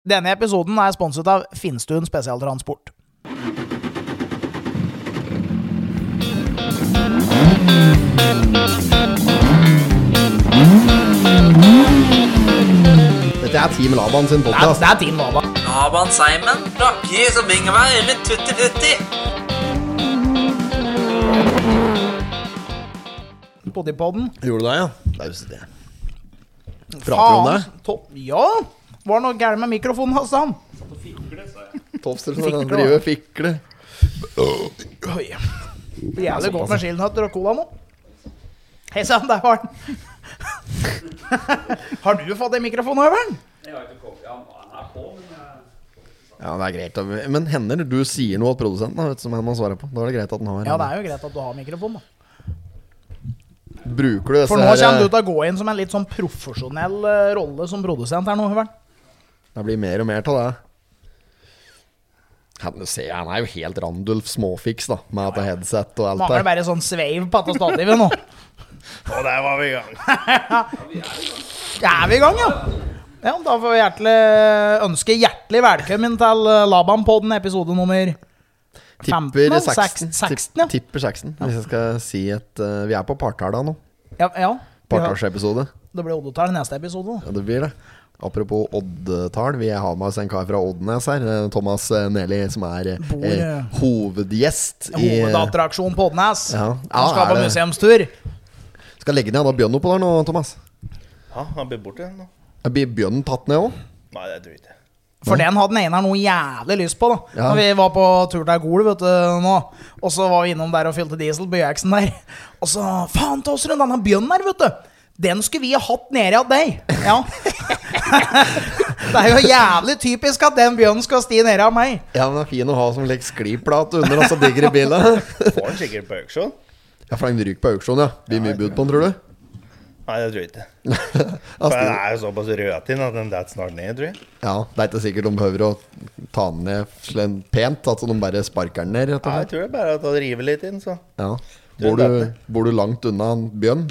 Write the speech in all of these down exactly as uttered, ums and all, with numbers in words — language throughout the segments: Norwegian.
Denne episoden er sponset av Finstuen Spesialtransport. Dette er Team Laban sin Det er, podcast. det er Team Laban. Laban Simon, Lucky som ringer meg, eller Tutti Tutti. Podipodden. Gjorde du det, ja? Det er just det. Prater du om det? To- ja, var det noe gærent med mikrofonen, Hassan? Tofster som Fikler, driver fikler. Oi. Det er jævlig godt med skilnøtter og cola nå. Hei sann, der var den. Har du fått en mikrofon, Øveren? Jeg har ikke kommet, ja, han er på, men jeg... Ja, det er greit. Men hender du sier noe til produsenten, da, vet du, som han må svare på. Da er det greit at han har. Ja, det er jo greit at du har mikrofon, da. Bruker du disse For nå her- kommer du til å gå inn som en litt sånn profesjonell uh, rolle som produsent her nå, Øveren. Det blir mer og mer til det. Han, ser, han er jo helt Randulf småfiks da, med dette headset og alt Mangler det. bare sånn sveiv på dette stativet nå. Og der var vi i gang. Ja, er vi i gang, ja? Ja, da får vi hjertelig ønske hjertelig velkommen til uh, Laban-podden, episode nummer femten, Tipper seks- seksten. seksten, ja. Tipper seksten. Hvis jeg skal si at uh, vi er på partall da nå. Ja, ja. Partallsepisode. Det blir oddetall i neste episode. Da. Ja, det blir det. Apropos oddetall, vi har med oss en kar fra Oddnes her, eh, Thomas eh, Neli, som er eh, Bor, eh, eh, hovedgjest i Hovedattraksjon på Oddnes. Ja. Han skal Ja, på er det- museumstur. Skal legge ned da Bjørn oppå der nå, Thomas. Ja, han blir borte nå. Blir Bjørn tatt ned også? Nei, det tror jeg ikke. For den hadde den ene her noe jævlig lyst på da. Ja. Når vi var på tur til Gol, vet du, nå. Og så var vi innom der og fylte diesel på Jackson der. Og så, faen ta oss rundt denne Bjørn her, vet du. Den skulle vi ha hatt nede av deg. Ja. Det er jo jævlig typisk at den Bjørn skal sti nede av meg. Ja, men det er fin å ha som like skliplate under, altså digger i bilen. Får han sikkert på auksjon? Ja, for en ryk på auksjon, ja. Blir mye bud på den, tror du? Nei, det tror jeg ikke. Ja, For den stil- er jo såpass rødtinn at den detter snart ned, tror jeg. ja, det er ikke sikkert de behøver å ta den ned slen- pent, altså de bare sparker den ned, rett og Nei, jeg slett. tror det er bare at han river litt inn, så. Ja. Tror Bor det du, er bor du langt unna Bjørn?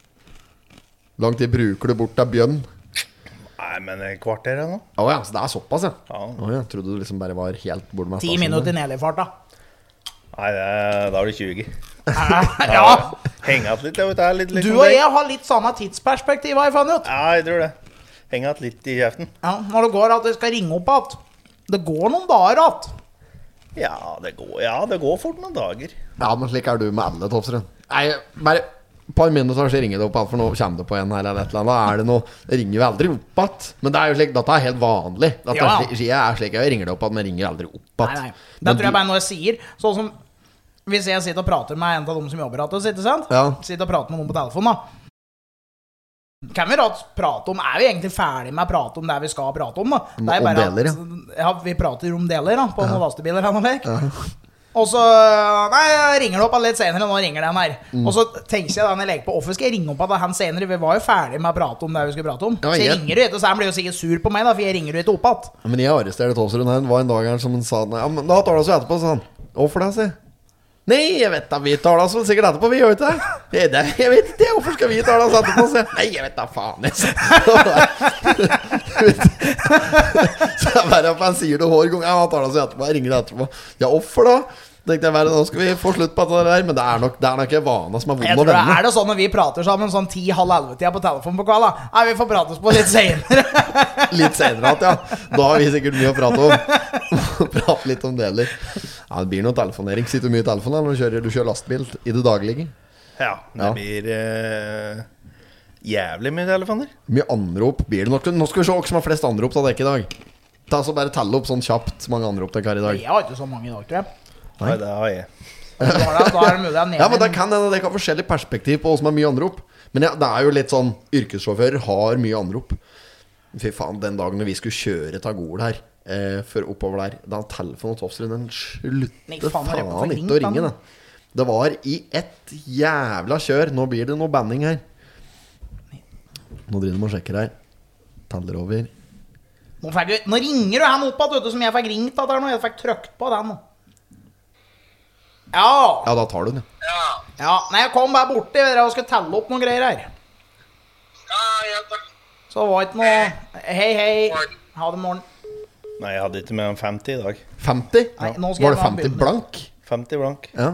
Lang tid bruker du bort av Bjørn? Nei, men et kvarter eller noe. Å ja, så det er såpass, ja. Ja. Å, jeg trodde du liksom bare var helt bort med Ti stasjonen. minutter i nedligfarta. Nei, det er, da er det tjue. Ja, Heng igjen litt, jeg vet, det er litt du liksom og det. jeg har litt samme tidsperspektiv, har jeg funnet ut. Ja, jeg tror det. Heng igjen litt i kjeften. Ja, når det går at jeg skal ringe opp at det går noen dager at. Ja, det går, ja, det går fort noen dager. Ja, men slik er du med alle, Tofsrud. Nei, bare et par minutter så ringer det opp alt, for nå kommer det på en her eller et eller annet. Da er det noe, det ringer jo aldri opp at. Men det er jo slik, dette er helt vanlig. Dette Ja, ja. er slik, jeg er slik, jeg ringer det opp at, men ringer aldri opp at. Nei, nei. Det tror jeg bare når jeg sier. Sånn som hvis jeg sitter og prater med en av dem som jobber hos oss, ikke sant? Ja. Sitter og prater med noen på telefon, da. Kan vi rett prate om, er vi egentlig ferdig med å prate om det vi skal prate om, da? Om- Det er om bare deler, at, ja. Vi prater om deler, da, på noen lastebiler her nå, vekk. Ja. Og så, nei, jeg ringer det opp litt senere, nå ringer den her. Mm. Og så tenker jeg da når jeg leker på, hvorfor skal jeg ringe opp at han senere? Vi var jo ferdig med å prate om det vi skulle prate om. Ja, så jeg jeg- ringer jo ikke, så han blir jo sikkert sur på meg da, for jeg ringer jo ikke opp at. Ja, men jeg arresterte Tofsrud her. Det var en dag her som han sa, ja, men da tar det oss etterpå, sa han. Hvorfor det, sier jeg. Nei, jeg vet da, vi tar det oss vel sikkert etterpå, vi gjør ikke det. Jeg, det, jeg vet ikke, hvorfor skal vi ta det oss etterpå, sier jeg. Nei, jeg vet da, faen, jeg, sier. Så jeg bare, han sier det hver gang, ja, han tar det oss etterpå, jeg ringer det etterpå. Ja, hvorfor da? Tenkte jeg bare, nå skal vi få slutt på det der, men det er nok, det er nok en vane som er Jeg vond å tror det vende. er det sånn når vi prater sammen sånn ti halv elleve tida på telefonen på kveld da. Nei, vi får prates på litt senere. Litt senere at, ja. Da har vi sikkert mye å prate om. Prate litt om deler. Ja, det blir noe telefonering. Sitter du mye i telefonen da, når du kjører, du kjører lastbil i det daglige? Ja, det Ja. blir eh, jævlig mye telefoner. Mye anrop blir det nok. Nå skal vi se hvem som har flest anrop til deg i dag. Ta så bare telle opp sånn kjapt mange anrop deg her i dag. Jeg har ikke så mange i dag, tror jeg. Nei, det har jeg. Da er det, da er det mulig å ned Ja, men det kan hende det kan ha forskjellig perspektiv på hva som er mye anrop. Men ja, det er jo litt sånn, yrkessjåfører har mye anrop. Fy faen, den dagen når vi skulle kjøre til Gol her eh, for oppover der, da telefonen og Tofsrud, den Nei, slutte faen, det er på faen ring, ikke å ringe, da. da. Det var i ett jævla kjør. Nå blir det noe banning her. Nå driver de og sjekker her. Teller over. Nå, fikk vi, nå ringer du han opp at, vet du, som jeg fikk ringt at her nå. Jeg fikk trykt på den nå. Ja. Ja, da tar du den, ja. Ja, nei, jeg kom bare borti dere og skulle telle opp noen greier her. Ja, ja, takk. Så det var ikke noe. Hei, hei. Ha det, morgen. Nei, jeg hadde ikke mer enn femti i dag. femti? Nei, nå skal Var jeg det ta femti begynne. blank? femti blank. Ja.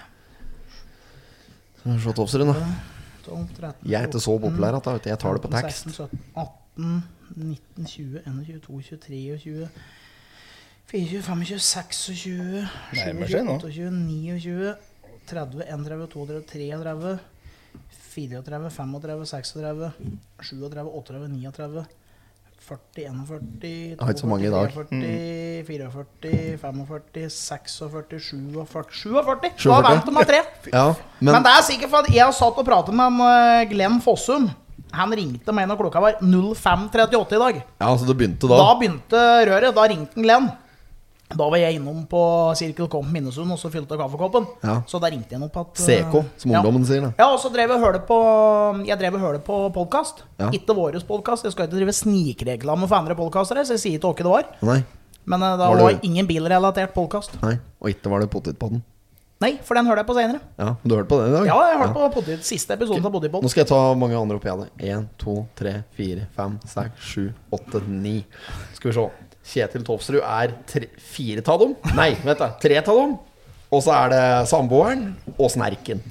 Se Tofsrud, da. tolv, tretten, Jeg er ikke så populær at jeg tar det på tekst. seksten, sytten, atten, nitten, tjue, tjueen, tjueto, tjuetre, tjuefire, tjuefem, tjueseks, Nærmer seg nå. tjuesju, tjueåtte, tretti, trettien, trettito, trettito, trettien, femogtretti, seksogtretti, syttisju, tjueåtte, trettini, førti, førti, Jeg har ikke så mange i dag. førti, førtifire, femogførti, seksogførti, sjuogførti sjuogførti! Da sjuogførti. vant de med tre. Ja, Men, men det er sikkert for at jeg har satt og pratet med en, uh, Glenn Fossum. Han ringte meg når klokka var null fem trettiåtte i dag. Ja, så det begynte da. Da begynte røret. Da ringte han Glenn. Da var jeg innom på Circle Comp Minnesund og så fylte jeg kaffekoppen. Ja. Så da ringte jeg opp at uh, C K, som ungdommen sier da. Ja, og så drev jeg og hørte på Jeg drev og hørte på podcast. Ja. Ikke våres podcast. Jeg skal ikke drive snikreklame for andre podcastere, så jeg sier ikke hva det var. Nei, Men uh, da Var var, det- ingen bilrelatert podcast. nei, og ikke var det potet på den. Nei, for den hørte jeg på senere. Ja, du hørte på den i dag? Ja, jeg hørte på potet, siste episoden av Bodypod. Nå skal jeg ta mange andre oppi av det. En, to, tre, fire, fem, seks, sju, åtte, ni. Skal vi se. Kjetil Tofsrud er tre, fire av dem. Nei, vent da, tre av dem. Og så er det samboeren og snerken.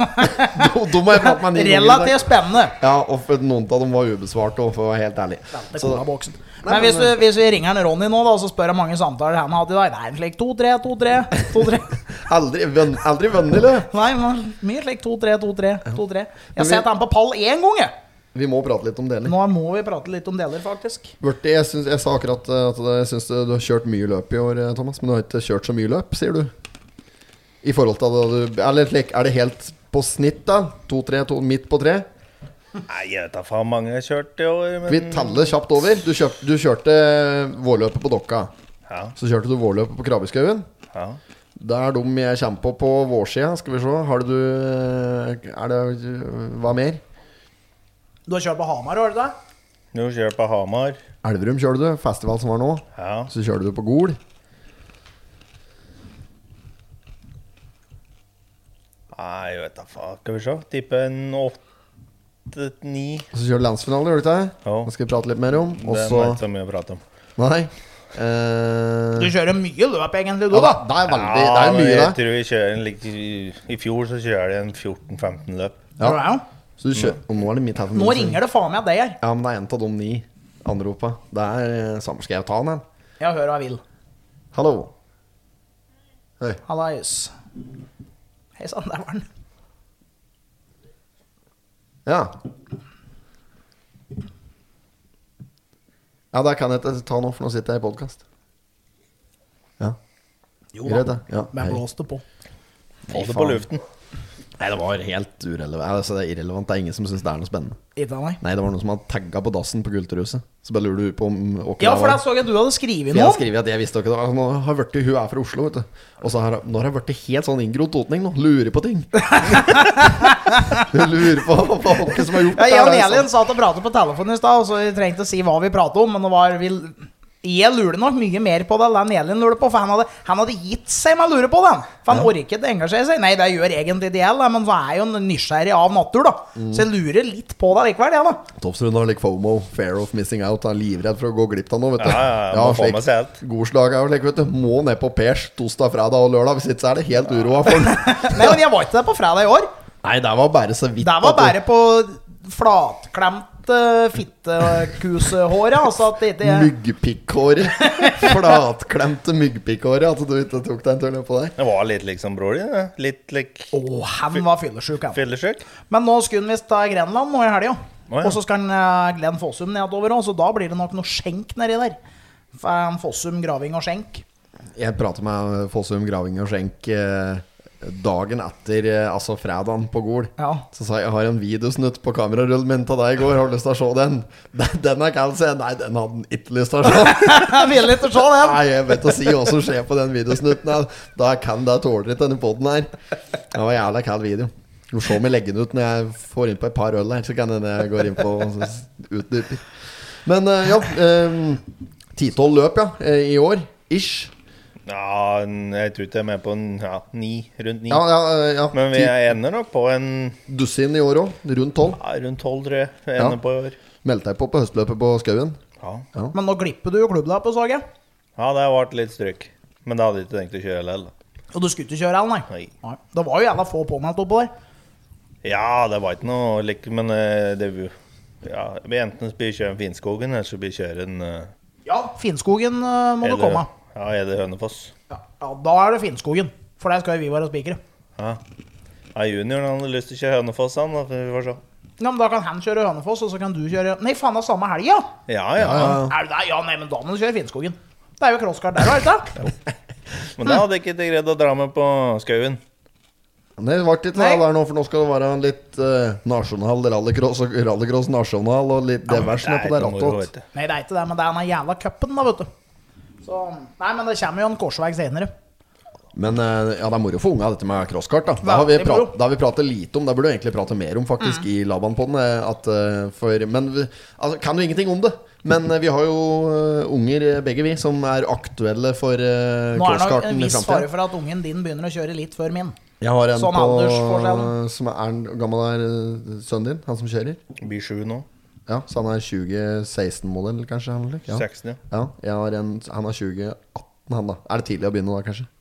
de, de må jeg prate med ni ganger i dag. Relativt spennende. Ja, og for noen av dem var ubesvart, og for å være helt ærlig. Det Så, kommer av boksen. Men hvis, du, hvis vi ringer han Ronny nå da, så spør jeg mange samtaler han har hatt i dag. Det er en slik to tre, to tre, to tre. aldri, venn, aldri vunnet, eller? Nei, men mye slik to tre, to tre, to tre. Jeg Men har vi- sett han på pall én gang, jeg. Vi må prate litt om deler. Nå må vi prate litt om deler, faktisk. Børti, jeg, syns- jeg sa akkurat uh, at det- jeg syns du har kjørt mye løp i år, uh, Thomas. Men du har ikke kjørt så mye løp, sier du. I forhold til det du Eller slik, er det helt på snitt, da? To, tre, to, midt på tre? Nei, jeg vet da faen mange jeg kjørte i år, men Vi teller kjapt over. Du, kjøp, du kjørte vårløpet på Dokka. Ja, Så kjørte du vårløpet på Krabbeskauen. ja. Det er de jeg kommer på på vårsida. Skal vi se. Har du Er det Hva mer? Du har kjørt på Hamar, har du det? Du kjører på Hamar. Elverum kjørte du. Festival som var nå. Ja. Så kjørte du på Gol. Nei, jeg vet da faen. Skal vi se. Tippe en åtte, ni. Og så kjørte du landsfinale, gjør du ikke det? Ja. Det skal vi prate litt mer om. Og Det så er ikke så mye å prate om. Nei. Eh, Du kjører mye løp, egentlig, du, ja, da. det er veldig Det Ja, er men mye, jeg det. tror vi kjører en like, i, I fjor så kjører jeg en fjorten femten løp. Ja. Ja. Så du kjører, og nå er det mitt her. Nå ringer det faen meg deg her. Ja, men det er en av de ni anropa. Det er eh, samme. Skal jeg ta den? her? Jeg hører hva jeg vil. Hallo. Hei. Hallais. Hei sann, der var den. Ja. Ja, det kan jeg ikke ta nå, for nå sitter jeg i podcast. Ja, Jo greit da. det. Ja, Men hei. blåste på. Få det faen. på luften. Nei, det var helt urelevant. Altså, det er irrelevant. Det er ingen som synes det er noe spennende. Ikke av meg. Nei, det var noen som hadde tagget på dassen på Kulturhuset. Så bare lurer du på om åker Ja, det for var. jeg så at du hadde skrevet For jeg noe. har skrevet at jeg visste ikke det. Nå har jeg vært, hun er fra Oslo, vet du. Og så har, nå har jeg vært helt sånn inngrodd totning nå. Lurer på ting. Du lurer på hva folk som har gjort Ja, jeg og det er Elin sant. satt og pratet på telefonen i stad, og så jeg trengte å si hva vi pratet om, men det var vi, jeg lurer nok mye mer på det enn Elin lurer på, for han hadde, han hadde gitt seg med å lure på den. For han orket ikke engasjere seg. Nei, det gjør egentlig ikke jeg, da, men så er jeg jo en nysgjerrig av natur, da. Så jeg lurer litt på det likevel, jeg, da. Tofsrud har like FOMO, fear of missing out. Han er livredd for å gå glipp av noe, vet du. Ja, ja, ja, må få med seg alt. Godslag er jo slik, vet du. Må ned på Pers torsdag, fredag og lørdag. Hvis ikke så er det helt uroa for den. Nei, men jeg var ikke der på fredag i år. Nei, det var bare så vidt. Det var at du- bare på flatklemt fittekusehåret, altså at det ikke Myggpikkhåret. Flatklemte myggpikkhåret. At du ikke tok deg en tur ned på der. Det var litt liksom bror din. Ja. Litt lik Å, han var fyllesyk, han. fyllesyk. Men nå skulle han visst ta Grenland nå i helga. Å, ja. Og så skal han eh, Glenn Fossum nedover òg, så da blir det nok noe skjenk nedi der. For han Fossum graving og skjenk. Jeg prater med Fossum Graving og Skjenk eh, dagen etter, eh, altså fredagen på Gol. Ja. Så sa jeg jeg har en videosnutt på kamerarullen min til deg i går. Har du lyst til å se den? Den, den er kall, sier jeg. Nei, den hadde han ikke lyst til å se. Jeg vil ikke se den. Nei, jeg vet å si hva som skjer på den videosnutten her. Da kan det tåler ikke denne podden her. Det var en jævla kall video. Du må se om jeg legger den ut når jeg får inn på et par øl her. Så kan den jeg går inn på og utdyper. Men eh, ja ti-tolv løp, ja, eh, i år. Ish. Ja, jeg tror ikke jeg er med på en ja, ni, rundt ni. Ja, ja, eh, ja. Men vi Ti- er ender nok på en Dussin i år òg. Rundt tolv. ja, rundt tolv, tror jeg. Vi Ja. ender på i år. Meldte deg på på høstløpet på Skauen. Ja. Men nå glipper du jo klubbløpet, så jeg. Ja, det har vært litt stryk. Men det hadde jeg ikke tenkt å kjøre heller. Og du skulle ikke kjøre, eller nei? Nei. nei? Det var jo jævla få påmeldt oppå der. Ja, det var ikke noe lik, men eh, det ja, vi enten blir kjøre Finnskogen, eller så blir kjøre en uh, Ja, Finnskogen uh, må du komme. Ja, er det Hønefoss? Ja. ja, da er det Finnskogen. For der skal jo vi være spikere. Ja. Ja, junioren han hadde lyst til å kjøre Hønefoss, han. Da, vi får se. Ja, men da kan han kjøre Hønefoss, og så kan du kjøre Nei, faen, det er samme helg, ja. Ja, ja. Ja, Er du der? Ja, nei, men da må du kjøre Finnskogen. Det er jo crosskart der, er det ikke? Men da hadde jeg ikke greid å dra med på skauen. Det ble ikke Nei. det der nå, for nå skal det være litt uh, nasjonal rallycross og rallycross nasjonal og litt divers det er ned på det ikke noe moro, rattet. vet du. Nei, det er ikke det, men det er den jævla cupen, da, vet du. Så, nei, men det kommer jo en korsvei senere. Men uh, ja, det er moro for unga, dette med crosskart. Da. Det har vi, Veldig prat, moro. det har vi pratet lite om. Det burde vi egentlig prate mer om, faktisk, Mm. i Laban på den. At, uh, for, men vi altså, kan jo ingenting om det. Men uh, vi har jo uh, unger, begge vi, som er aktuelle for uh, Nå er det nok crosskarten en i viss fare framtiden. for at ungen din begynner å kjøre litt før min. Jeg har en Sånn på aldersforskjell. som er en gammel er uh, sønnen din, han som kjører. Blir sju nå. Ja, så han er tjue seksten-modell, kanskje? Han, eller? Ja. seksten, ja. Ja, jeg har en, han er tjue atten, han da. Er det tidlig å begynne da, kanskje?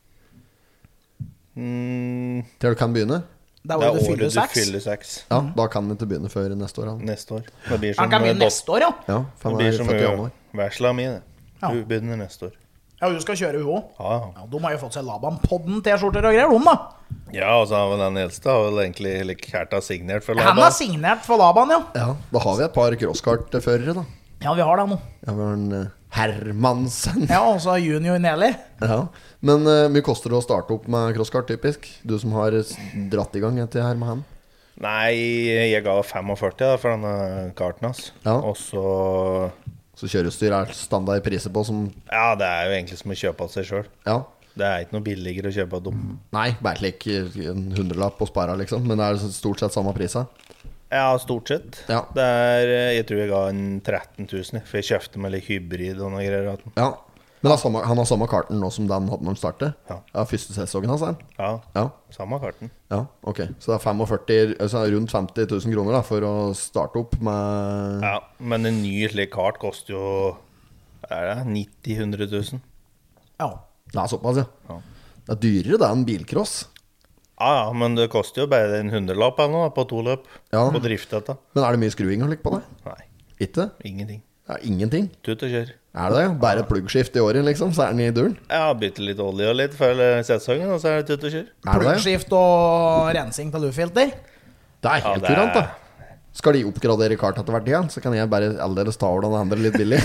Mm, Til du kan begynne? Det er det er året du året fyller du seks. fyller seks. Ja, da kan han ikke begynne før neste år. Han. Neste år. Det blir som Han kan begynne eh, neste år, ja. Ja, for Det han blir er som født i januar. versla mi, det. Ja. Hun begynner neste år. Ja, hun skal kjøre, hun òg. Ja, ja. Ja, de har jo fått seg Laban-podden T-skjorter og greier, de, da. Ja, og så har vel den eldste har vel egentlig like Herta signert for Han Laban. er signert for Laban, ja. Ja, da har vi et par crosskartførere, da. Ja, vi har det nå. Ja, vi har en uh, Hermansen. Ja, og så har Junior Nelly. Ja. Men uh, mye koster det å starte opp med crosskart, typisk? Du som har s- dratt i gang etter her med han. Nei, jeg ga førtifem da, for denne karten hans. Ja. Og så Så kjørestyr er standard priser på som Ja, det er jo egentlig som å kjøpe av seg sjøl. Ja. Det er ikke noe billigere å kjøpe av dem. Nei, bare slik en hundrelapp å spare, liksom. Men det er stort sett samme prisa. Ja, stort sett. Ja. Det er, jeg tror jeg ga en tretten tusen, for jeg kjøpte meg litt hybrid og noe greier. Ja. Men det er samme, han har samme karten nå som den hadde når han startet? Ja. Ja, første sesongen hans, er den? Ja, Ja. samme karten. Ja, ok. Så det er førtifem, altså rundt femti tusen kroner da, for å starte opp med Ja, men en ny slik kart koster jo er det nitti til hundre tusen. Ja. Det er såpass, ja. Ja. Det er dyrere det enn bilcross. Ja, ja, men det koster jo bare en hundrelapp eller noe på to løp. Ja. På drift dette. Men er det mye skruing og slikt på det? Nei, Ikke? ingenting. Ja, ingenting. Tut og kjør. Er det det? Bare et pluggskift i året, liksom, så er den i duren? Ja, bytte litt olje og litt før sesongen, og så er det tut og kjør. Er det det? Pluggskift og rensing til luftfilter. Det er Ja, helt det er- kurant, da. Skal de oppgradere kart etter hvert igjen, så kan jeg bare aldeles ta over den andre litt billig.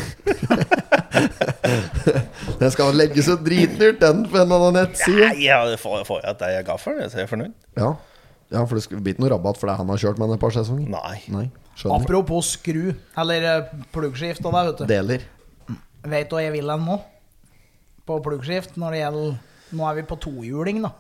Den skal legges ut dritdyrt, den på en eller annen nettside. Nei, ja, det får, får jeg at jeg er gaffelen, så jeg er fornøyd. Ja. ja, for det skal bli ikke noe rabatt for det han har kjørt med den et par sesonger. Nei. Nei, skjønner. Apropos skru, eller eh, pluggskift og det, vet du. Deler. Vet du hva jeg vil hen nå? På pluggskift, når det gjelder Nå er vi på tohjuling, da.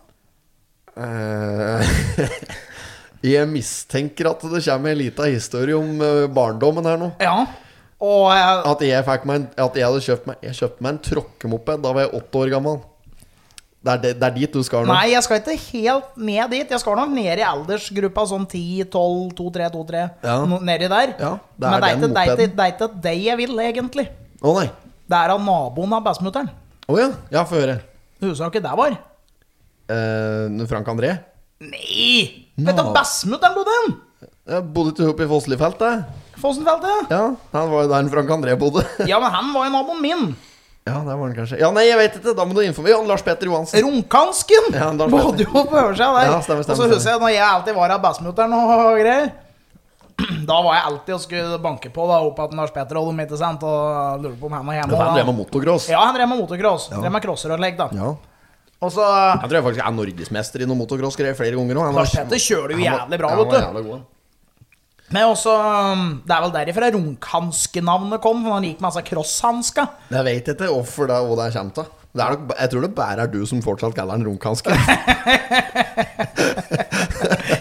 Eh, jeg mistenker at det kommer en liten historie om eh, barndommen her nå. Ja. Og jeg, At jeg, fikk meg en, at jeg hadde kjøpt meg Jeg kjøpte meg en tråkkemoped da var jeg åtte år gammel. Det er, det, det er dit du skal nå. Nei, jeg skal ikke helt ned dit. Jeg skal nok ned i aldersgruppa sånn ti, tolv, to tre, to tre. Ja. No, nedi der. Ja, det er Men det er, den ikke, det, er ikke, mopeden. det er ikke det jeg vil, egentlig. Å nei. Det er av naboen av bestemutteren. Å ja. Ja, få høre. Du husker ikke det var? Eh, Frank André? Nei! Vet du, Nå. bestemutteren bodde hen! Jeg bodde ikke oppe i Fosslifeltet. Fossenfeltet. Ja, han var jo der en Frank André bodde. Ja, men han var jo naboen min. Ja, der var han kanskje. Ja, nei, jeg vet ikke. Da må du informere han Lars Petter Johansen. Runkansken Ja, da- bodde jo på øversida der. Ja, stemmer, stemmer, Og så husker jeg når jeg alltid var av bestemutteren og greier. Da var jeg alltid og skulle banke på da opp at Lars Petter og de, ikke sant, og lurte på om han var hjemme. Det var og han da- drev med motocross. Ja, han drev med motocross. Drev med crosser og legg, da. Ja. Og så Jeg tror jeg faktisk er norgesmester i noen motocross-greier flere ganger nå. Han Lars var- Petter kjører jo han var- jævlig bra, ja, han vet var du. jævlig god. Men også det er vel derifra runkhanskenavnet kom, for han gikk med altså crosshanska. Jeg vet ikke hvorfor det, hvor det kommer til. Det er nok, jeg tror det bare er du som fortsatt kaller den runkhanske.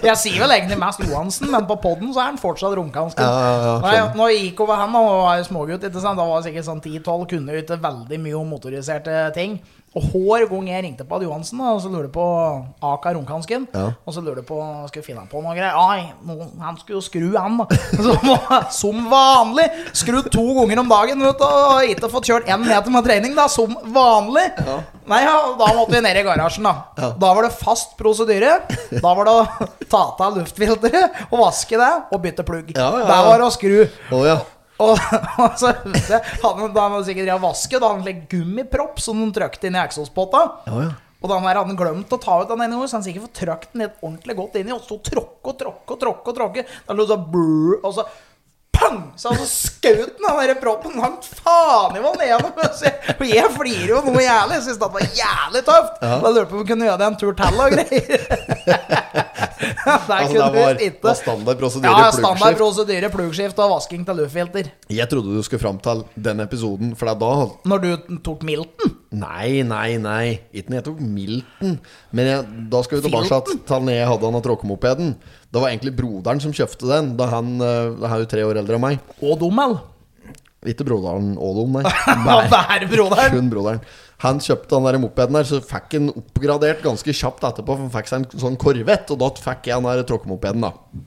Jeg sier vel egentlig mest Johansen, men på podden så er han fortsatt Runkansken. Ja, ja, ja, Når jeg, skjønner. når jeg gikk over han og var jo smågutt, ikke sant? Da var jeg sikkert sånn ti tolv, kunne jo ikke veldig mye om motoriserte ting. Og hver gang jeg ringte på Johansen, da, og så lurte jeg på Aka Runkansken, Ja. og så lurte jeg på, skulle jeg finne på noe greier. Ai, nå, han skulle jo skru han, da. Så må- som vanlig, skru to ganger om dagen, vet du, og ikke fått kjørt en meter med trening, da, som vanlig. Nei, ja, da måtte vi ned i garasjen, da. Da var det fast prosedyre. Da var det å ta av luftfilteret, og vaske det, og bytte plugg. Ja, ja, ja. Der var det å skru. Å ja. Og, og så hadde han, da hadde han sikkert drevet og vaske. Da hadde han en slik gummipropp som de trøkte inn i eksospotta. Ja, ja. Og da hadde han glemt å ta ut den ene, så han sikkert fått trøkt den litt ordentlig godt inn i. Og så tråkke og tråkke og tråkke og tråkke. Da lå det så brrr, og så pang! Så altså skjøt den der proppen langt faen i vann igjennom. Så jeg- Og jeg flirer jo noe jævlig. Jeg synes det var jævlig tøft. Da lurte jeg på om vi kunne gjøre det en tur til og greier. Det Altså, kunne det var, vi var ikke. standard prosedyre Ja, standard pluggskift. prosedyre, pluggskift og vasking til luftfilter. Jeg trodde du skulle fram til den episoden, for det er da Når du tok Milton. Nei, nei, nei. Ikke når jeg tok Milton. Men jeg, da skal vi tilbake Filton? til når jeg hadde han av tråkkemopeden. Det var egentlig broderen som kjøpte den, da han eh, Han er jo tre år eldre enn meg. Og Dommel. Ikke broderen Ådom, nei. Ja, der, broderen. Kun broderen. Han kjøpte den der mopeden her, så fikk han oppgradert ganske kjapt etterpå. For han fikk seg en sånn korvett, og da fikk jeg den der tråkkemopeden, da.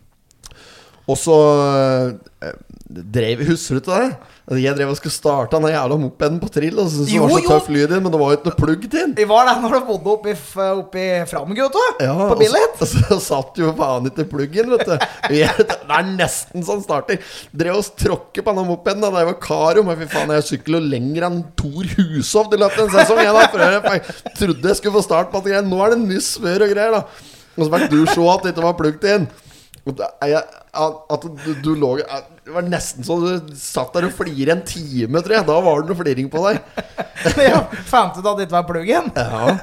Og så eh, drev Husker du ikke det? Altså, jeg drev og skulle starte den jævla mopeden på trill, og syntes det Jo, var så jo. tøff lyd i den, men det var jo ikke noe plugg til den. Vi var der når du bodde oppe i, f- oppe i Framgutta. Ja, på Billet. Og så, og så satt jo faen ikke pluggen, vet du. Jeg, det er nesten sånn starter. Drev og tråkke på denne mopeden, da. Det var Karo, men fy faen, jeg sykler jo lenger enn Tor Hushovd i løpet av en sesong. Jeg, da, for jeg, jeg trodde jeg skulle få start på at greier. Nå er det nyss smør og greier, da. Og så fikk du se at det ikke var plugg til den. Og det er jeg, at at du, du lå Det var nesten sånn du satt der og flirer en time, tror jeg. Da var det noe fliring på deg. Ja, fant ut at det ikke var pluggen? Ja.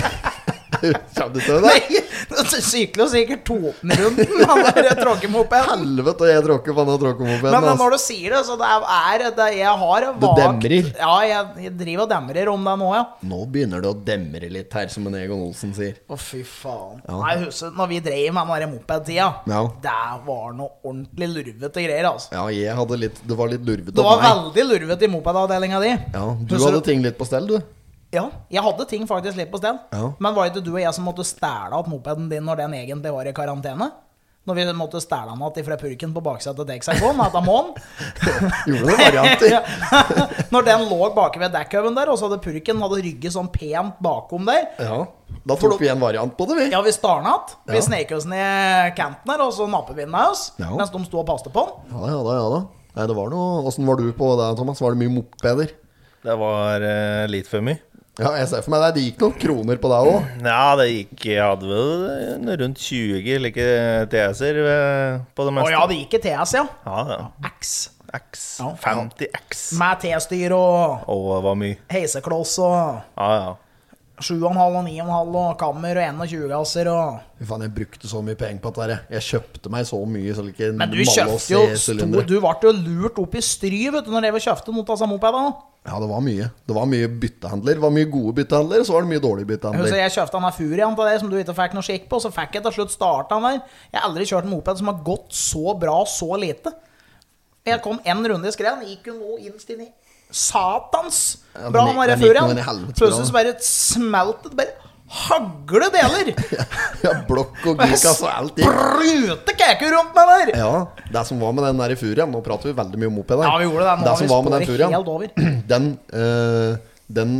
Kjem du til det? Nei, du sykler jo sikkert Toten-runden, han der tråkkemopeden. Helvete, og jeg tråkker på denne tråkkemopeden. Men altså. når du sier det, så det er det jeg har Det vagt. demrer. Ja, jeg, jeg driver og demrer om det nå, ja. Nå begynner det å demre litt her, som en Egon Olsen sier. Å, fy faen. Ja. Nei, husk, når vi drev med den der moped-tida, Ja. det var noe ordentlig lurvete greier, altså. Ja, jeg hadde litt Det var litt lurvete Det av var meg. veldig lurvete i mopedavdelinga di. Ja, du Husker hadde ting litt på stell, du. Ja, jeg hadde ting faktisk litt på stell. Ja. Men var det ikke du og jeg som måtte stæle at mopeden din når den egentlig var i karantene? Når vi måtte stæle den at ifra purken på baksetet til dekksakon, at av månen. Gjorde noen varianter. Når den lå bak ved dekkhøven der, og så hadde purken hadde rygget sånn pent bakom der. Ja, da tok vi en variant på det, vi. Ja, vi starnet. Vi Ja. snek oss ned kanten her, og så nappet vi den med oss, Ja. mens de sto og passte på den. Ja da, ja da, ja da. Nei, det var noe Åssen var du på det, Thomas? Var det mye mopeder? Det var eh, litt for mye. Ja, jeg ser for meg det. Det gikk noen kroner på deg òg. Ja, det gikk Jeg hadde vel en rundt tjue like T S-er eh, på det Å meste. ja, det gikk i T S, ja. Ja, ja. X. X. Ja. femti X. Med T-styr og Å, det var mye. heisekloss og Ja, ja. sju komma fem og ni komma fem og kammer og tjueen gasser og Fy faen, jeg brukte så mye penger på dette her. Jeg kjøpte meg så mye så like Men du kjøpte jo stor, Du ble jo lurt opp i stry, vet du, når jeg kjøpte noe av samme mopeda. Ja, det var mye. Det var mye byttehandler. Det var mye gode byttehandler, og så var det mye dårlige Så byttehandler. jeg kjøpte den her Furian til deg som du ikke fikk noe skikk på, så fikk jeg til slutt starta den der. Jeg har aldri kjørt en moped som har gått så bra så lite. Jeg kom en runde i skred, gikk jo nå innst inn i satans Ja, bra den- den der den gikk Furian. noe inn i helvete bra. Plutselig så bare smelt det bare hagle deler. Ja, blokk og gikk altså alt gikk. Sprute keker rundt meg der. Ja, det som var med den der i Furian. Nå prater vi veldig mye om moped her. Ja, vi gjorde det. Nå Det har som vi var med den sporet Furian, helt over. den, øh, den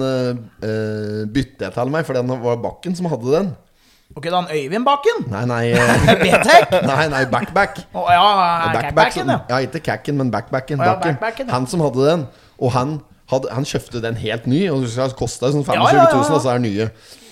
øh, bytte jeg til meg, for den var Bakken som hadde den. Ok, da en Øyvind Bakken. Nei, nei øh, B-Tech. Nei, nei, backback. Å ja, Backback Cackbacken, som, ja. ja, ikke Cacken, men backbacken. Å ja, Backen. backbacken, ja. Han som hadde den. Og han, hadde, han kjøpte den helt ny, og det kostet sånn Ja, ja, tjuefem ja, ja. tusen, og så er den nye.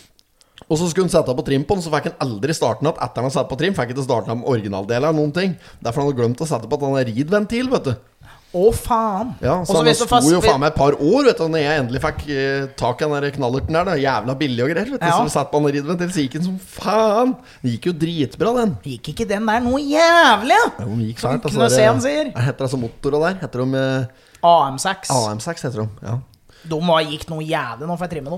Og så skulle han sette på trim på den, så fikk han aldri starten opp etter han hadde satt på trim. Fikk ikke starten opp originaldelen av noen ting. Derfor han hadde glemt å sette på at han hadde ridventil, vet du. Å, faen. Ja, så Og så han hvis du sto fast- jo faen meg et par år, vet du, når jeg endelig fikk eh, tak i den der knallerten der, da. Jævla billig og greier, vet du. Ja. Så vi satt på den ridventil, så gikk den som faen. Det gikk jo dritbra, den. Gikk ikke den der noe jævlig? Ja? Ja, den gikk Som fælt, altså, Knøsen det- sier. Hva heter det som motorer der? Heter de eh, A M seks. A M seks, heter de. Ja. De var, gikk noe jævlig nå for jeg trimme dem.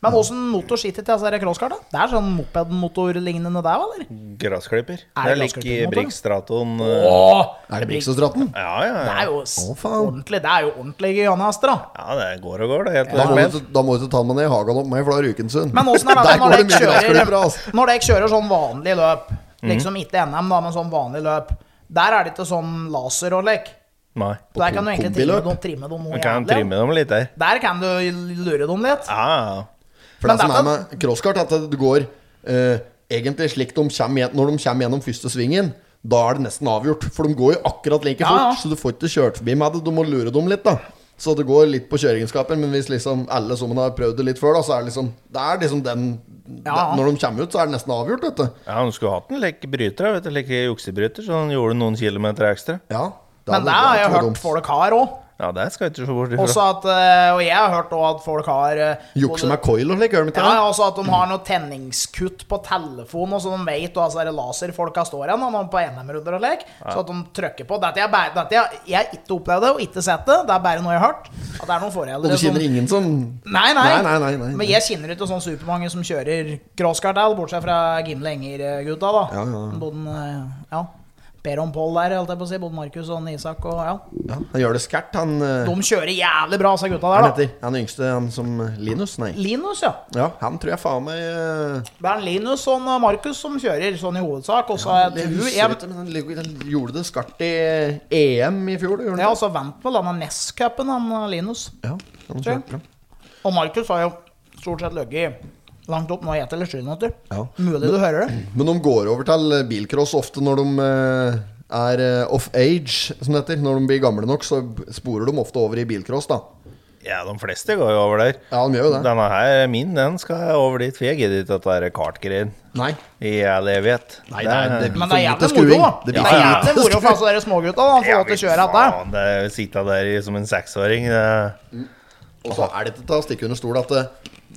Men åssen motor sitter til disse crosskarta? Det er sånn mopedmotor-lignende der, eller? Grassklipper. Er Det det er lik i grassklippermotor? Brix Straton. Åh, Er det Brixostraten? Ja, ja, det ja. er jo s- Å, faen. ordentlig. Det er jo ordentlig Janne-hester, da. Ja, det går og går. Det er helt Da må, perfekt. du, da må du ta meg ned i hagen opp meg, for da er uken sunn. Men åssen er det Der når går det dere mye grassklipper, kjører, altså. når dere kjører sånn vanlig løp, liksom ikke N M, da, men sånn vanlig løp, der er det ikke sånn laser og lek. Nei. Der kan du egentlig trimme kombiløp. dem, trimme dem noe Man kan jævlig. trimme dem litt der. Der kan du lure dem litt. Ja, ja. For Men det som dette- er med crosskart, er at det går eh, egentlig slik de kommer, igjen- når de kommer gjennom første svingen. Da er det nesten avgjort, for de går jo akkurat like Ja, fort. ja. Så du får ikke kjørt forbi med det. Du må lure dem litt, da. Så det går litt på kjøreegenskaper. Men hvis liksom alle sammen har prøvd det litt før, da, så er det liksom Det er liksom den Ja, ja. den- Når de kommer ut, så er det nesten avgjort, vet du. Ja, han skulle hatt en leke bryter, vet du, leke juksebryter, så han gjorde noen kilometer ekstra. Ja, Men hadde- det har jeg hadde vært hørt dumt. folk har òg. Ja, det skal jeg ikke se bort Også ifra. at, eh, og jeg har hørt også at folk har eh, Jukse både- med coil og slik, gjør de ikke Ja, det? altså at de har noe tenningskutt på telefonen, og så de vet hva altså, laserfolka står igjen når de på N M-runder og lek. Så at de trykker på. Dette er bare, dette er, jeg har ikke opplevd det og ikke sett det. Det er bare noe jeg har hørt. At det er noen Og foreldre du som kjenner ingen som Nei, nei. Nei, nei, nei, nei. Men jeg kjenner ikke sånn supermange som kjører crosskart, all, bortsett fra Gimle Enger-gutta, da. Ja, ja, ja. Både, eh, ja. Per og Pål der, holdt jeg på å si. Både Markus og Isak og ja. Ja, han gjør det skært, han eh, De kjører jævlig bra, sa gutta Han der, da. heter Han yngste, han som Linus, nei. Linus, ja. Ja, han tror jeg faen meg eh, Det er Linus og Markus som kjører, sånn i hovedsak. Og så Ja, jeg jeg tror husker jeg, ikke, men han ligger- han gjorde det skarpt i E M i fjor. Gjorde han Ja, og ikke? så vant vel denne Ness-cupen, han Linus. Ja, han Tror jeg. kjørte bra. Og Markus har jo stort sett ligget langt opp nå i ett eller sju minutter. Ja. Mulig du hører det. Men de går over til bilcross ofte når de eh, er eh, off age, som det heter. Når de blir gamle nok, så sporer de ofte over i bilcross, da. Ja, de fleste går jo over der. Ja, de gjør jo det. Denne her, min, den skal over dit, for jeg gidder ikke at det er kartgreier Nei. i all evighet. Nei, det er- det blir Men det er for lite jævlig moro, skuing. da. Det Det blir er for Ja, ja. jævlig moro for altså, dere smågutta da, å få lov til å kjøre dette. faen, det sitter der i- som en seksåring. Det. Og så er det ikke til å stikke under stol at eh,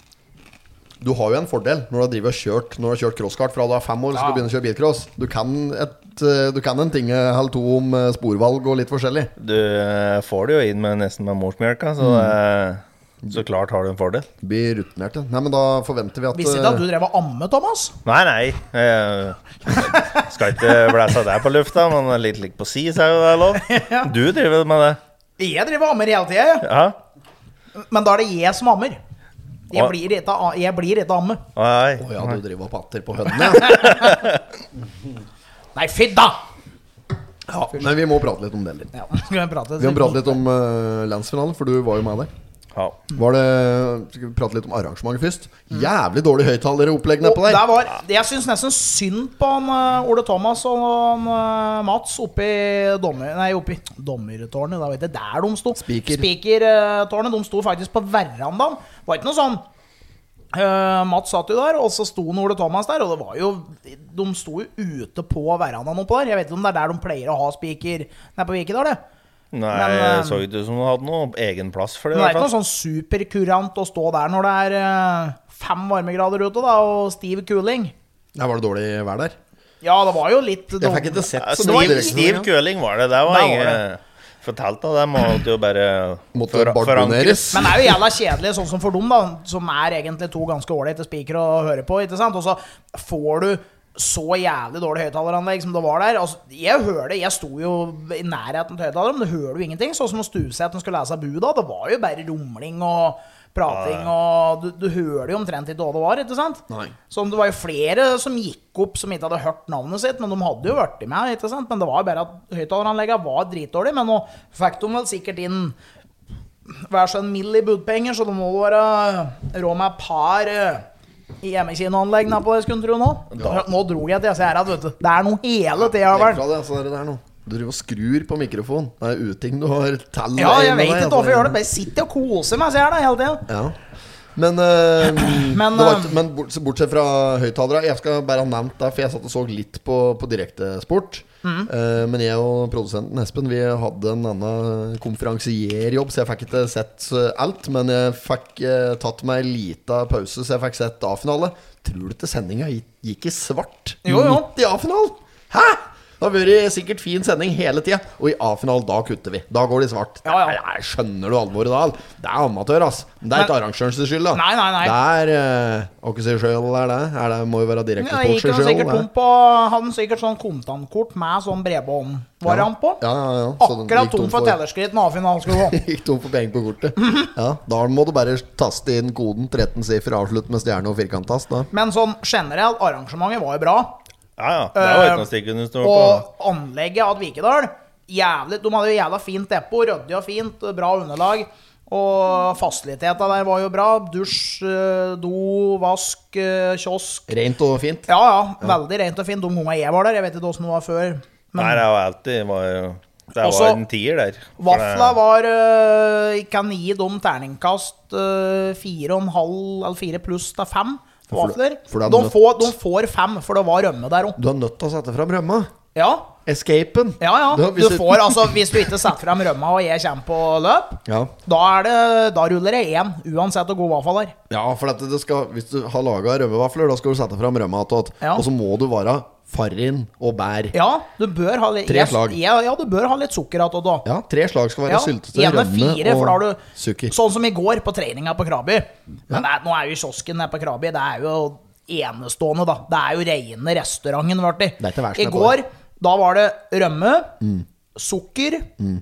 du har jo en fordel når du har drivet og kjørt Når du har kjørt crosskart fra du er fem år, så skal du begynne å kjøre bilcross. Du kan, et, eh, du kan en ting eh, halv to om eh, sporvalg og litt forskjellig. Du eh, får det jo inn med nesten med morsmjølka, så eh, så klart har du en fordel. Du blir rutinert. Ja. Nei, men da forventer vi at Visste ikke at eh, du drev og amme, Thomas? Nei, nei. Jeg skal ikke blæse deg på lufta, men litt lik på si, så er jo det lov. Du driver med det. Jeg driver og ammer hele tida, jeg. Ja. Men da er det jeg som ammer. Jeg Å. blir ikke, a- jeg blir ikke amme. Nei. Å ja, du driver og patter på hønene, ja. Nei, fy da! Ja, men vi må prate litt om det litt. Ja, skal vi prate Vi må prate litt om uh, landsfinalen, for du var jo med der. Ja. Var det, Skal vi prate litt om arrangementet først? Jævlig dårlig høyttaleropplegg nedpå Og der. der var, jeg syns nesten synd på han uh, Ole Thomas og han, uh, Mats oppi dommer... Nei, oppi dommertårnet. Da vet jeg der de sto. Spiker. Spikertårnet. De sto faktisk på verandaen. Det var ikke noe sånn uh, Mats satt jo der, og så sto han Ole Thomas der. Og det var jo de sto jo ute på verandaen oppå der. Jeg vet ikke om det er der de pleier å ha spiker nede på Vikedal, det. Nei, Men, eh, så ikke ut som du hadde noe egen plass for det. Men det i er ikke hvert noe fall. sånn superkurant å stå der når det er uh, fem varmegrader ute, da, og stiv cooling. Ja, var det dårlig vær der? Ja, det var jo litt Jeg fikk ikke sett Ja, så Stiv, mye direkte. stiv køling var det. Det var Det var ingen fortalt av dem. Måtte jo bare Måtte for- barboneres. Men det er jo jævla kjedelig, sånn som for dem, da, som er egentlig to ganske ålreite spikere å høre på. Ikke sant? Og så får du så jævlig dårlig høyttaleranlegg som det var der. Altså, jeg hører det, jeg sto jo i nærheten til høyttaleren, men du hører jo ingenting. Sånn som når Stuvseth skulle lese buda, det var jo bare rumling og prating, og du, du hører jo omtrent ikke hva det var, ikke sant? Nei. Så det var jo flere som gikk opp som ikke hadde hørt navnet sitt, men de hadde jo vært med, ikke sant? Men det var jo bare at høyttaleranlegget var dritdårlig, men nå fikk de vel sikkert inn hver sånn mill i budpenger, så det må være råd med et par eh, i hjemmekinoanlegg nede på det, skulle du tro nå. Nå dro jeg til jeg ser at, vet du, det er noe hele tida, Legg vel. fra deg, så er det der nå. Du driver og skrur på mikrofonen. Det er uting du har tall Ja, jeg med vet deg, ikke altså. hvorfor jeg gjør det, bare sitter og koser meg, ser jeg det hele tida. Ja. Men, eh, Men, det var, eh, ikke- men bort, bortsett fra høyttalere, jeg skal bare ha nevnt det, for jeg satt og så litt på, på direktesport. Mhm. Eh, men jeg og produsenten Espen, vi hadde en annen konferansierjobb, så jeg fikk ikke sett eh, alt. Men jeg fikk eh, tatt meg en liten pause, så jeg fikk sett A-finale. Tror du ikke sendinga gikk, gikk i svart Jo, jo. midt i A-finalen? Hæ?! Det har vært sikkert fin sending hele tida. Og i A-finalen, da kutter vi. Da går det svart. Ja, ja. Nei, skjønner du alvoret da? Det er amatør, ass. Det er ikke arrangørens skyld, da. Nei, nei, nei. Det er uh, Hva skal jeg si sjøl, er det? Er det? Må jo være direkte Ja, sport gikk han sjøl. sikkert tom på Hadde han sikkert sånn kontantkort med sånn bredbånd-variant på. Ja, ja, ja. Så den Akkurat gikk tom for tellerskritt når A-finalen skulle gå. Gikk tom for penger på kortet. Ja, da må du bare taste inn koden tretten siffer, avslutt med stjerne og firkanttast. Da. Men sånn generelt, arrangementet var jo bra. Ja, ja. Det var ikke noe stikk under stå på. Og anlegget av Vikedal jævlig, de hadde jo jævla fint depot, ryddig og fint, bra underlag. Og fasiliteter der var jo bra. Dusj, do, vask, kiosk. Rent og fint. Ja, ja, veldig rent og fint. De gangene jeg var der, jeg vet ikke hvordan det var før. Men Nei, det var alltid var jo, Det var Også, en tier der. For Vafla det- var uh, kan gi dem terningkast uh, fire og en halv, eller fire pluss til fem for For- vafler. for det er de, nødt. får, de får fem, for det var rømme der òg. Du er nødt til å sette fram rømma. Ja, Escapen. ja, ja. Da, Du hvis du- får, altså, hvis du ikke setter frem rømma og jeg kommer på løp, Ja. da, er det, da ruller det én, uansett hvor god vaffel er. Ja, for at det skal, hvis du har laga rømmevafler, da skal du sette fram rømma attåt. Ja. Og så må du være farrin og bær. Ja, du bør ha litt Tre jeg- slag. Ja, ja, du bør ha litt sukker attåt òg. Ja, tre slag skal være Ja, syltetøy, gjerne rømme fire, for da har og du sukker. Sånn som i går på treninga på Krabi. Men det er, nå er jo kiosken nede på Krabi, det er jo enestående, da. Det er jo reine restauranten, ble Det er ikke verst I nedpå går, da var det rømme, sukker,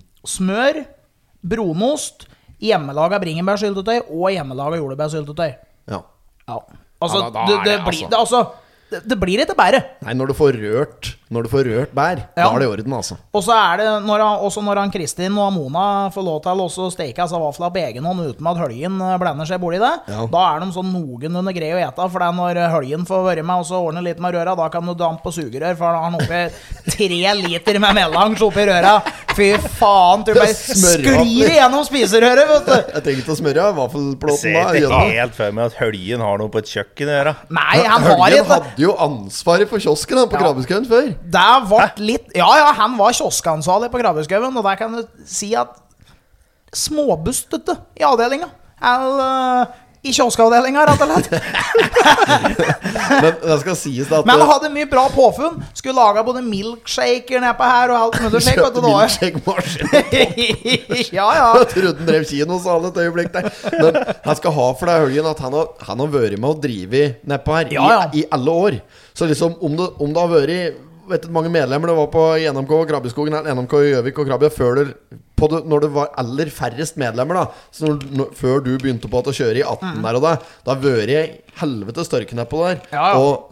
smør, brunost, hjemmelaga bringebærsyltetøy og hjemmelaga jordbærsyltetøy. Ja. Ja. Altså, Ja, da- da det, er det, det, blir, altså. det, altså, det, det blir ikke bare. Nei, når du får rørt Når du får rørt bær, da Ja. er det i orden, altså. Og så er det når han, også når han Kristin og Mona får lov til å steke seg vafla på egen hånd uten at høljen eh, blander seg borti det, Ja. da er de sånn noenlunde greie å ete. For det er når høljen får være med og så ordne litt med røra, da kan du dampe på sugerør, for da har han oppi tre liter med melange oppi røra. Fy faen, du bare Smørvafler. sklir igjennom spiserøret, vet du. Jeg trenger ikke å smøre Jeg vaffelplåten ser da. ikke gjennom. helt for meg at Høljen har noe på et kjøkken å gjøre. Nei, han har Høljen ikke hadde jo ansvaret for kiosken da, på Ja. Krabbeskauen før. Det ble litt Ja, ja, han var kioskansvarlig på Krabbeskauen, og der kan du si at småbustete i avdelinga. Eller uh, i kioskavdelinga, rett og slett. Men det skal sies da at Men han hadde mye bra påfunn. Skulle lage både milkshaker nedpå her og alt mulig slik. vet du, kjøpte det var- milkshake-maskin. ja, ja. Jeg trodde han drev kinosal et øyeblikk der. Men han skal ha for deg, Høljen, at han har, han har vært med å drive nedpå her Ja, ja. i, i alle år. Så liksom, om det, om det har vært vet du hvor mange medlemmer det var på N M K og Krabbeskogen, eller N M K i Gjøvik og Krabbe før det, på det, når det var aller færrest medlemmer, da. Så når, når, før du begynte på å kjøre i atten der og da, da har vært helvete størke nedpå der. Mm. Ja, ja. Og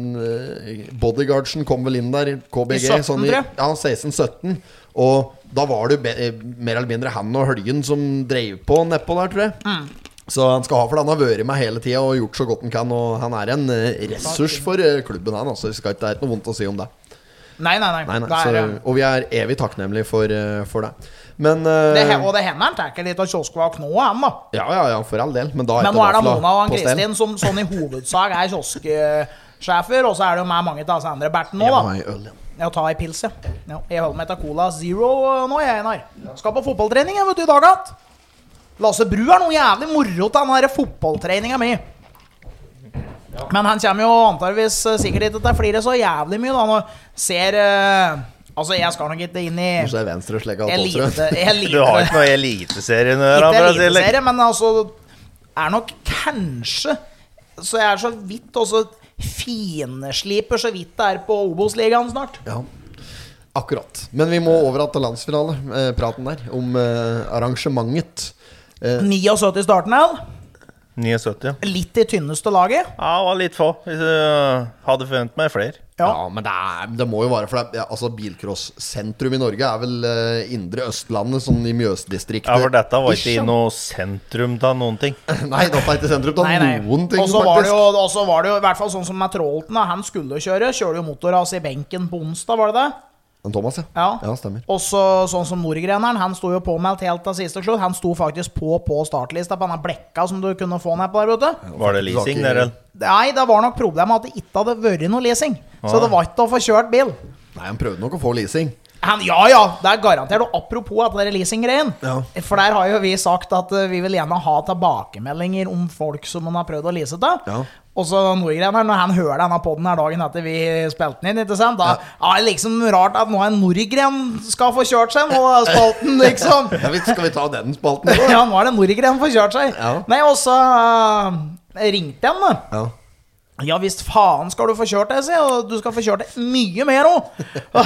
uh, bodyguardsen kom vel inn der, K B G, I sytten, sånn i tror jeg. ja, seksten sytten. Og da var det jo be, mer eller mindre han og Høljen som drev på nedpå der, tror jeg. Mm. Så han skal ha for det. Han har vært med hele tida og gjort så godt han kan. Og han er en eh, ressurs for eh, klubben, han. Altså, det skal ikke det er ikke noe vondt å si om det. Nei, nei, nei. Nei, nei, Det er, så, um, og vi er evig takknemlige for, eh, for det. Men eh, det, he- og det hender han tar litt av kioskvak nå, han da. Ja, ja, ja, for all del. Men da Men nå er det vafla Mona og han på stell. Kristin som sånn i hovedsak er kiosksjefer, og så er det jo med mange av disse andre Berten nå, Jeg må da. ha en øl, ja. Jeg tar ei pils, ja. ja. Jeg holder meg til Cola Zero nå, jeg, Einar. Skal på fotballtrening, jeg, vet du, i dag att. Lasse Bru er noe jævlig moro til den her fotballtreninga mi. Men han kommer jo antageligvis eh, sikkert ikke til å flire så jævlig mye, da. Når ser eh, Altså, jeg skal nok ikke inn i Så er venstre slegga elite... attåt, elite Du har ikke noe i Eliteserien å gjøre? ikke for å si det. eliteserie, men altså er nok kanskje Så jeg er så vidt også finesliper så vidt det er på Obos-ligaen snart. Ja, akkurat. Men vi må over til landsfinale, eh, praten der, om eh, arrangementet. Eh, syttini starten her. syttini, ja. Litt i tynneste laget. Ja, det var litt få. Hvis jeg hadde forventet meg flere. ja. Ja. men det, er, det må jo være for det, ja, altså bilcross-sentrum i Norge er vel eh, indre Østlandet, sånn i Mjøsdistriktet. Ja, for dette var ikke i noe sentrum av noen ting. Nei, dette er ikke sentrum av Nei, nei. noen ting, Og så var, det faktisk. jo- og så var det jo i hvert fall sånn som med Trollten. da. Han skulle kjøre. Kjørte jo motorras i benken på onsdag, var det det? Men Thomas, ja. Ja. Ja, stemmer. Og så sånn som Nordgreneren, han sto jo påmeldt helt til siste slutt. Han sto faktisk på på startlista på denne blekka som du kunne få ned på der, vet du. Var det leasing der, eller? Nei, det var nok problemet at det ikke hadde vært noe leasing. Så Ah. det var ikke å få kjørt bil. Nei, han prøvde nok å få leasing. Han, ja, ja, det er garantert. Og apropos at det er leasing-greien. Ja. For der har jo vi sagt at uh, vi vil gjerne ha tilbakemeldinger om folk som man har prøvd å lease til. Ja. Og så Nordgren her, når han hører denne podden her dagen etter vi spilte den inn, ikke sant? Da ja. er det liksom rart at nå en Nordgren skal få kjørt seg nå, spalten, liksom. Ja, skal vi ta den spalten da? Ja, nå er det Nordgren får kjørt seg. Ja. Nei, og så uh, ringte han da. Ja. Ja, visst faen skal du få kjørt deg, og du skal få kjørt deg mye mer også.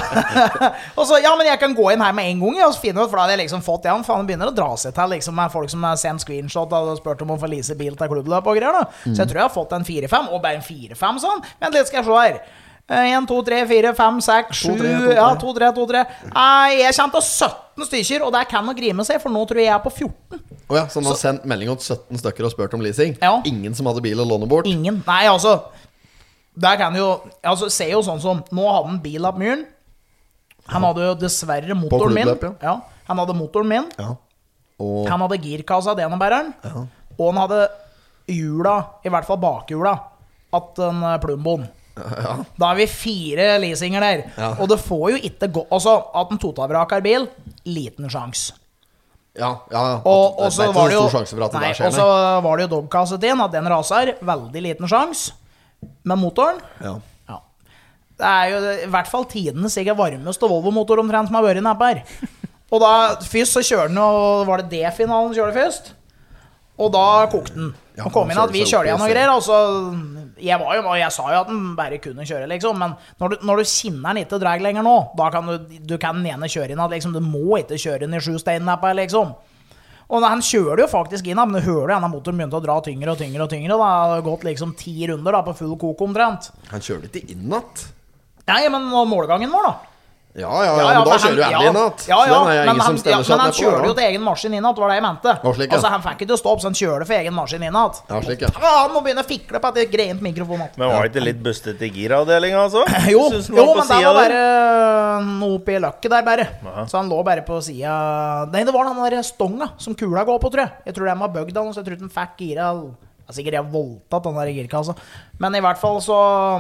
Og så, ja, men jeg kan gå inn her med en gang, og så finne ut, for da hadde jeg liksom fått, ja, faen, begynner å dra seg til, liksom, med folk som har sendt screenshot og spurt om å få lease bil til klubbløp og greier, da. Mm. Så jeg tror jeg har fått en fire fem, og bare en fire fem sånn. Vent litt, skal jeg se her. en, to, tre, fire, fem, seks, sju, ja, to, tre, to, tre. Nei, jeg kommer til sytten stykker, og det kan nok grime seg, for nå tror jeg jeg er på fjorten. Oh ja, så han har sendt melding om sytten stykker og spurt om leasing. Ja. Ingen som hadde bil å låne bort. Ingen, nei altså der kan jo, altså se jo sånn som nå hadde han bil opp myren. Han hadde jo dessverre motoren min. Ja. Ja, han hadde motoren min. Ja. Og... Han hadde girkassa denobæreren. Ja. Og han hadde hjula, i hvert fall bakhjula, at en plumboen. Ja. Da har vi fire leasinger der. Ja. Og det får jo ikke gå, altså at en totalvraker bil, liten sjans. Ja, ja, ja. Og, og så var det jo, nei, og så var det jo dogkasset inn, at den raser, veldig liten sjans. Med motoren. Ja. Ja. Det er jo i hvert fall tidens sikkert varmeste Volvo-motor omtrent som har vært nede her. Og da, først så kjørte den, og var det D-finalen kjørte først? Og da kokte den. Ja, og kom inn at vi kjørte igjen og og greier, og så, jeg, var jo, jeg sa jo at den bare kunne kjøre, liksom, men når du, når du kinner den ikke drag lenger nå, da kan du, du kan den ene kjøre inn, at liksom, du må ikke kjøre inn i sju steinen her på, liksom. Og han kjører jo faktisk inn, men du hører jo, denne motoren begynte å dra tyngre og tyngre og tyngre, da har det gått liksom ti runder da, på full kok omtrent. Han kjørte ikke inn natt. Nei, men målgangen var da. Ja, ja, ja, men da kjører du endelig inn natt. Ja, ja, men han, han, ja, men han kjører jo til egen maskin inn natt, var det jeg mente. Slik, ja. Altså, han fikk ikke stopp, så han kjører for egen maskin inn natt. Ja, slik, ja. Faen, nå begynner jeg å fikle på at det er greint mikrofon. Men var det ikke litt bustet i giravdelingen, altså? Jo, jo men det var bare noe oppi løkket der, bare. Aha. Så han lå bare på siden. Nei, det var den der stonga som kula går på, tror jeg. Jeg tror den var bøgd av noe, så jeg tror den fikk gira. Altså, sikkert jeg voldtatt den der girkassa. Men i hvert fall så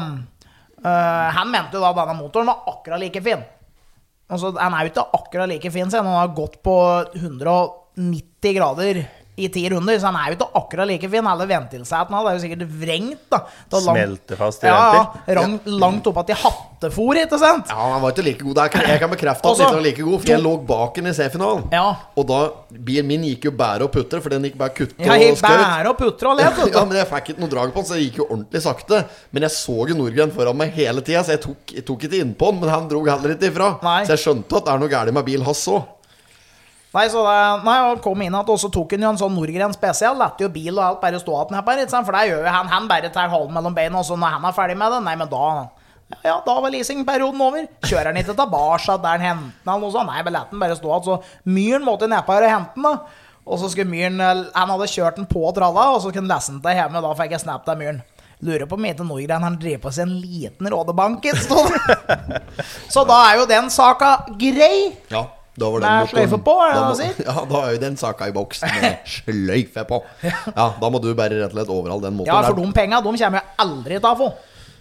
uh, han mente jo da denne motoren var akkurat like fin. Altså, han er jo ikke akkurat like fin, så han har gått på hundre og nitti grader i ti runder, så han er jo ikke akkurat like fin. Alle ventilsetene det er jo sikkert vrengt da. Smelter fast i ja, ventil. Ja, rang, langt opp at de hattefor, ikke sant? Ja, han var ikke like god. Kan, jeg kan bekrefte at han ikke var like god, for jeg lå bak den i C-finalen. Ja. Og da, bilen min gikk jo bære og putter, for den gikk bare kutte ja, og skjøt. Bære og putter og let, ja, men jeg fikk ikke noe drag på den, så det gikk jo ordentlig sakte. Men jeg så jo Nordgren foran meg hele tiden, så jeg tok, jeg tok ikke inn på den, men han drog heller ikke ifra. Nei. Så jeg skjønte at det er noe gærlig med bil hans så. Nei, så det, nei, og kom inn at også tok han jo en sånn Nordgren spesial, lette jo bil og alt bare stå at den her bare, ikke sant? For det gjør jo han, han bare tar halen mellom beina, og så når han er ferdig med det, nei, men da, ja, da var leasingperioden over. Kjører han ikke tilbake der han henter den, og så, nei, men lette den bare stå at, så Myren måtte nedpå her og hente den da, og så skulle Myren, han hadde kjørt den på tralla, og så kunne lese den til hjemme, og da fikk jeg snap til Myren. Lurer på mye til Nordgren, han driver på seg en liten rådebank, så da er jo den saka grei. Ja. Da var den med sløyfe på, er det da, det å si? Ja, da er jo den saka i boksen med sløyfe på. Ja, da må du bare rett og slett overholde den måten. Ja, for de penger, de kommer jeg aldri til å få.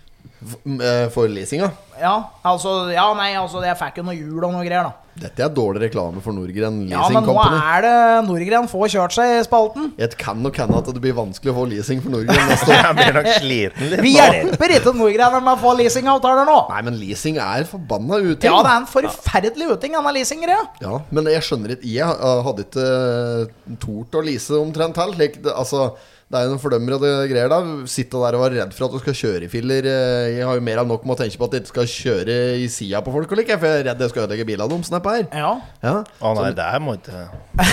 For leasinga? Ja, altså, ja, nei, altså, jeg fikk jo noe hjul og noe greier da. Dette er dårlig reklame for Nordgren Leasing Ja, men nå Company. er det Nordgren får kjørt seg i spalten. Jeg kan nok hende at det blir vanskelig å få leasing for Nordgren neste år. Jeg blir nok sliten litt. Vi hjelper ikke Nordgren med å få leasingavtaler nå. Nei, men leasing er forbanna uting. Ja, det er en forferdelig uting, denne leasingen, ja. Ja, men jeg skjønner ikke. Jeg hadde ikke tort å lease omtrent til. Like, det, altså, det er jo noen fordømmer og det greier da. Sitte der og være redd for at du skal kjøre i filler. Jeg har jo mer av nok med å tenke på at jeg ikke skal kjøre i siden på folk og like. For jeg er redd jeg skal ødelegge bilen av dem, sånn her. Ja. Ja. Å nei, det her må ikke...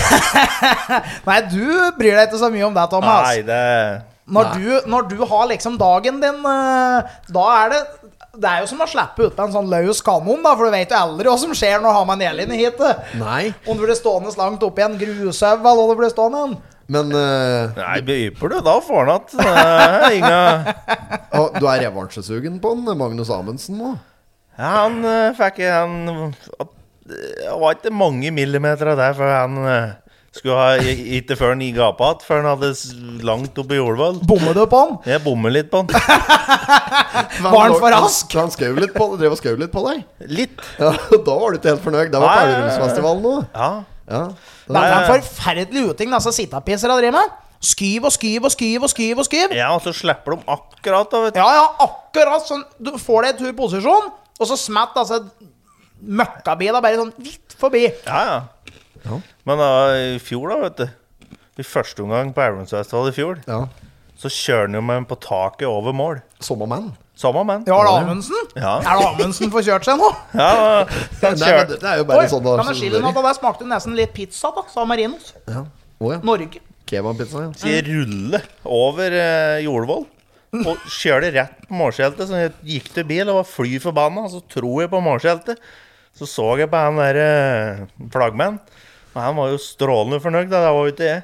Nei, du bryr deg ikke så mye om det, Thomas. Nei, det... Når, Nei. Du, når du har liksom dagen din, da er det... Det er jo som å slippe ut på en sånn løs kanon da, for du vet jo aldri hva som skjer når har man Elin hit. Nei. Om du blir stående langt opp i en grusøv, eller hva du blir stående igjen. Men uh, Nei, beøper du, da får han at uh, inga... oh, du er revansjesugen på den, Magnus Amundsen nå? Ja, han uh, fikk han... Det var ikke mange millimeter av det, for han uh, Skulle ha i- ikke før han gikk opp igjen, før han hadde s- langt opp i jordvoll. Bommer du på den? Jeg bommer litt på han. Var han for rask? Han skrev litt på, drev og skrev litt på deg. Litt. Ja, da var du ikke helt fornøyd. Det var Nei. Pælrumsfestivalen nå. Ja. Ja. Det er en forferdelig uting disse sittapisser driver med. Skyv og skyv og skyv og skyv og skyv. Ja, og så slipper de akkurat da, vet du. Ja, ja, akkurat sånn. Du får det i tur posisjon, og så smett altså møkkabiler bare sånn vidt forbi. Ja, ja. Ja. Men da, i fjor da, vet du, i første omgang på Pælrumsfestival i fjor, Ja. så kjører han jo med en på taket over mål. Sommermann. Samme mann. Ja, er det Amundsen? Ja. Er det Amundsen får kjørt seg nå? Ja, Nei, den men kjør... det, det er jo bare Oi, sånn da. kan jeg skille den at det smakte nesten litt pizza da, sa Marinos. Ja. Å ja. Norge. Kebabpizza, ja. Så jeg ruller over eh, jordvoll og kjører rett på målskjeltet. Så jeg gikk til bil og var fly forbanna, så tror jeg på målskjeltet. Så så jeg på han der eh, flaggmenn. Og han var jo strålende fornøyd, da. Det var jo ikke jeg.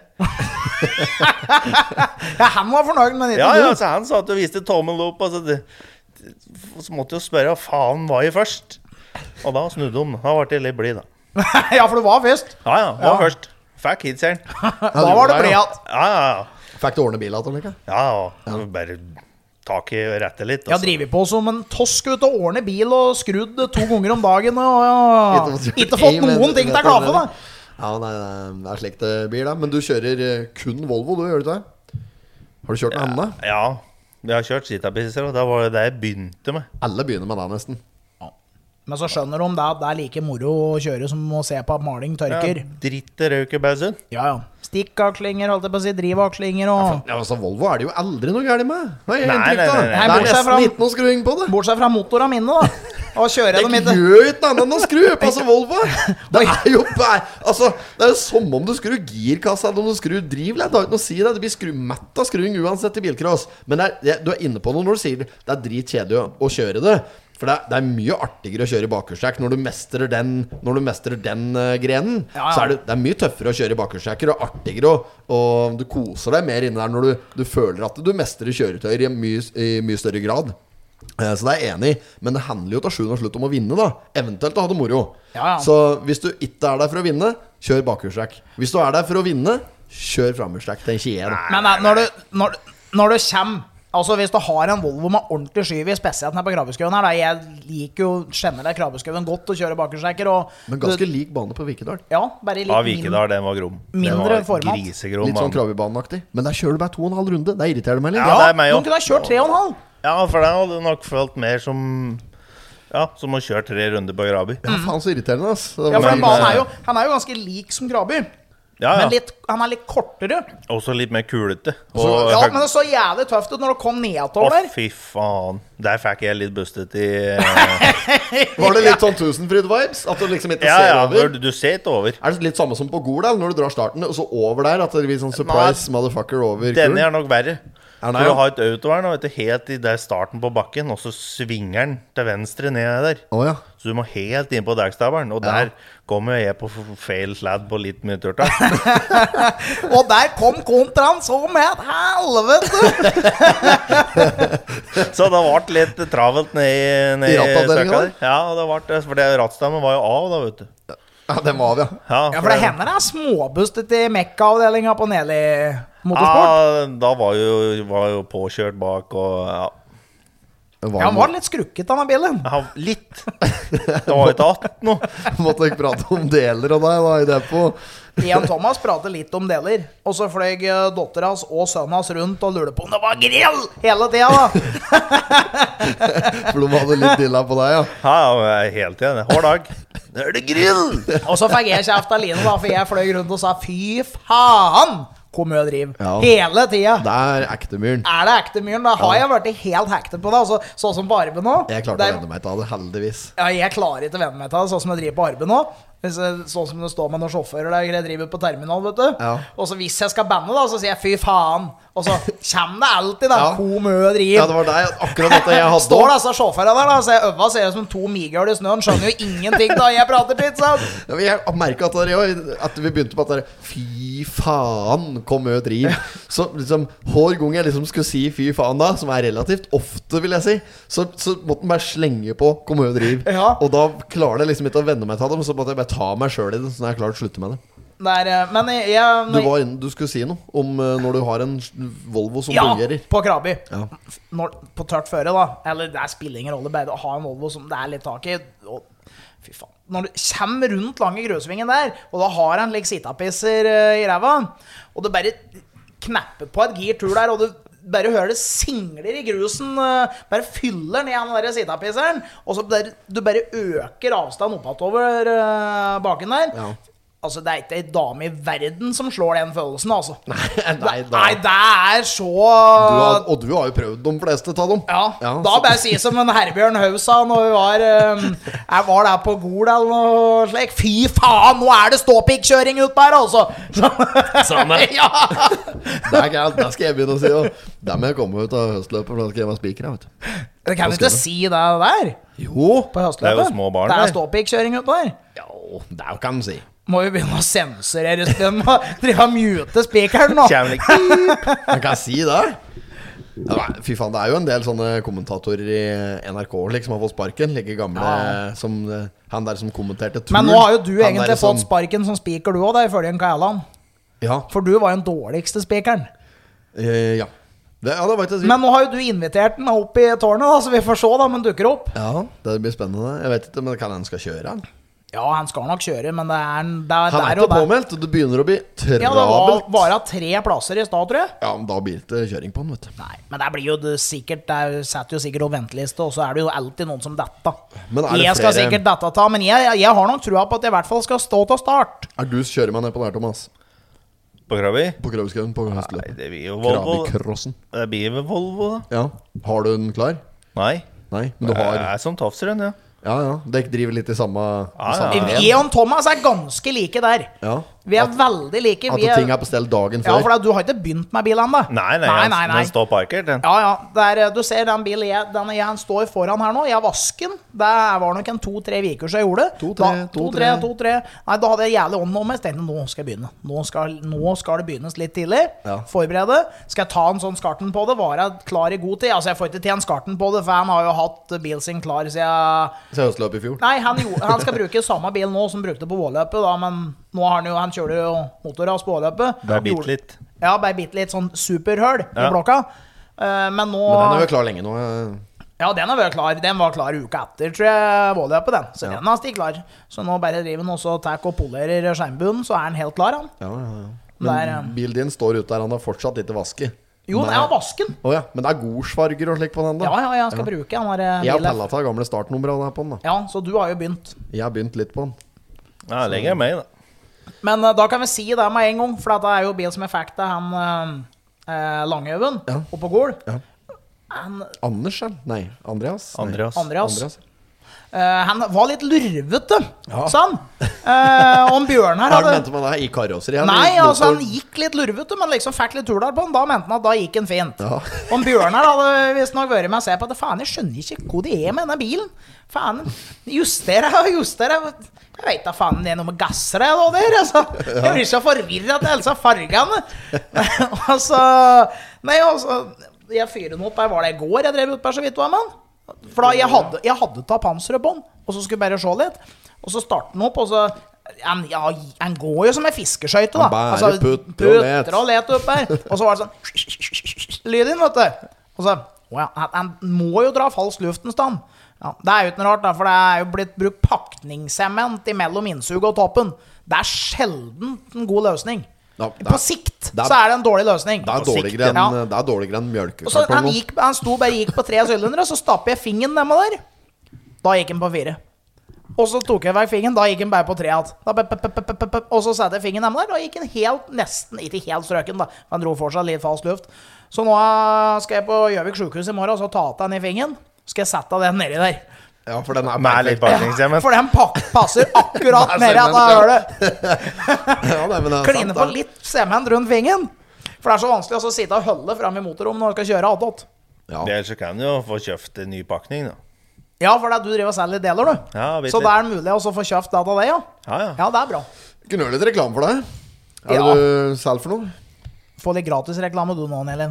Ja, han var fornøyd, men ikke Ja, ja, du. så han sa at du viste tommel opp. Altså det, det, så måtte jeg jo spørre hva faen var jeg først. Og da snudde hun. Da ble jeg litt blid, da. Ja, for du var først. Ja, ja, var Ja. først. Fikk hitseren. Da var det blid at. Ja, ja, ja. Fikk du ordne bil at ikke? Ja, ja. Bare tak i og rette litt. Jeg har altså. drivet på som en tosk ut og ordne bil og skrudd to ganger om dagen og ja, Ikke- ikke fått noen ting til å klaffe da. Ja, nei, det er slik det blir da. Men du kjører eh, kun Volvo, du, gjør du ikke? Har du kjørt noe annet? Ja, jeg har kjørt sittapisser, og det var det jeg begynte med. Alle begynner med det nesten. Men så skjønner de det at det er like moro å kjøre som å se på at maling tørker. Ja, dritte røykebausen. Ja, ja. Stikkakslinger, holdt jeg på å si, drivakslinger og Ja, altså Volvo er det jo aldri noe gærlig med. Nei, Nei, nei, nei, nei. Det er Bortsett fra- nesten ikke noe skruing på det. bortsett fra motorene mine da. Og kjøre dem Jeg ikke. gjør jo ikke annet enn å skru på altså Volvo. Det er jo bare Altså, det er jo som om du skrur girkassa eller om du skrur drivledd. Det har ikke noe å si det. Det blir skru mett av skruing uansett i bilcross. Men det er, det, du er inne på noe når du sier det er dritkjedelig å, å kjøre det. For det er, det er mye artigere å kjøre i bakhjulstrekk når du mestrer den Når du mestrer den uh, grenen. Ja, ja. Så er det, det er mye tøffere å kjøre i bakhjulstrekker og artigere, og, og du koser deg mer inni der når du, du føler at du mestrer kjøretøyer i mye, i mye større grad. Eh, Så det er jeg enig i. Men det handler jo til sjuende og slutt om å vinne, da. Eventuelt å ha det moro. Ja, ja. Så hvis du ikke er der for å vinne, kjør bakhjulstrekk. Hvis du er der for å vinne, kjør framhjulstrekk, tenker jeg. da. Men nei, når du, når, når du kommer Altså hvis du har en Volvo med ordentlig skyv i, spesielt nede på Krabbeskøen her da, jeg liker jo generelt Krabbeskøen godt å kjøre bakhjulstrekker og Men ganske lik bane på Vikedal. ja, bare litt Ja, min- Vikedal, den var grom. mindre Den var format. Grisegrom. Litt sånn mann. Krabbøybaneaktig. Men der kjører du bare to og en halv runde. Det irriterer meg litt. Ja, det er meg de også. kunne ha kjørt tre og en halv. Ja, for den hadde nok følt mer som Ja, som å kjøre tre runder på Graby. Ja, faen så irriterende, ass. Det Ja, for var- den banen er jo, han er jo ganske lik som Kraby, Ja, men ja. litt, han er litt kortere. Også litt mer kulete. Så- Og Ja, høg- men det så jævlig tøft ut når det kom Å, nedover der. fy faen. Der fikk jeg litt bustet i Var det litt sånn Tusenfryd-vibes? At du liksom ikke Ja, ser ja, over? du, du ser ikke over. Er det litt samme som på Gordal, når du drar starten, og så over der? At det blir sånn surprise motherfucker over Denne kulen? er nok verre. Er den For her, du ja? har et autovern og vet du, helt i der starten på bakken, og så svinger den til venstre ned der. Å ja. Så du må helt inn på dagstabelen, og der kommer jeg på f- feil sladd på litt mye turtak. Og der kom kontraen så med et helvete. Så det ble litt travelt ned i, ned I i rattavdelingen søkka der. Ja, det ble, for det rattstammen var jo av da, vet du. Ja, den var av, ja. Ja, Ja, for det hender det er småbustet i Mekka-avdelinga på Nelly Motorsport. Ja, da var jo, var jo påkjørt bak og ja. Den Ja, han var litt skrukket, denne bilen. Ja, litt. Det var jo ikke att noe. Måtte ikke prate om deler av deg, da, i det på. Ian Thomas prater litt om deler. Og så fløy eh, datteren hans og sønnen hans rundt og lurte på om det var grill hele tida. da. For de hadde litt dilla på deg, ja. Ja, ja, helt igjen. Hver dag. Det er det grill! Og så fikk jeg kjeft av Line, da, for jeg fløy rundt og sa fy faen, hvor mye jeg driver. Ja. Hele tida. Det er ektemyren. Er det ekte myren? Da har jeg vært helt hektet på det. Altså, sånn som på arbeid nå. Jeg klarte Det å er- venne meg til det, heldigvis. Ja, jeg klarer ikke å venne meg til det, sånn som jeg driver på arbeid nå. Hvis jeg, sånn som det står med noen sjåfører der jeg driver på terminal, vet du. Ja. Og så hvis jeg skal banne, da, så sier jeg fy faen. Og så kommer det alltid, da. Ja. Hvor mye jeg Ja, driver. det var deg, akkurat dette jeg hadde Står også. disse sjåførene der, da, så jeg øva ser ut som to migøl i snøen. Skjønner jo ingenting da jeg prater til, sant? Ja, men Jeg merket at, dere, også, at vi begynte på at dere, fy faen, kom med og driv. Så liksom, hver gang jeg liksom skulle si fy faen da, som er relativt ofte, vil jeg si, så, så måtte den bare slenge på kom med og driv. Ja. Og da klarer jeg liksom ikke å venne meg til det, men så måtte jeg bare ta meg selv i det, så jeg klarte å slutte med det. Der, eh, men jeg, jeg Du, var inn, du skulle si noe om eh, når du har en Volvo som Ja, fungerer. på Krabi. Ja. Når, på tørt føre, da. Eller det spiller ingen rolle, bare å ha en Volvo som det er litt tak i. Og, fy faen. Når du kommer rundt lange grusvingen der, og da har han like sittapisser uh, i ræva, og du bare knapper på et girtur der, og du bare hører det singler i grusen, uh, bare fyller ned den der sittapisseren, og så bare, du bare øker avstand oppatover uh, baken der. Ja. Altså, det er ikke en dame i verden som slår den følelsen, altså. Nei, nei, da. Nei, det er så Du har, og du har jo prøvd de fleste av dem. Ja, Ja, da så- bare si som en Herbjørn Haug sa når vi var um, Jeg var der på Gol eller noe slik. Fy faen, nå er det ståpikkkjøring ut der, altså! Sånn er det. Ja. Det er galt, det skal jeg begynne å si. Og der må jeg komme ut av høstløpet, for da skal jeg være spiker. Vet du. Det kan du ikke si det der Jo, på høstløpet. Det er jo små barn Det er der. ståpikkkjøring ut der. jo, det kan du si. Må jo begynne å sensurere spillet. Må drive og mute spikeren nå. Kjævlig. Man kan si det. Ja, nei, fy faen, det er jo en del sånne kommentatorer i N R K liksom, som har fått sparken. Like gamle Ja. som eh, han der som kommenterte turen. Men nå har jo du Han egentlig der som- fått sparken som spiker, du òg, ifølge en Kæland. Ja, For du var jo den dårligste spikeren. eh, ja. Det, ja, det var ikke å si. Men nå har jo du invitert den opp i tårnet, da, så vi får se da om den dukker opp. Ja, det blir spennende. Jeg vet ikke, men kan han skal kjøre han? Ja, han skal nok kjøre, men det er, det er Han er der ikke og der. påmeldt, og det begynner å bli Ja, det var travelt. bare tre plasser i stad, tror jeg. Ja, men da blir det ikke kjøring på han, vet du. Nei, men det blir jo det sikkert Det er- setter jo sikkert opp venteliste, og så er det jo alltid noen som detta. Men er det Jeg skal flere- sikkert detta ta, men jeg, jeg, jeg har nok trua på at jeg i hvert fall skal stå til start. Er du kjøremann ned på der, Thomas? På Krabi? På Krøvskauen på Nei, høstløpet? det blir jo Volvo. Krabikrossen. Det blir vel Volvo, da. Ja. Har du den klar? Nei. Nei, men du Det har er som Tofsrud, ja. Ja, ja. Dere driver litt i samme, Ja, i samme ja. gren. Jeg og Thomas er ganske like der. Ja. Vi er At, veldig like. at Vi er, ting er på stell dagen ja, før. for da, du har ikke begynt med bilen ennå. Nei, nei, nei, han- nei, nei. den står parkert, den. Ja, ja. Der, du ser den bilen jeg, den jeg står foran her nå. Jeg vasker den. Det var nok en to-tre uker siden jeg gjorde det. To, tre, Da- to, to, tre, tre. to, tre. Nei, da hadde jeg jævlig ånd om meg. Så tenkte jeg, nå skal jeg begynne. Nå skal, nå skal det begynnes litt tidlig. Ja. Forberede. Skal jeg ta en sånn skarten på det? Var jeg klar i god tid? Altså, jeg får ikke til en skarten på det, for han har jo hatt bilen sin klar siden Se høstløpet i fjor. Nei, han, gjorde, han skal bruke samme bil nå som brukte på Vårløpet, da, men nå har han jo Han kjører jo motorras på Vårløpet. Bare bitte Gjorde- litt. Ja, bare bitte litt sånn superhull i Ja. blokka. Eh, men nå Men den er jo klar lenge nå. eh. Ja, den har vært klar. Den var klar uka etter, tror jeg, Vårløpet, den. Så Ja. den har stått klar. Så nå bare driver han også og tar og polerer skjermbunnen, så er han helt klar, han. Ja, ja, ja. Det er, Men eh, bilen din står ute der, han har fortsatt ikke vasket. Jo, Nei. jeg har vasken. Å ja, men det er godsfarger og slik på den, da. Ja, ja, jeg skal bruke den der Jeg har bilen. pella av gamle startnumrene på den, da. Ja, så du har jo begynt. Jeg har begynt litt på den. Ja, legger jeg meg, da. Men eh, da kan vi si det med en gang, for det er jo bil som er fikk til han uh, Langøven Ja. oppå Gol. Ja. Han, Anders, eller? Nei, Andreas? Nei. Andreas. Andreas. Andreas. eh, han var litt lurvete, Ja. sa han. Uh, om Bjørnar Har du hadde mente man det i karosseri? eller Nei, i altså han motor? gikk litt lurvete, men liksom fikk litt tular på han. Da mente han at da gikk han fint. Ja. Om Bjørnar hadde visstnok vært med og se på det. Faen, jeg skjønner ikke hva det er med denne bilen. Faen, justere og justere. Jeg veit da faen det er noe med gasser det og der, altså. Jeg blir så forvirra til alle disse fargene. Og så Nei, altså Jeg fyrer den opp her, var det i går jeg drev ut på så vidt var med han? For da jeg hadde, jeg hadde tatt panseret på den, og så skulle jeg bare se litt. Og så starter den opp, og så han, ja, han går jo som ei fiskeskøyte, da. Han bærer, putter og let. putter og let opp her. Og så var det sånn lyd inn, vet du. Og så å ja, han, han må jo dra falsk luft en stand. Ja, det er jo ikke noe rart, da, for det er jo blitt brukt pakningssement imellom innsug og toppen. Det er sjelden en god løsning. Ja, det er- På sikt det er- så er det en dårlig løsning. Det er På sikt, dårligere enn ja. det er dårligere enn Og så han, mjølkekartong. gikk, han sto bare gikk på tre sylindere, så stappet jeg fingeren nedi der. Da gikk han på fire. Og så tok jeg vekk fingeren, da gikk han bare på tre igjen. Da pe- pe- pe- pe- pe- pe- Og så satte jeg fingeren nedi der, da gikk han helt, nesten, ikke helt strøken, da. Han dro fortsatt litt falsk luft. Så nå skal jeg på Gjøvik sykehus i morgen, og så ta til den i fingeren. Skal jeg sette den nedi der. Ja, for den er Med litt perfekt. bakningshjemmen. For den pak passer akkurat Det er nedi at sement, jeg ja. gjør det. Ja, nei, men det er Kline sant, på det. litt sement rundt fingeren. For det er så vanskelig å sitte og holde frem i motorrommet når du skal kjøre attåt. Ja. Ellers så kan du jo få kjøpt en ny pakning, da. Ja, for det er du driver og selger deler, du. Ja, bitte så litt. det er mulig å få kjøpt det av deg, ja. Ja, ja. Ja, det er bra. Kunne gjøre litt reklame for deg. Er Ja. det du selger for noe? Få litt gratisreklame du nå, Elin, for det.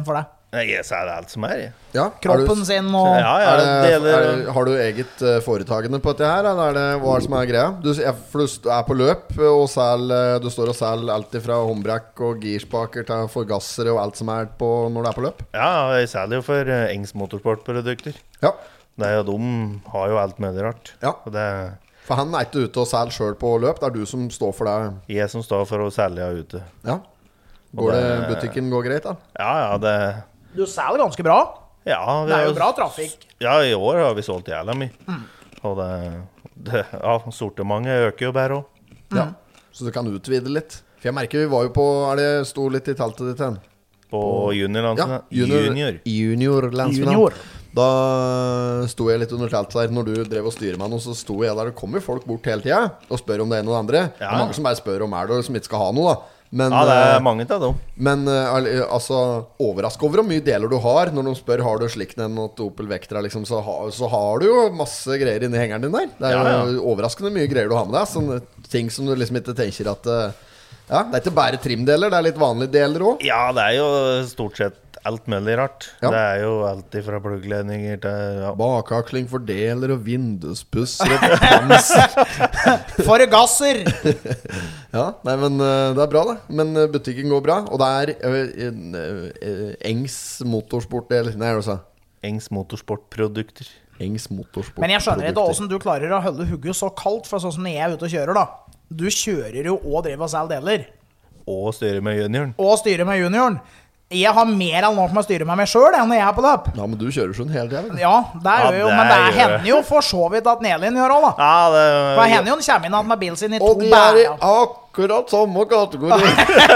Jeg selger alt som er, jeg. Ja, Kroppen er du, sin og Ja, ja, er det, deler er det, har du eget uh, foretagende på dette her, eller er det, hva er det som er greia? Du, jeg, for du er på løp og selger, du står og selger alt fra håndbrekk og girspaker til forgassere og alt som er på når du er på løp? Ja, jeg selger jo for uh, Engs motorsportprodukter. Ja. Det er jo, de har jo alt mulig rart. Ja. Og det For han er ikke ute og selger selv på løp, det er du som står for det. er jeg som står for å selge ute. Ja. Går Og det, det- butikken går greit da? Ja, ja, det Du selger ganske bra. Ja, vi Det er har- jo bra trafikk. Ja, i år har vi solgt jævla mye. Og det, det Ja, sortimentet øker jo bare òg. Ja. Så du kan utvide litt. For jeg merker vi var jo på, er det sto litt i teltet ditt hen? På Ja, juniorlandsfinalen. junior, Junior. junior landsfinalen. Junior. Da sto jeg litt under teltet der. Når du drev og styrer meg nå, så sto jeg der. Det kommer folk bort hele tida og spør om det ene og det andre. Det Ja. er mange som bare spør om er det, og som ikke skal ha noe, da. Men, Ja, det er eh, mange av dem. men eh, al- altså overrask over hvor mye deler du har. Når de spør har du slik en til Opel Vectra, liksom, så, ha, så har du jo masse greier inni hengeren din der. Det er Ja, jo overraskende mye greier du har med deg. Sånne ting som du liksom ikke tenker at eh, ja, det er ikke bare trimdeler, det er litt vanlige deler òg. Ja, det er jo stort sett alt mulig rart. Ja. Det er jo alt fra pluggledninger til ja. Bakhakling, fordeler og vinduspusser og panser. Forgasser! Ja, nei, men eh, det er bra, det. Men eh, butikken går bra. Og det er eh, en, eh, Engs motorsport eller, Nei, hva sa jeg? Engs motorsportprodukter. Engs motorsport. Men jeg skjønner ikke hvordan du klarer å holde hugget så kaldt. For sånn som når jeg er ute og kjører, da. Du kjører jo og driver og selger deler. Og styrer med junioren. Og styrer med junioren. Jeg har mer enn nok med å styre med meg sjøl enn når jeg er på løp. Ja, men du kjører sånn hele tida. Ja, det er Ja, jo, det men det gjør jeg. hender jo for så vidt at Nelin gjør òg, da. Ja, det For hender jo han kommer inn igjen med bilen sin i to Og de er i bærer. akkurat samme kategori.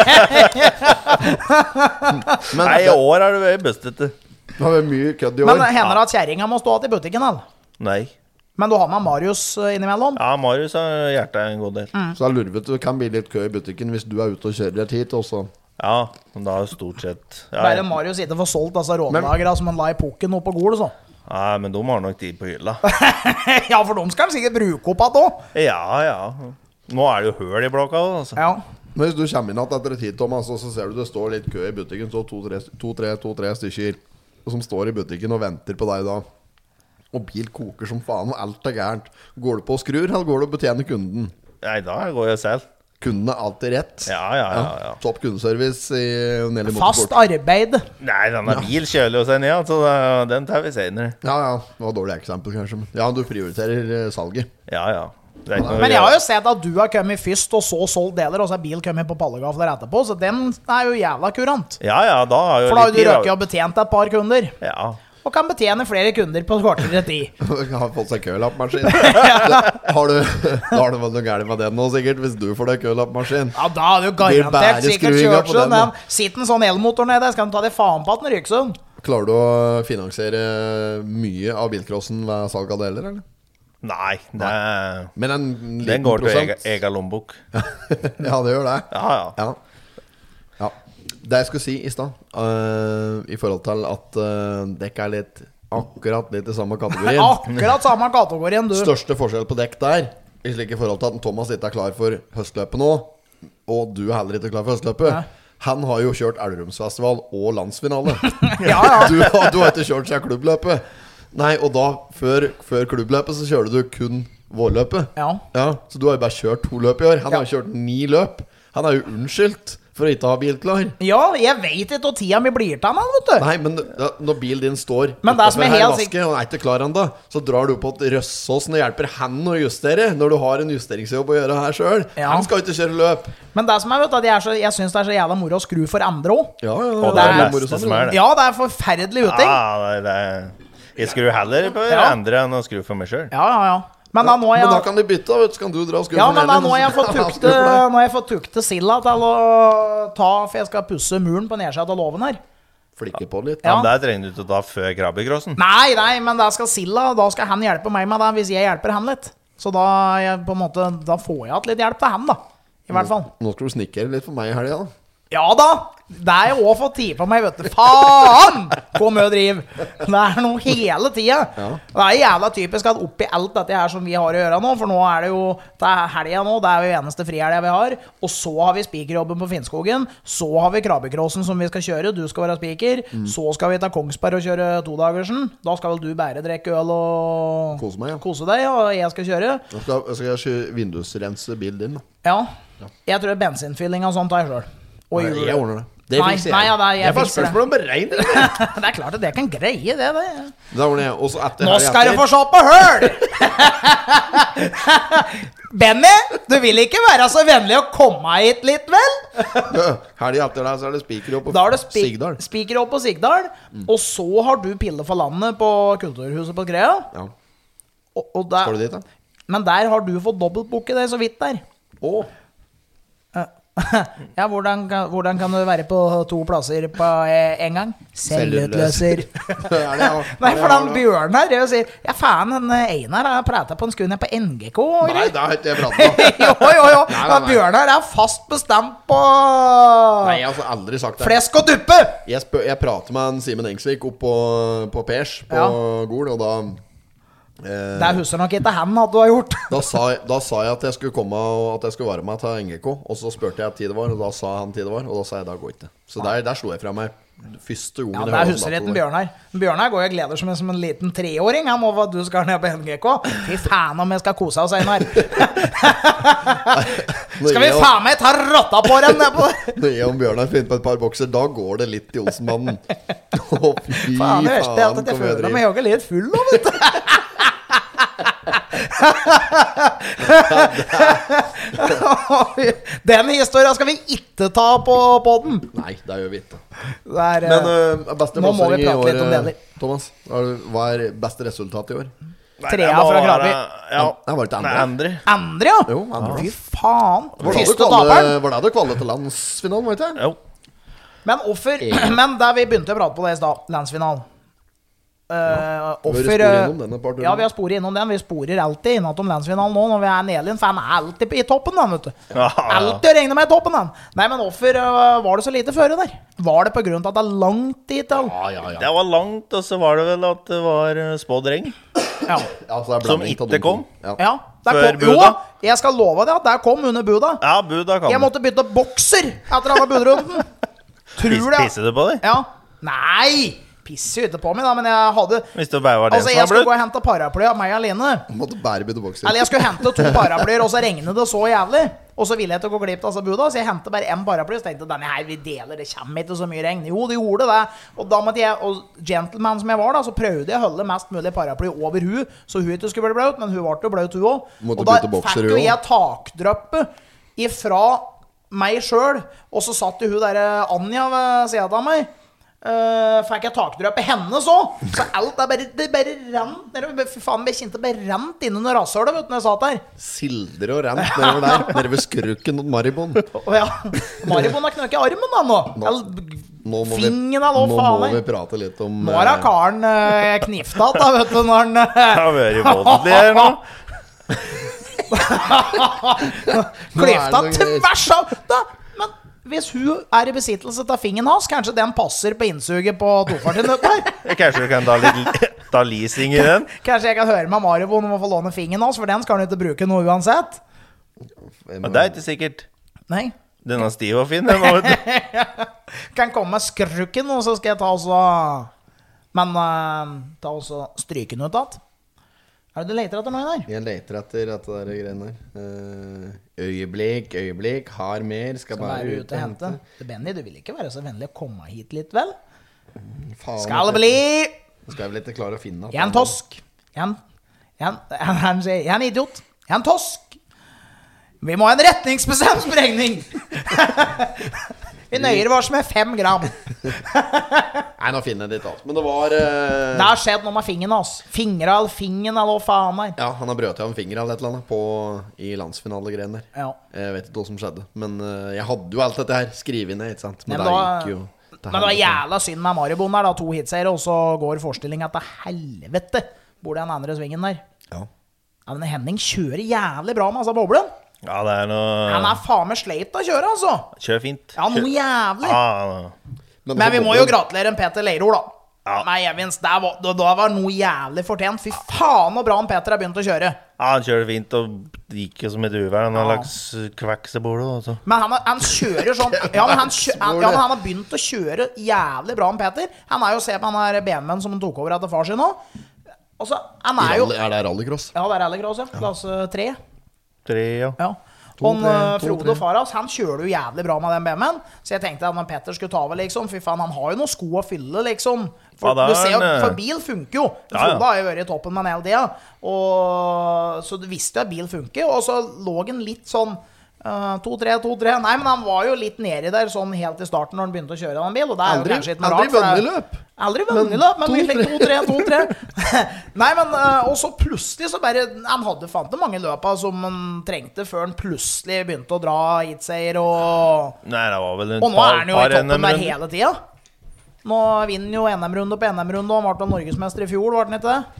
Men Nei, i det, år er det vært bustete. det har vært mye kødd i Men år. hender det at kjerringa må stå igjen i butikken, eller? Nei. Men du har med Marius eh, innimellom? Ja, Marius har hjertet en god del. Så det er lurvete. Det kan bli litt kø i butikken hvis du er ute og kjører et hit også. Ja, men da er det stort sett ja, Bare ja. Marius ikke får solgt disse rådlagerne som han la i pukken oppe på gol, så. Nei, men de har nok tid på hylla. Ja, for de skal han sikkert bruke opp igjen òg. Ja, ja. Nå er det jo høl i blokka òg, altså. Ja. Men hvis du kommer inn igjen etter et hit, Thomas, og så ser du det står litt kø i butikken, så to-tre to, tre, to, tre stykker som står i butikken og venter på deg da. Og bil koker som faen, og alt er gærent. Går du på og skrur, eller går du og betjener kunden? Nei, da går jeg selv. Kunden er alltid rett. Ja, ja, ja, ja. Topp kundeservice i Nelly Fast Motorsport. arbeid. Nei, denne bil kjøler jo seg ned, så da- den tar vi senere. Ja, ja. Det var et dårlig eksempel, kanskje. Men ja, du prioriterer eh, salget. Ja, ja. Det er ikke noe Men å jeg har gjøre. jo sett at du har kommet først, og så solgt deler, og så er bil kommet på pallegafler etterpå, så den er jo jævla kurant. Ja, ja, da har jo For da har jo litt du tid, røkket og betjent et par kunder. Ja. Og kan betjene flere kunder på kortere tid. Har fått seg kølappmaskin. Det- Har du Da har det vært noe gærent med den nå, sikkert, hvis du får deg kølappmaskin. Ja, da er det jo Blir bare garantert sikkert skruinga kjørt på den, sånn. da. Den sitter en sånn elmotor nede, skal du ta det faen på at den ryker sånn? Klarer du å finansiere mye av bilcrossen ved salg av deler, eller? Nei, det er, Men en liten den går til egen, prosent. egen lommebok. Ja, det gjør det. Ja, ja. Ja. Ja. Det jeg skulle si i stad, øh, i forhold til at øh, dekk er litt akkurat litt i samme kategorien. Akkurat samme kategorien, du. Største forskjell på dekk der, i slike forhold til at Thomas ikke er klar for høstløpet nå, og du er heller ikke klar for høstløpet. Ja. Han har jo kjørt Elverumsfestival og landsfinale. Ja, ja. Du, har- du har ikke kjørt siden klubbløpet. Nei, og da, før, før klubbløpet, så kjører du kun vårløpet. Ja. Ja, så du har jo bare kjørt to løp i år. Han Ja. har kjørt ni løp. Han er jo unnskyldt for å ikke ha bil klar. Ja, jeg vet ikke hvor tida mi blir til han, vet du. Nei, men da, når bilen din står Men det som er utenfor her helt vaske, og er ikke klar ennå, så drar du på et Røssåsen og hjelper han å justere, når du har en justeringsjobb å gjøre her sjøl. Ja. Han skal ikke kjøre løp. Men det som er, vet du, at jeg, er så, jeg syns det er så jævla moro å skru for andre òg. Ja, ja, Og det det er er det moro beste sånn, som er det. Ja, det er forferdelig uting. Ja, det, det, jeg skrur heller på Ja. andre enn å skru for meg sjøl. Ja, ja, ja. Men da nå Men da jeg kan de bytte, vet du, så kan du dra og skru Ja, for men da Nelly, nå har jeg så fått kan han tukte skru for deg. Nå har jeg fått tukte Silla til å ta, for jeg skal pusse muren på nedsida av låven her. Flikke på litt. Ja. Men der trenger du ikke å ta før krabbekrossen. Nei, nei, men da skal Silla, da skal han hjelpe meg med det hvis jeg hjelper han litt. Så da, er jeg, på en måte, da får jeg hatt litt hjelp til han, da. I hvert fall. Nå skal du snikkere litt for meg i helga, da. Ja da! Det er jo også for tid på meg, vet du. Faen! Hvor mye driv. Det er noe hele tiden. Ja. Det er jævla typisk at oppi alt dette her som vi har å gjøre nå, for nå er det jo, det er helgen nå, det er jo eneste frihelgen vi har, og så har vi spikerjobben på Finnskogen, så har vi Krabbekrossen som vi skal kjøre, du skal være spiker, mm. så skal vi ta Kongsberg og kjøre todagersen, da skal vel du bare drikke øl og Kose meg, ja. Kose deg, og jeg skal kjøre. Jeg skal, jeg skal kjøre vindusrense bilen din da. Ja, jeg tror bensinfylling og sånt tar jeg selv. Og Nei, jul. jeg ordner det. Det Nei, fikser jeg. nei, ja, det er- jeg jeg får fikser det. spørsmål om beregning. Det er klart at det kan greie det, det. Da ordner jeg. Og så etter Nå helgen skal du etter- få se på høl! Benny, du vil ikke være så vennlig å komme hit litt, vel? Helgen etter deg så er det spikerjobb på Da er det spi Sigdal. spiker opp på Sigdal, og så har du pille for landet på Kulturhuset på Krea. Ja. Og, og der, Skal du dit da? men der har du fått dobbeltboke det så vidt der. Åh. Ja, hvordan kan, hvordan kan du være på to plasser på eh, en gang? Selvutløser. Er det, ja? Nei, Er det, for den ja? Bjørn her, jeg sier, ja faen, den Einar har pratet på en skund her på N G K. og Nei, greier. det har ikke jeg pratet om. jo, jo, jo. Nei, nei, Ja, nei. Bjørn her er fast bestemt på Nei, jeg har altså aldri sagt det. flesk og duppe. Jeg, spør, jeg prater med en Simen Engsvik opp på, på Pers på Ja. Gol, og da eh, Det husker nok ikke han at du har gjort. da, sa, jeg- da sa jeg at jeg skulle komme og at jeg skulle være med til N G K. Og så spurte jeg tid det var, og da sa han tid det var. Og da sa jeg da går ikke. Så der, der slo jeg fra meg første gangen. Ja, jeg det hørte husker om ikke datoen. Bjørn her. Bjørn her går og gleder seg som en liten treåring. Han må at du skal ned på N G K. Fy faen om jeg skal kose oss, Einar. Skal vi faen meg ta rotta på den der på? Når jeg og Bjørnar finner på et par bokser, da går det litt i Olsenmannen. Å, fy Faen, det verste er at faen, jeg kom jeg føler driv. meg jogge litt full nå, vet du. Den historien skal vi ikke ta på podden. Nei, det gjør vi ikke. Det er, Men eh, uh, beste nå må vi plassering i prate år, litt om det, eller? Thomas, er det- hva er beste resultat i år? Nei, Trea det må fra være- Krabi. Ja, Ja, var det ikke Nei, andre? andre. Andre, ja. Jo, andre. Fy faen. Var det det Første du kvalle- taperen. var det det du kvalte til landsfinalen, var det ikke? Jo. Men offer Men der vi begynte å prate på det i stad, landsfinalen. Uh, Har du offer sporet eh, innom den et par turer? Ja, vi har sporet innom den. Vi sporer alltid innom landsfinalen nå når vi er nede igjen. For han er alltid i toppen, den, vet du. Ja, ja. Alltid å regne med i toppen, den. Nei, men offer eh, var det så lite føre der? Var det på grunn av at det er langt dit til? Ja, ja, ja. Det var langt, og så var det vel at det var eh, spådd regn. Ja. Ja, så det er Som blanding av ikke de to. kom. Ja. ja der Før kom, jo, buda? jeg skal love deg at der kom under buda. Ja, buda kom. Jeg måtte bytte bokser etter alle budrunden. Tror Pis, du det? Pisset du på deg? Ja. Nei! Pisser jo ikke på meg, da, men jeg hadde Hvis det bare var den Altså, som jeg var skulle gå bløt? og hente paraply av meg alene. Måtte bære bytte bokser. Eller jeg skulle hente to paraplyer, og så regnet det så jævlig. Og så ville jeg ikke gå glipp av altså, buda, så jeg hentet bare en paraply. Så tenkte jeg, denne her, vi deler, det kommer ikke så mye regn. Jo, det gjorde det. Og da måtte jeg, og gentleman som jeg var da, så prøvde jeg å holde mest mulig paraply over hun, så hun ikke skulle bli blaut, men hun ble jo blaut hun også. Måtte Og da bytte bokser, fikk jo hun jeg takdrøppe ifra meg selv, og så satt jo hun der Anja ved siden av meg. Uh, fikk jeg takdrøp i henne så Så alt er bare, det bare rant nedover. Fy faen, jeg kjente det bare rant inn under rasshølet, vet du, når jeg satt der. Sildre og rent nedover der. Nede ved skrukken mot Maribon. Å ja, Maribon har knøkket i armen da nå. Nå- Eller Nå må, vi, fingeren er nå lov, må faen vi meg. prate litt om Nå har eh, karen uh, kniftatt da, vet du, når han Det har vært voldelig her nå. Klyfta Nå er det noe tvers av da. Men hvis hun er i besittelse av fingeren hans, kanskje den passer på innsuget på tofarten ute her. Kanskje du kan ta litt ta leasing i den? Kanskje jeg kan høre med Maribon om å få låne fingeren hans, for den skal han ikke bruke noe uansett. Men det er ikke sikkert. Nei. Denne stiv og fin. Den, vet du. Kan komme med skrukken, og så skal jeg ta også Men uh, ta også stryke den ut igjen. Er det du leter etter noe der? Jeg leter etter dette der greiene der. Eh, øyeblikk, øyeblikk, har mer, skal, Skal være ute og hente. Benny, du vil ikke være så vennlig å komme hit litt, vel? Faen, Skal det jeg- bli Nå skal jeg vel ikke klare å finne at Jeg er en tosk. Jeg er en, jeg er en, han sier, jeg er en idiot. Jeg er en tosk. Vi må ha en retningsbestemt sprengning. Vi nøyer oss med fem gram. Nei, nå finner jeg det ikke alt. Men det var eh, Det har skjedd noe med fingeren hans. Fingre all fingeren, eller hva faen er. Ja, han har brøt av en finger eller et eller annet på, i landsfinalegreien der. Ja. Jeg vet ikke hva som skjedde. Men eh, jeg hadde jo alt dette her skrevet ned, ikke sant? Men, Men det da- gikk jo til Men det var helvete. jævla synd med Maribon der, da. To hitseiere, og så går forestillinga til helvete. Bor det den andre svingen der. Ja. Ja, men Henning kjører jævlig bra med altså boblen. Ja, det er noe Han er faen meg sleit å kjøre, altså. Kjør fint. Ja, noe jævlig. Ja, Men vi må jo gratulere en Peter Leirol, da. Ja. Med Evins. Det var, det var noe jævlig fortjent. Fy faen så bra han Peter har begynt å kjøre. ja, han kjører fint og gikk jo som et uvær. Han har Ja. lagt kveksebord også. Men han, han kjører sånn Ja, men han, kjø, han, ja, men han har begynt å kjøre jævlig bra, han Peter. Han er jo, se på han her B M-en som han tok over etter far sin nå. Og så, han er jo Er det rallycross? Ja, det er rallycross, ja. Klasse tre. Tre, ja. Ja. To, Og tre, uh, to, Frode tre. Faras, han kjører jo jævlig bra med den B M-en. Så jeg tenkte at når Petter skulle ta over, liksom, fy faen, han har jo noen sko å fylle, liksom. For, Ja, det er du ser jo, en, for bil funker jo. Ja, ja. Frode har jo vært i toppen med den hele tida. Og så du visste jo at bil funker. Og så lå han litt sånn uh, to tre, to tre. Nei, men han var jo litt nedi der sånn helt i starten når han begynte å kjøre den bil. Og det er Aldri- jo kanskje ikke noe aldri rart, for det- vunnet løp. Aldri vunnet løp, men vi fikk to tre, to tre. Nei, men uh, og så plutselig så bare Han hadde fant det mange løpa som han trengte før han plutselig begynte å dra heatseier og Nei, det var vel en Og nå er han jo i par toppen der N M-runder. hele tida. Nå vinner jo N M-runde på N M-runde, og han ble norgesmester i fjor, var han ikke det?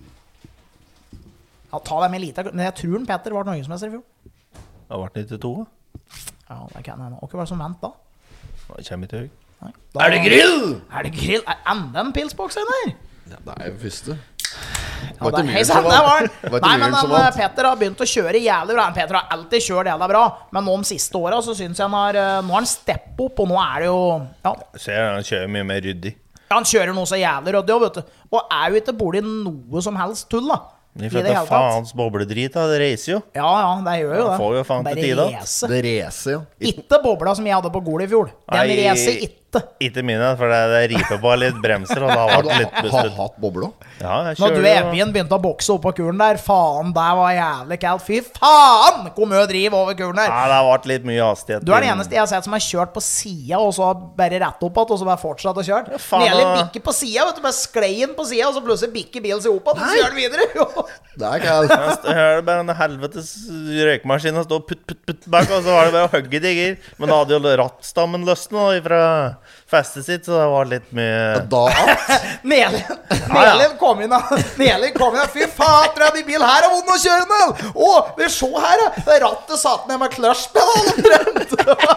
Ja, ta deg med lite, men jeg tror han Petter ble norgesmester i fjor. Det ble nittito. Ja, det kan hende. Og hva var det som vant da? Det kommer ikke høy. Nei. Da- Er det grill? Er det grill? Er enda en pilsboks her? Ja, det er jo første. Ja, Var det ikke er- Myhren sant, som det var vant? den. Var ikke Nei, men Myhren som han, vant? Petter har begynt å kjøre jævlig bra. Petter har alltid kjørt jævlig bra, men nå de siste åra så syns jeg han har eh, Nå har han steppet opp, og nå er det jo Ja, Ser han kjører mye mer ryddig. han kjører noe så jævlig ryddig òg, vet du. Og er jo ikke borti noe som helst tull, da. Ni I for det hele at tatt. faens bobledrit, da. Det reiser jo. Ja, ja, det gjør jo Han det. får jo faen til Bare tide, da. race. Det racer, ja. Ikke bobla som jeg hadde på Gol i fjor. Den Nei. racer ikke. Ikke mine, for det, det riper på litt bremser, og da Har ble du det litt ha- bustet. hatt boble òg? Ja, jeg Når du kjører jo. Evjen begynte å bokse opp på kuren der, faen, det var jævlig kaldt. Fy faen, hvor mye driv over kuren der. Ja, det ble litt mye hastighet. Du er den eneste jeg har sett som har kjørt på sida, og så har bare rett opp igjen, og så bare fortsatt å kjøre. faen, Neli da. bikker på sida, vet du, bare sklei den på sida, og så plutselig bikker bilen seg opp igjen, og så kjører den videre. Jo. Det er kaldt. Jeg st- hører bare en helvetes røykmaskin og stå putt, putt, putt bak, og så var det bare å hugge digger. Men da hadde jo rattstammen løsnet fra festet sitt, så det var litt mye Da at Neli Neli kom inn, da. Neli kom inn, da. Fy faen, tror jeg de bil her er vond å kjøre med. Å, vi se her, da. Det rattet satt ned med clutchpedal omtrent.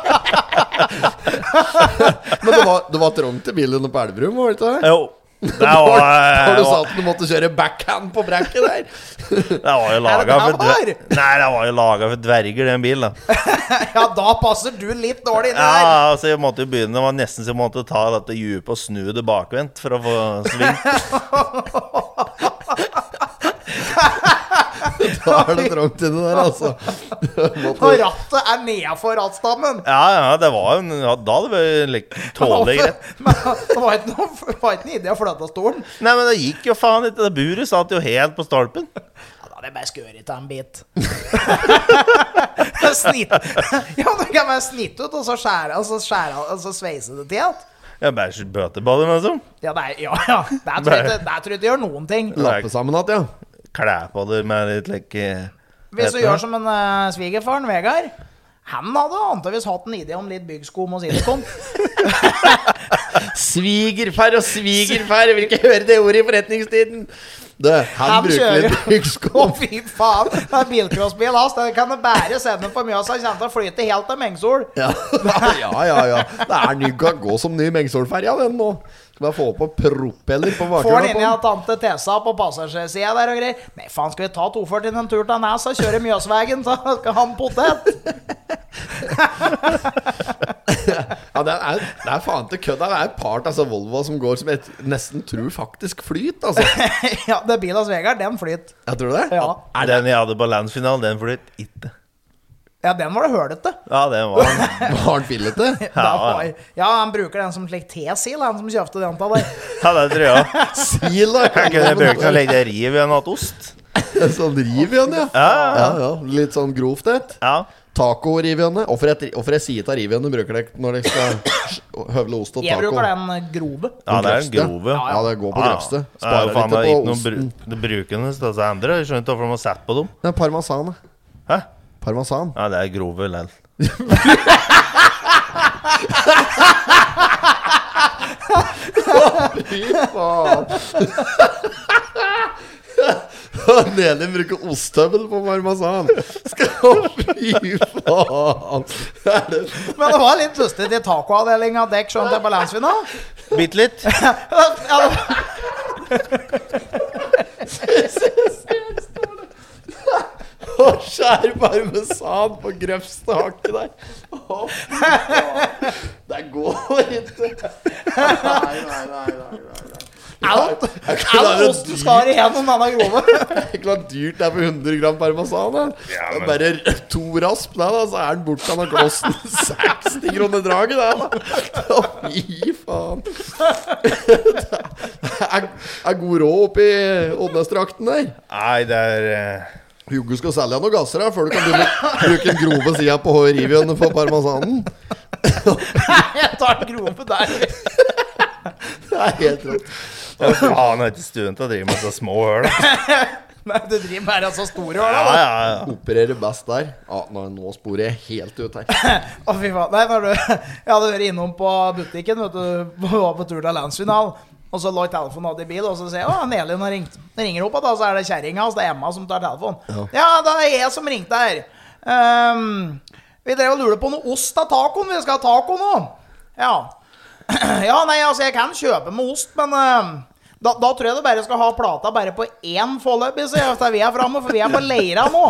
Men det var, det var trangt til bilen på Elverum, var det ikke det? Jo. Det var, Har du det sa var, at du måtte kjøre backhand på brekket der? det var jo Er laga det for det var? dver- Nei, det var jo laga for dverger, den bilen. da Ja, da passer du litt dårlig inn Ja, der. altså jeg måtte jo begynne. Det var nesten så jeg måtte ta dette djupet og snu det bakvendt for å få sving. Da er det trangt inni der, altså. Og Måtte, rattet er nedenfor rattstammen. Ja, ja, det var jo en, ja, Da hadde vi like, tålelig greit. Men det var ikke noe, det var ikke noe idé å flytte stolen. Nei, men det gikk jo faen ikke. Det buret satt jo helt på stolpen. Ja, da hadde jeg bare skøret av en bit. Snitt. Ja, du kan bare snitte ut, og så skjære, og så skjære, og så sveise det til igjen. Jeg bare bøteballer, liksom. Ja, det er, ja, ja. Det tror jeg ikke det tror jeg ikke gjør noen ting. lappe sammen at, ja. Klæ på det med litt like Hvis du heter gjør det? som en uh, svigerfaren, Vegard. Han hadde antageligvis hatt en idé om litt byggskum og silikon. Svigerfar og svigerfar, vil ikke høre det ordet i forretningstiden. Du, han, Han bruker kjører. litt Å, byggsko. fy faen! Det er bilcrossbil hans. Den kan du bære sende på Mjøsa. Kjente til å flyte helt til Mengsol. Ja, ja, ja, ja. Det er ny å gå som ny Mengsolferja, den nå. Skal bare få på propeller på Får den bakhjula inn på i den. tante Tessa på passasjersida der og greier. Nei, faen, skal vi ta to førti en tur til Næs og kjøre Mjøsvegen, så skal han potet? Ja, det er, det er faen til kødd. Det er et part altså Volvo som går som jeg nesten tror faktisk flyt, altså. Ja, det er bilen hos Vegard, den flyter. Jeg tror det. Ja. Er det Den jeg hadde på landsfinalen, den flyt ikke. Ja, den var det hølete. Ja, den var Var han fillete? Da var- Ja, han bruker den som slik T-sil, han som kjøpte den til deg. Ja, det tror jeg også. Sil, da. Jeg kunne brukt den og legge det riv i en hatt ost. Sånn rivjønn, ja. Ja, ja, Ja, ja. Litt sånn grovt et. ja. Taco-rivjønne. Hvorfor jeg, hvorfor jeg sier til rivjønne bruker dere når dere skal høvle ost og Jeg taco? bruker den grove. Ja, det er en grøvste. grove. Ja, det går på Ja, ja. grøvste. Ja, Sparer faen, litt det er på ikke noe osten. bru- Det brukende disse andre. Jeg skjønner ikke hvorfor de må sette på dem. Det er parmesan, da. Hæ? Parmesan. Ja, det er grove lell. Fy faen. Nelin bruker osthøvel på parmesan. Skal fy faen. Det er det. Men det var litt lustig til tacoavdelinga dekk sånn til på landsfinalen. Bitte litt. Ja, Og skjær parmesan på grøvste hakket der. Å, fy faen. Det går ikke. Nei, nei, nei, nei, nei. alt, Jeg klarer all osten skar igjennom denne grove. Det er dyrt det er på hundre gram parmesan da. Ja, Det er men- bare to rasp da, da, så er den bort av klossen. seksti kroner draget da, da. Å, fy faen. Det er, er god råd oppi Odnes-trakten der. Nei, det er eh, Hugo skal selge noen gasser da, før du kan begynne å bruke en grove sida på Rivien for parmesanen. Jeg tar den grove der. Det er helt rått. Å, faen, jeg er ikke stuen til å drive med så små høl. da. Nei, du driver bare så store år Ja, da. ja, ja. Opererer best der. Ja, nå, nå sporer jeg helt ut her. Å, fy faen. Nei, når du, jeg hadde vært innom på butikken, vet du, var på tur til landsfinal, og så lå telefonen av i bil, og så sier jeg, å, Nelin har ringt. Jeg ringer opp, og da så er det kjerringa hans, det er Emma som tar telefonen. Ja, ja det er jeg som ringte her. Ehm, vi drev og lurer på noe ost av tacoen, vi skal ha taco nå. Ja. Ja, nei, altså, jeg kan kjøpe med ost, men ehm, da, da tror jeg du bare skal ha plata bare på én forløp, så jeg, vi er fremme, for vi er på Leira nå.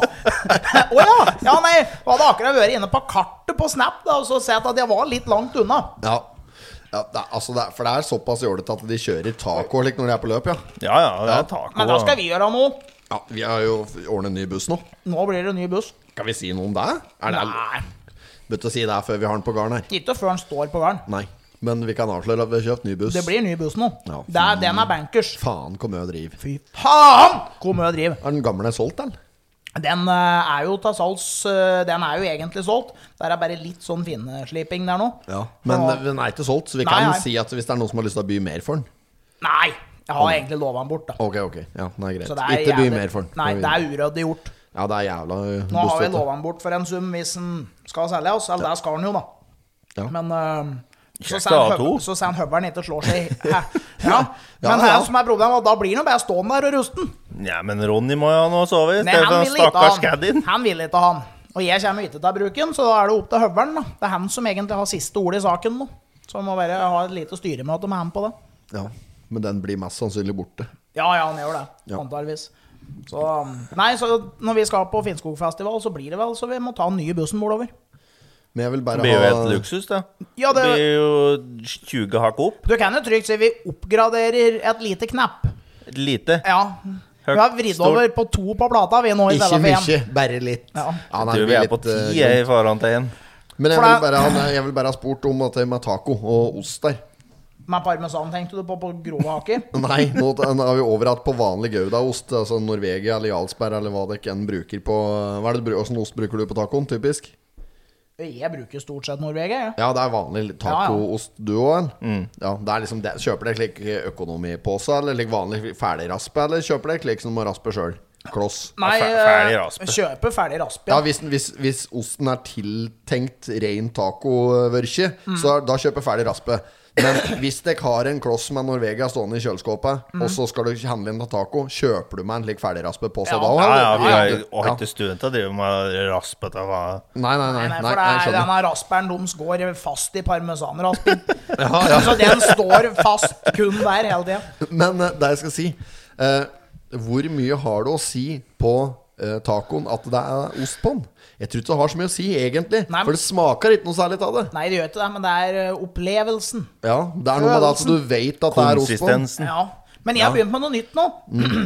Åja, ja, nei, jeg hadde akkurat vært inne på kartet på Snap, da, og så sett at jeg var litt langt unna. Ja, ja det er, altså det er, for det er såpass jålete at de kjører taco like når de er på løp, ja. Ja, ja, det er taco. Men da skal vi gjøre noe. Ja, vi har jo ordnet en ny buss nå. Nå blir det ny buss. Kan vi si noe om det? Er det Nei, Bøtt å si det før vi har den på garn her. ikke før den står på garn. Nei, men vi kan avsløre at vi har kjøpt ny buss. Det blir ny buss nå. Ja, det er, den er bankers. Faen, kom med og driv. Fy faen! Hvor mye å drive. Er den gamle solgt, eller? Den eh, er jo til salgs, eh, den er jo egentlig solgt. Der er bare litt sånn finnesliping der nå. Ja, men Ja. den er ikke solgt, så vi Nei, kan nei. si at hvis det er noen som har lyst til å by mer for den. Nei, jeg har egentlig lovet den bort da. Ok, ok, ja, det er greit. Så det er Ikke by jævlig- mer for den. Nei, det er urøddig gjort. Ja, det er jævla uh, Nå har vi bostøtte. lovet den bort for en sum hvis den skal selge oss. Eller det skal den jo da. Ja. Men eh, så Kjekt å ha sen to. høv- så sen høveren ikke slår seg. Hæ? Ja, Ja, men ja. det som er problemet, da blir den jo bare stående der og rusten. Ja, men Ronny må jo ha noe å sove i. Nei, Det er han for vil ikke stakkars ha caddien. han. Han vil ikke ha han. Og jeg kommer ikke til å bruke den, så da er det opp til høveren da. Det er han som egentlig har siste ord i saken nå. Så må bare ha et lite styremøte med han på det. Ja, men den blir mest sannsynlig borte. Ja, ja, han gjør det, Ja. antageligvis. Så, nei, så når vi skal på Finnskogfestival, så blir det vel, så vi må ta den nye bussen bordover. Men jeg vil Det bare blir jo ha et luksus, det. Ja, Det det, blir jo tjue hakk opp. du kan jo trygt si vi oppgraderer et lite knapp. Et lite. Ja, vi har vridd stort. over på to på plata, vi nå i Ikke stedet for mye, en. bare litt. Ja. nei, Du, det vi blir er på litt, uh, ti i forhold til en. Men jeg For vil, det- bare ha, jeg vil bare ha spurt om at det med taco og ost der. Med parmesan tenkte du på, på grove haker? Nei, nå nå har vi overhatt på vanlig goudaost, altså Norvegia eller Jarlsberg eller hva det ikke enn bruker på. Hva er det, du bru- hvordan ost bruker du på tacoen, typisk? Jeg bruker stort sett Norvegia, ja. Ja, det er vanlig tacoost du òg, Mm. ja, det er liksom det. Kjøper dere slik økonomipose, eller slik vanlig ferdigraspe, eller kjøper dere slik som må raspe sjøl? Kloss. Nei, fer- eh, ferdig raspe. kjøper ferdig raspe. Ja, hvis, hvis, hvis osten er tiltenkt ren tacovørkje, så er- da kjøper ferdig raspe. Men hvis dere har en kloss med Norvegia stående i kjøleskåpet, og så skal du handle inn til taco, kjøper du med en lik ferdigraspe på seg Ja. da? Ja, ja, eller? vi har jo Ja. har ikke stund til å drive med raspete hva. Nei, nei, nei, Nei, nei, for det nei, er, skjønner. denne rasperen de går fast i parmesanraspen. Så den står fast kun der hele tida. Men eh, det jeg skal si, eh, hvor mye har det å si på eh, tacoen at det er ost på den? Jeg tror ikke det har så mye å si egentlig, Nei, men- for det smaker ikke noe særlig av det. Nei, det gjør ikke det, men det er eh, opplevelsen. Ja, det er noe med det at du vet at det er ost på den. Konsistensen. Ja. Men jeg har begynt med noe nytt nå.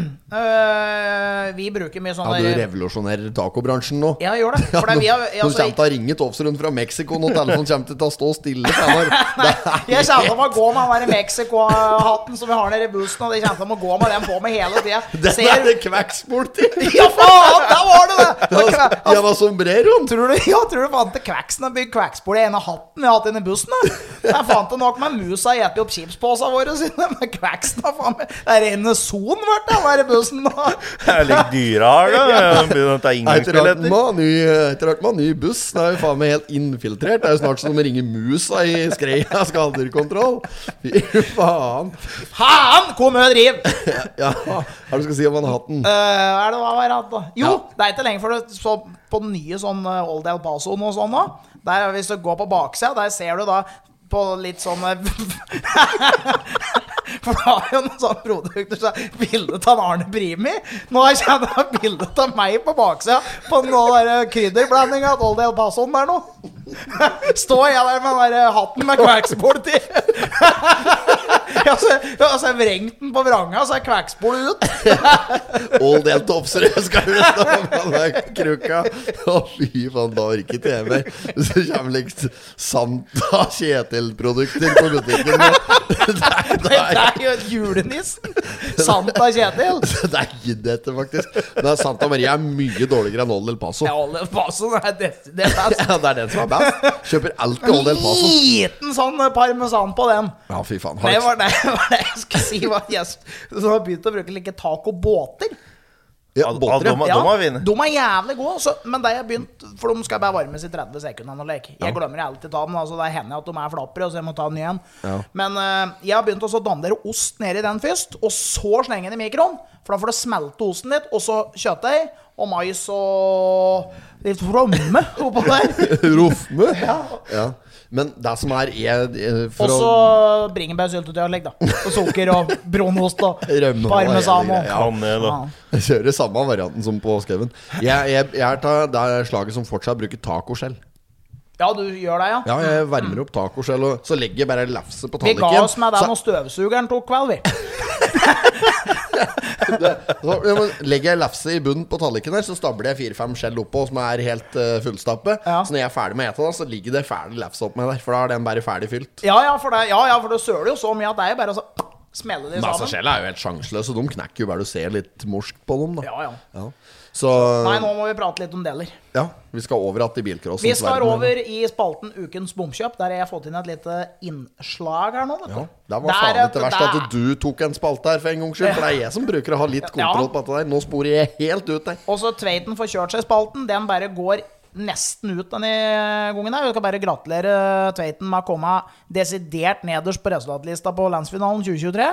Eh, vi bruker mye sånn Ja, du der- revolusjonerer tacobransjen nå. Ja, jeg gjør det. Ja, For det, nå, vi har, nå altså, kommer til å ringe Tofsrud fra Mexico når telefonen kommer til å stå stille. Steinar. Det er jeg kommer til å gå med den der Mexico-hatten som vi har nede i bussen, og jeg kommer til å gå med den på meg hele tida. Den er det kvakksport i! Ja, faen! Der var det det! Ja, hva sombreroen? Tror du, ja, tror du fant til kvacksen har bygd kvackspor i ene hatten vi har hatt inne i bussen? Da? Det er faen til nok med musa etter opp chipspåsa våre sine. Men kveksen har faen meg Det er rene son, vart det, der i bussen nå. Det er litt dyrehag, da. Begynner å ta Etter at inngangsbilletter. man har ny, etter at man har ny buss, det er jo faen meg helt infiltrert. Det er jo snart som de ringer musa i skreia skalderkontroll. Fy faen. Faen, kom og driv! Ja, hva er det du skal si om han har hatt den? Uh, er det hva var det da? Jo, Ja. det er ikke lenge for det så, på den nye sånn uh, Old El Paso og sånn da. Der, hvis du går på baksida, der ser du da på litt sånn uh, for det har jo noen sånne produkter så er bildet av Arne Brimi. Nå kjenner jeg bildet av meg på baksida på noen der krydderblanding av Old El Pasoen der nå. Står jeg der med den der hatten med kveksbord til. Jeg har så vrengt den på vranga, så er kveksbord ut. Old El Topsrød skal det stå med den krukka. Å fy faen, da orker ikke jeg mer. Så kommer liksom Santa Kjetil-produkter på butikken. Det er, det Det er, er jo julenissen. Santa Kjetil. det er giddet etter faktisk. Men Santa Maria er mye dårligere enn Old El Paso. Ja, Old El Paso er det, det er best. Ja, det er den som er best. Kjøper alltid Old El Paso. Liten sånn parmesan på den. Ja, fy faen. Det Har var det, var det jeg skulle si. Var jeg, så har begynt å bruke like tacobåter. ja, båter, Ja, ja. de har vunnet. de er jævlig gode, så, men det jeg begynt, for de skal bare varmes i tretti sekunder og leke. Jeg glemmer alltid ta dem, altså det hender at de er flappere, så jeg må ta den igjen. Ja. Men uh, jeg har begynt også å dandere ost ned i den først, og så slenge den i mikroen, for da får du smelte osten litt, og så kjøttdeig, og mais og litt fromme oppå der. Rofme. Ja. Ja. Men det som er, er for Og så å bringebærsyltetøy og legg, da. Og sukker og brunost og Rømme og parmesan hele og greia. Kanel ja. og kjøre samme varianten som på skauen. Jeg, jeg, jeg er ta, det er slaget som fortsatt bruker tacoskjell. Ja, du gjør det, ja. Ja, jeg varmer opp tacoskjell, og så legger jeg bare lefse på Vi ga talliken. oss med den og støvsugeren tok kveld, vi. Så ja, men legger jeg lefse i bunnen på talliken her, så stabler jeg fire-fem skjell oppå som er helt uh, fullstappe. Ja. Så når jeg er ferdig med å ete, da, så ligger det ferdig lefse opp med der. For da er den bare ferdig fylt. Ja, ja, for det, ja, ja, for det søler jo så mye at det er bare å så smelle de Men altså, sammen. skjellet er jo helt sjanseløse. De knekker jo bare du ser litt morsk på dem, da. Ja, ja. Ja. Så Nei, nå må vi prate litt om deler. ja, vi skal over att i bilcrossens Vi skal verden, over i spalten Ukens bomkjøp. Der har jeg fått inn et lite innslag her nå, vet du. Ja, det var Der faen et- ikke verst der- at du tok en spalte her for en gangs skyld. For det er jeg som bruker å ha litt kontroll Ja. på dette der. Nå sporer jeg helt ut der. Og så Tveiten får kjørt seg spalten. Den bare går nesten ut denne gangen her. Vi skal bare gratulere Tveiten med å komme desidert nederst på resultatlista på landsfinalen tjue tjuetre.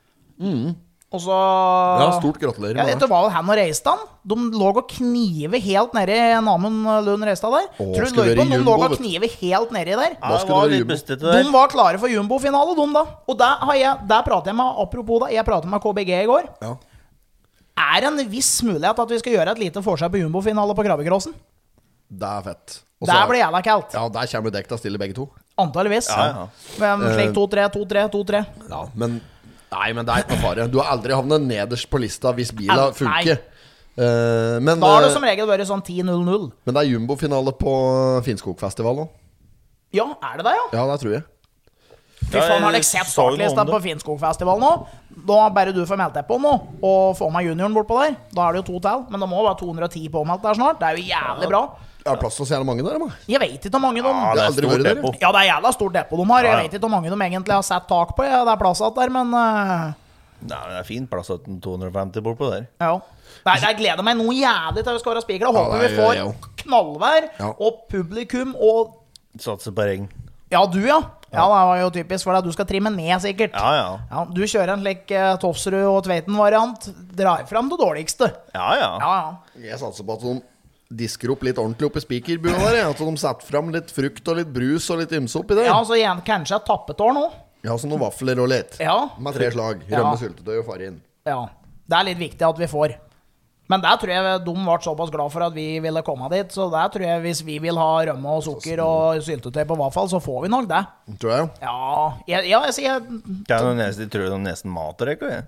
Og så Ja, stort gratulerer Ja, med dette det. var vel han og Reistan. De lå og knive helt nedi Namund Lund Reistad der. Å, Tror du skulle løy på, være De jumbo, lå og vet du. knive helt nedi der. Ja, Da det skulle var det være litt jumbo. bustete De der. var klare for jumbofinale, de da. Og der, har jeg, der prater jeg med Apropos det, jeg pratet med K B G i går. Ja. Er det en viss mulighet at vi skal gjøre et lite forsøk på jumbofinale på krabbekrossen? Det er fett. Og så- Der blir jævla kaldt. Ja, der kommer dekk til å stille begge to. Antageligvis. Ja, ja. Men slik to tre, to tre, to tre. Ja, men Nei, men det er ikke noe fare. Du har aldri havnet nederst på lista hvis bila Al- funker. Eh, men, Da har det eh, som regel vært sånn ti null null. men det er jumbofinale på Finnskogfestival nå. Ja, er det det, ja? Ja, det tror jeg. Fy Ja, faen, har jeg dere sett så noe startlista om på det. Finnskogfestival nå? Da bare du får meldt deg på nå, og få med junioren bortpå der. Da er det jo to til, men det må være to hundre og ti påmeldt der snart. Det er jo jævlig bra. Er det plass til å se mange der, da? Jeg vet ikke hvor mange de Ja, det har er aldri stort vært der, depo. Ja, det er jævla stort depo de har. Jeg Ja, ja. vet ikke hvor mange de egentlig har sett tak på. Ja, det er plass igjen der, men uh, Nei, men det er fin plass at to hundre og femti bortpå der. ja. Nei, jeg gleder meg noe jævlig til vi skal være spikere. Ja, Håper det vi gjør får jeg jo. knallvær Ja. og publikum og Satser på regn. Ja, du, ja. Ja, det var jo typisk for deg. Du skal trimme ned, sikkert. Ja, ja. Ja, du kjører en slik uh, Tofsrud og Tveiten-variant. Drar fram det dårligste. Ja, ja. Ja, ja. Jeg satser på at de disker opp litt ordentlig opp i spikerbua der. jeg. At de setter fram litt frukt og litt brus og litt ymse oppi der. Ja, så igjen, kanskje et tappetårn òg. Ja, som noen vafler og litt. Ja. Med tre slag. Ja. Rømme, syltetøy og farin. Ja. Det er litt viktig at vi får. Men der tror jeg de ble såpass glad for at vi ville komme dit. Så der tror jeg hvis vi vil ha rømme og sukker og syltetøy på vaffel, så får vi nok det. Tror jeg. Ja, jeg, ja, jeg sier Det er noe nesten, jeg tror det er nesten mater, ikke? jeg.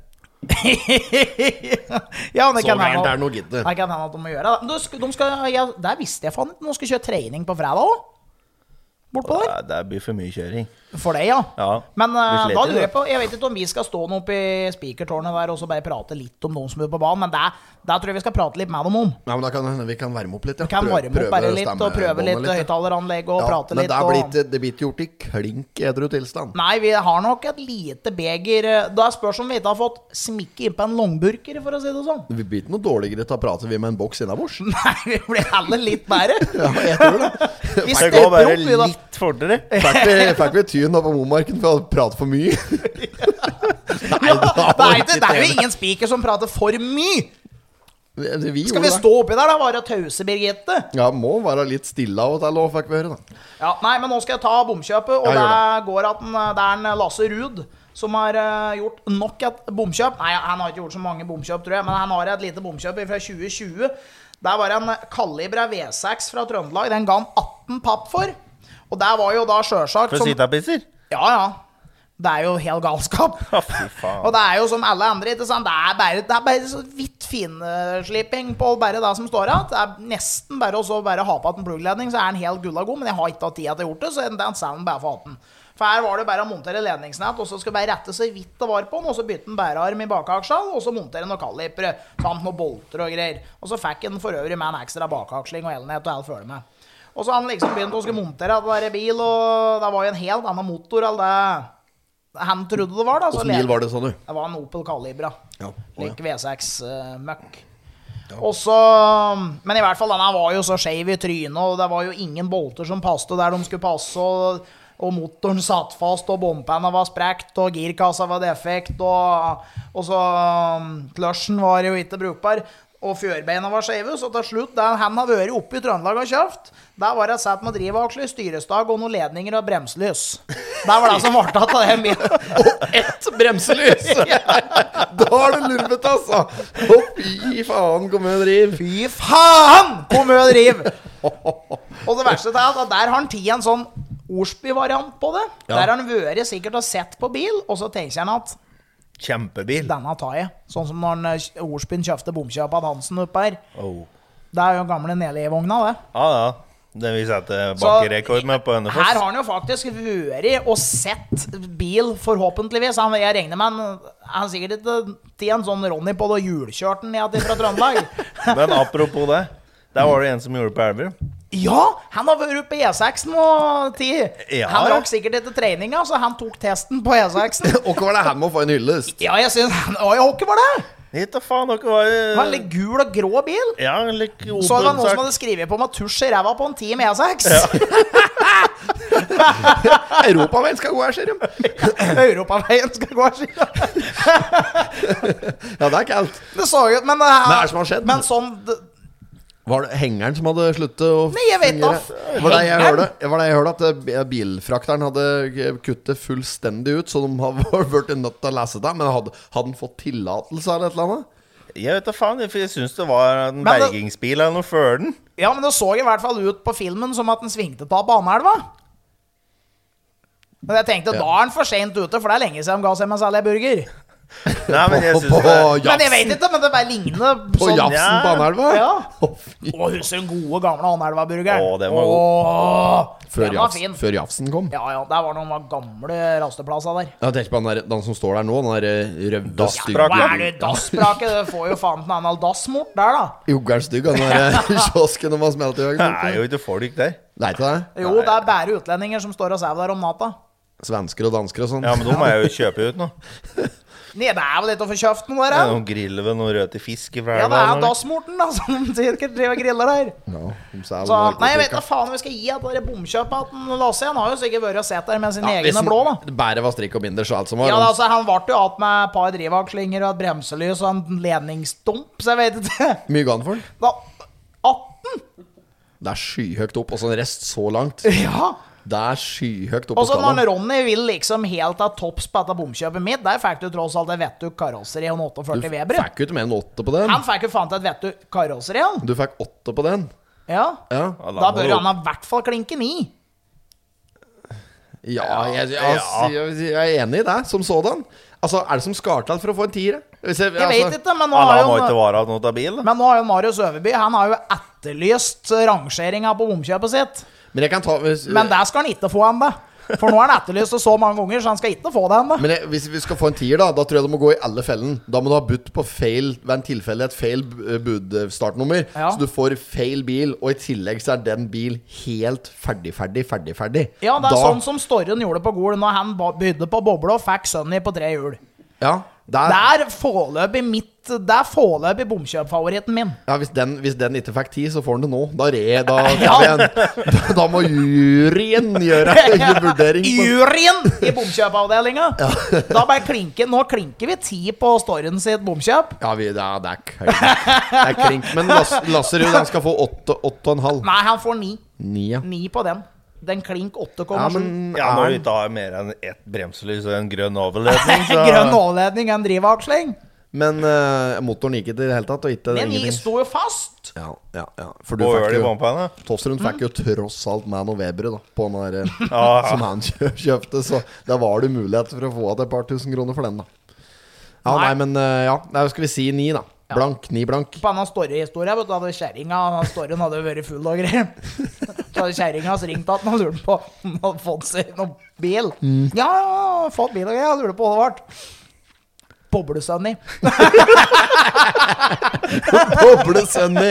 Ja, det Så kan gærent hende er det noe, gitte. det kan hende at de må gjøre det. De skal, de skal, ja, der visste jeg faen ikke. De skal kjøre trening på fredag òg. bortpå der. Det blir for mye kjøring. For deg, ja. Ja. Men uh, Vi sliter da i lurer det. jeg på, jeg vet ikke om vi skal stå nå oppe i speakertårnet der og så bare prate litt om noen som er på banen, men det, det tror jeg vi skal prate litt med dem om. Ja, men da kan vi kan varme opp litt, ja. Vi kan Prøv- varme opp bare prøve litt og prøve stemmebåndet litt høyttaleranlegg og ja, prate men litt. det blir og... ikke, det blir ikke gjort i klink edru tilstand. Nei, vi har nok et lite beger. Da spørs om vi ikke har fått smikke inn på en langburker, for å si det sånn. Vi blir ikke noe dårligere til å prate vi med en boks innabords. Nei, vi blir heller litt bedre. Ja, jeg tror det. Vi Det stepper går bare opp, vi da. litt fortere. Fikk vi, fikk vi tyn på Momarken for å prate for mye? Nei, Ja, da det, var er ikke, det er jo det. ingen speaker som prater for mye. Vi, vi Skal gjorde vi det. stå oppi der da, bare tause, Birgitte? Ja, må være litt stille av og til, og fikk vi høre, da. Ja, nei, men nå skal jeg ta bomkjøpet, og Ja, gjør det går at den, det er en Lasse Ruud som har uh, gjort nok et bomkjøp. Nei, han har ikke gjort så mange bomkjøp, tror jeg, men han har et lite bomkjøp fra tjue tjue. Der var en Kalibra V seks fra Trøndelag. Den ga han atten papp for. Og der var jo da selvsagt For sittapisser. Ja, ja. Det er jo helt galskap. Å, fy faen. Og det er jo som alle andre, ikke sant? Det er bare, det er bare så vidt finslipping på bare det som står her. Det er nesten bare å så bare ha på at en pluggledning, så er den helt gull og god, men jeg har ikke hatt tid til å gjort det, så den ser den bare for hatten. For her var det bare å montere ledningsnett, og så skal bare rette seg vidt det var på den, og så bytte den bærearm i bakaksjen, og så montere noen kalipere, samt noen bolter og greier. Og så fikk den for øvrig med en ekstra bakaksling og elnett og alt følge med. Og så har han liksom begynt å skulle montere det der bil, og det var jo en helt annen motor enn det han trodde det var da. Så Hvordan bil var det, sa du? det var en Opel Calibra. Ja, å, ja. Lik V seks uh, møkk. Og så, men i hvert fall denne var jo så skjev i trynet, og det var jo ingen bolter som passte der de skulle passe, og, og motoren satt fast, og bompenna var sprekt, og girkassa var defekt, og, og så um, kløsjen var jo ikke brukbar, og fjørbeina var skjeve, så til slutt, da han har vært oppe i Trøndelag og kjøft, der var jeg sett med drivaksler, styrestag og noen ledninger og bremselys. Der var det som var tatt av den bilen. Og ett bremselys! Da har du lurvet, altså! Å, fy faen, kom med og driv. Fy faen, kom med og driv! Og det verste er at der har han tid en sånn Osby-variant på det. Ja. Der har han vært sikkert og sett på bil, og så tenker han at Kjempebil. denne tar jeg. Sånn som når han, Osbyen kjøpte bomkjøp av Hansen oppe her. Oh. Det er jo gamle Nelly-vogna, det. Ja, ja. Det vi setter Så bakkerekord med på her Hønefoss. har han jo faktisk vært og sett bil, forhåpentligvis. Han, jeg regner med han, han er sikkert ikke til en sånn Ronny på det hjulkjørten ned fra Trøndelag. Men apropos det. Der var det en som gjorde det på Elverum. Ja, han har vært på E seksen og tid. Ja, Han ja. rakk sikkert etter treninga, så han tok testen på E seksen. Og hva var det han må få en hyllest? Ja, jeg synes Oi, hva var det? Gitt da faen, dere var Det var en litt gul og grå bil. Ja, en litt Så det var noen som Opel-sak. hadde skrevet på med tusj i ræva på en Team E seks. Europaveien skal gå her, ser de. Europaveien skal gå her, sier Ja, det er kaldt. det så ut, men, Hva er det som har skjedd? Men sånn det- Var det hengeren som hadde sluttet å Nei, jeg vet da. fungere? Var det jeg Hengeren? hørte, var det jeg hørte at eh, bilfrakteren hadde kuttet fullstendig ut, så de har vært nødt til å lese det, men hadde, hadde han fått tillatelse eller et eller annet? Jeg vet da faen, for jeg synes det var en Men det- bergingsbil eller noe før den. Ja, men det så i hvert fall ut på filmen som at den svingte på Baneelva. Men jeg tenkte, da er han for sent ute, for det er lenge siden de ga seg med særlig burger. Nei, men jeg På, synes på, det Men jeg jafsen, vet ikke, men det bare ligner på sånn. jafsen Ja. på Anelva? Ja. Å, fy. Å, husker den gode gamle Anelva-burgeren. Å, den var god. Før, Den var jafs, fin. før jafsen kom. Ja, ja, der var noen gamle rasteplasser der. Jeg tenker på den, der, den som står der nå, den der eh, røde, Dassbrak. Hva er stygge det dassbraket? Det får jo faen til en annen dassmort der, da. Joggeren stygg, den der eh, kiosken de har smelt i Det øynene. er jo ikke folk der. Nei, ikke det? Jo, det er bare utlendinger som står og sover der om natta. Svensker og dansker og sånn. Ja, men de må jeg jo kjøpe ut nå. Nei, det er vel litt å få kjøpt noe Det er der, ja. noen griller ved noen røde fisk fra Ja, det elva er eller noe. dassmorten, da, som sikkert driver og griller der. Ja, de selger Så, nei, jeg vet narkotika. da faen om vi skal gi at det bomkjøpet at den Lasse, han har jo sikkert vært og sett der med sine Ja, hvis egne den- blå, da. Bæret var strikk og binders og alt som var. Ja, da, altså, han ble jo alt med et par drivakslinger og et bremselys og en ledningsstump, så jeg vet ikke. Mye ga han for den? Da, atten? Det er skyhøyt opp, og så en rest så langt. Ja. Det er skyhøyt opp Og på så når skalaen. Ronny vil liksom helt av topps på dette bomkjøpet mitt, der fikk du tross alt et vettuk karosseri og en Du førti Weber. fikk jo ikke mer enn åtte på den. Han fikk jo faen til et vettuk karosseri, han. Du fikk åtte på den. Ja. Ja, Ja, Da må bør du- han ha i hvert fall klinke ni. ja jeg, jeg, jeg, jeg er enig i det, som sådan. Altså, er det som skal til for å få en tier? Hvis jeg, Jeg vet altså, ikke, men nå Alle har må jo ikke være noe av bil, da. Men nå har jo Marius Øverby Han har jo etterlyst rangeringa på bomkjøpet sitt. Men jeg kan ta hvis, Men det skal han ikke få ennå. For nå er han etterlyst så mange ganger, så han skal ikke få det ennå. Men jeg, hvis vi skal få en tier, da Da tror jeg du må gå i alle fellen. Da må du ha budt på feil ved en tilfelle et feil budstartnummer. Ja. Så du får feil bil, og i tillegg så er den bil helt ferdig, ferdig, ferdig, ferdig. Ja, det er da, sånn som Storren gjorde på Gol når han ba- bydde på boble og fikk Sunny på tre hjul. Ja, der, Det er foreløpig mitt Det er foreløpig bomkjøpfavoritten min. ja hvis, den, hvis den ikke fikk ti, så får den det nå. Da, re, da, da, da, da må juryen gjøre en vurdering på. Juryen i bomkjøpavdelinga! Da bare klinker Nå klinker vi ti på Storren sitt bomkjøp. Ja, vi, det, er, det, er, k- det er klink. Men Lass, Lasserud, han skal få åtte, åtte og en halv. Nei, han får ni. Ni, ja. Ni på den. Den klink åtte Ja, komma sju. men Ja, er når vi den- ikke har mer enn ett bremselys og en grønn overledning, så Grønn overledning, en drivaksling. Men uh, motoren gikk ikke i det hele tatt, og ikke Den ingenting. sto jo fast. Ja, ja, ja. For du Hva fikk gjør de i jo bompene? Tosterund fikk jo tross alt med noe Weber da på den der, eh, Ja, som ja. han kjø- kjøpte, så da var det mulighet for å få igjen et par tusen kroner for den, da. Ja, nei, Nei. men eh, ja, nei, skal vi si ni, da. Blank, ni blank. På denne Storre-historien vet du, hadde kjerringa Storren hadde vært full og greier. Så hadde kjerringa ringt at han lurte på om han hadde fått seg noen bil. Mm. Ja, ja, fått bil og greier. Jeg lurer på hva det ble. Boblesønny. Boblesønny!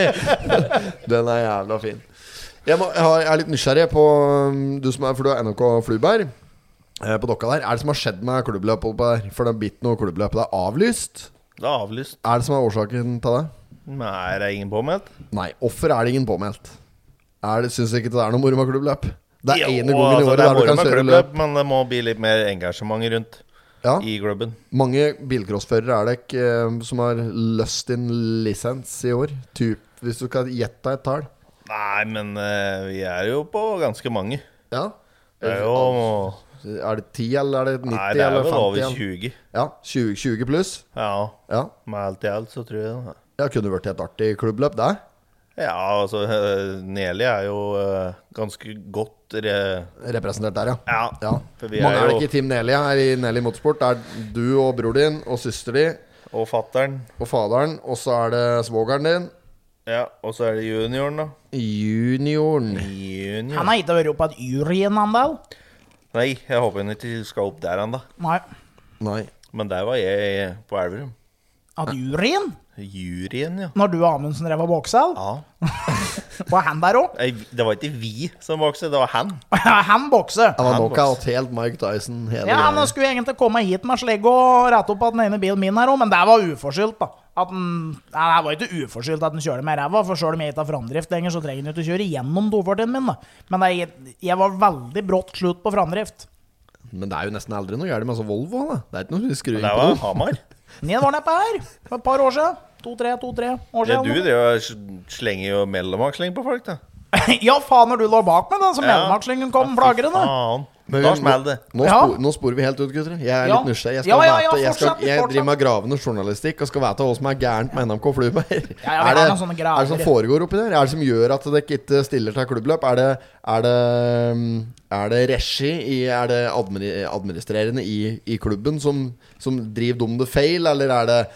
Den er jævla fin. Jeg, må, jeg, har, jeg er litt nysgjerrig på um, du som er, for du er N K Flyberg eh, på dokka der. Er det som har skjedd med klubbløpet oppå der? For det har blitt noe klubbløp. Det er avlyst. Det er avlyst. Er det som er årsaken til det? Men er det ingen påmeldt? Nei, hvorfor er det ingen påmeldt? Er det, Syns du ikke det er noe moro med klubbløp? Det er Jo, ene gangen i altså, året det er der du moro kan med kjøre klubbløp, løp. men det må bli litt mer engasjement rundt Ja. i klubben. Mange bilcrossførere er det ikke eh, som har løst inn lisens i år? Typ, hvis du kan gjette et tall. Nei, men eh, vi er jo på ganske mange. Ja. Det er jo Er det ti, eller er det nitti, Nei, det er eller vel femti? over eller? tjue. Ja, tjue, tjue pluss. Ja, Ja. med alt i alt så tror jeg det. Ja, kunne vært et artig klubbløp, det. Ja, altså eh, Nelly er jo eh, ganske godt re... Representert der, ja. Ja, ja. for vi Mange er er det jo ikke i Team Nelly her i Nelly Motorsport. Det er du og bror din og søster di Og fatteren. og faderen, og så er det svogeren din. Ja, og så er det junioren, da. Junioren. Junior. Han har ikke vært oppe et juryen ennå. Nei, jeg håper han ikke skal opp der ennå. Nei. Nei. Men der var jeg på Elverum. At juryen? Juryen, ja. Når du og Amundsen drev og boksa? Ja. Var han der òg? Nei, det var ikke vi som bokste, det var han. Han bokser. Han var Han knockout, helt Mike Tyson. Hele Ja, han greia. skulle egentlig komme hit med slegge og rette opp at den ene bilen min her òg, men det var uforskyldt, da. At den, nei, det var ikke uforskyldt at den kjører med ræva, for selv om jeg ikke har framdrift lenger, så trenger den ikke å kjøre gjennom tofortiden min, da. Men det, jeg, jeg var veldig brått slutt på framdrift. Men det er jo nesten aldri noe gærent med altså Volvo. Da. Det er ikke noe skruing Det på var den. Hamar. Jeg var nedpå her for et par år siden. To-tre, to-tre år Ja, siden. du det jo slenger jo mellomaksling på folk, da. Ja, faen, når du lå bak meg, da, så Ja. mellommakslingen kom flagrende. Faen. Men Da vi- smeller det. Nå, Ja. spor, nå sporer vi helt ut, gutter. Jeg er Ja. litt nysgjerrig. Jeg, skal Ja, ja, ja, vite- jeg, skal, fortsett, jeg fortsett. driver med gravende journalistikk og skal vite hva som er gærent med N M K Flyberg. Ja, ja, vi er, har det, noen sånne graver. er det som foregår oppi der? Er det som gjør at dere ikke stiller til klubbløp? Er det, er det, um, er det regi i, Er det admini, administrerende i, i klubben som, som driver dum det feil, eller er det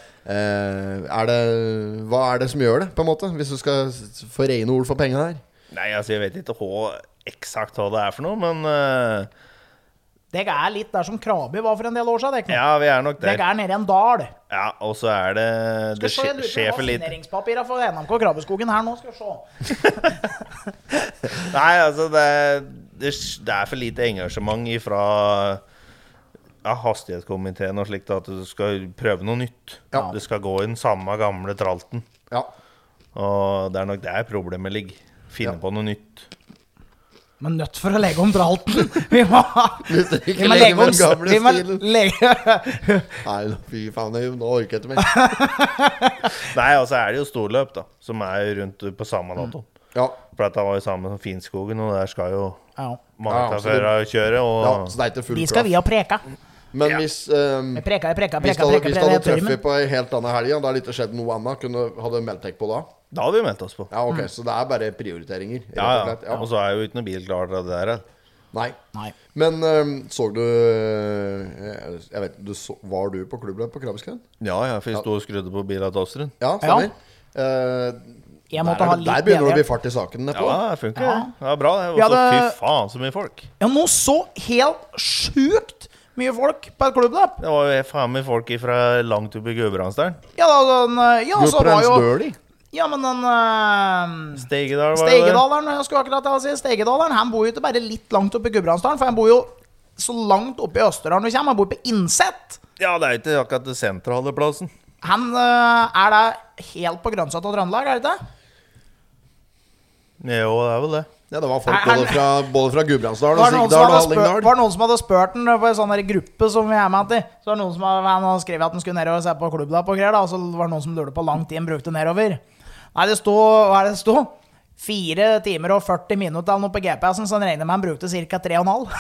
eh, er det Hva er det som gjør det, på en måte? Hvis du skal s- få rene ord for penga her? Nei, altså, jeg vet ikke hva, eksakt hva det er for noe, men eh, Det er litt der som Krabi var for en del år siden. Det er ikke noe. ja, vi er nok Det der. er nede i en dal. Ja, og så er det Det Skal skje- se, skjer for lite. Signeringspapirene for N M K Krabbeskogen her nå, skal vi se. Nei, altså, det, er- det, det er for lite engasjement ifra ja, hastighetskomiteen og slikt at du skal prøve noe nytt. Ja. Det skal gå i den samme gamle tralten. Ja. Og det er nok der problemet ligger. Finne Ja. på noe nytt. Men nødt for å legge om tralten. Vi må, Hvis dere vi ikke må legger legge med om den gamle vi må stilen. legge, Nei, fy faen, jeg- nå orker jeg ikke mer. Nei, altså er det jo storløp, da, som er rundt på samme dato. Ja, For dette var jo samme som Finnskogen, og der skal jo ja. mange Ja, ta så før å kjøre. Og ja, så det er ikke full De skal vi klaff. ha preka. Men Ja. hvis um, Vi preka, preka, Hvis preka, det hadde, preka, hvis det hadde preka, treffet på ei helt annen helg, da hadde det ikke skjedd noe annet, kunne, hadde meldt deg på da? da hadde vi meldt oss på. Ja, ok, så det er bare prioriteringer, rett Ja, og ja. slett. Ja. Og så er jo ikke noe bil klar til det der. Nei. Nei. Men um, så du uh, Jeg vet, du så, var du på klubbløp på Krabbeskauen? Ja, ja, for vi sto og skrudde på bilen til Åsrud. Ja, stemmer. Uh, Jeg måtte Der, ha er- litt der begynner det å bedre. bli fart i saken nedpå. Ja, det funker. Ja. Det var bra, det. Og Vi så hadde- fy faen, så mye folk. Ja, nå så helt sjukt mye folk på et klubbløp. Det var jo faen meg folk fra langt oppe i Gudbrandsdalen. Ja, da, den, ja, så var jo Gudbrandsdøli. Ja, men den uh, Stegedal var jo der. Stegedaleren, jeg skulle akkurat til å si Stegedaleren, han bor jo ikke bare litt langt oppe i Gudbrandsdalen, for han bor jo så langt oppe i Østerdalen vi kommer. Han bor på Innsett. Ja, det er ikke akkurat det sentrale plassen. Han uh, er da helt på grensa til Trøndelag, er det ikke det? Jo, det er vel det. Ja, det var folk Er- er- både fra, både fra Gudbrandsdalen og Var det noen som Sigdal og hadde spurt, Hallingdal. var det noen som hadde spurt den på en sånn der gruppe som vi er med til? Så var det noen som hadde, han hadde skrevet at han skulle nedover og se på klubbløp og greier, da, og så var det noen som lurte på lang tid han brukte nedover. Nei, det stod, hva er det det stod? Fire timer og førti minutter eller noe på G P S-en, så han regner med han brukte cirka tre og en halv.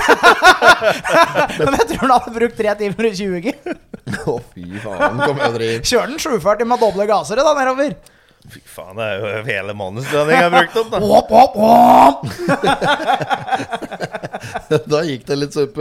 Men jeg tror han hadde brukt tre timer og tjue. Å, fy faen, kom jeg og driver. Kjør den sju førti med doble gasere da nedover. Fy faen, det er jo hele månedslønning jeg har brukt opp, da. Opp, opp, opp! Da gikk det litt så opp.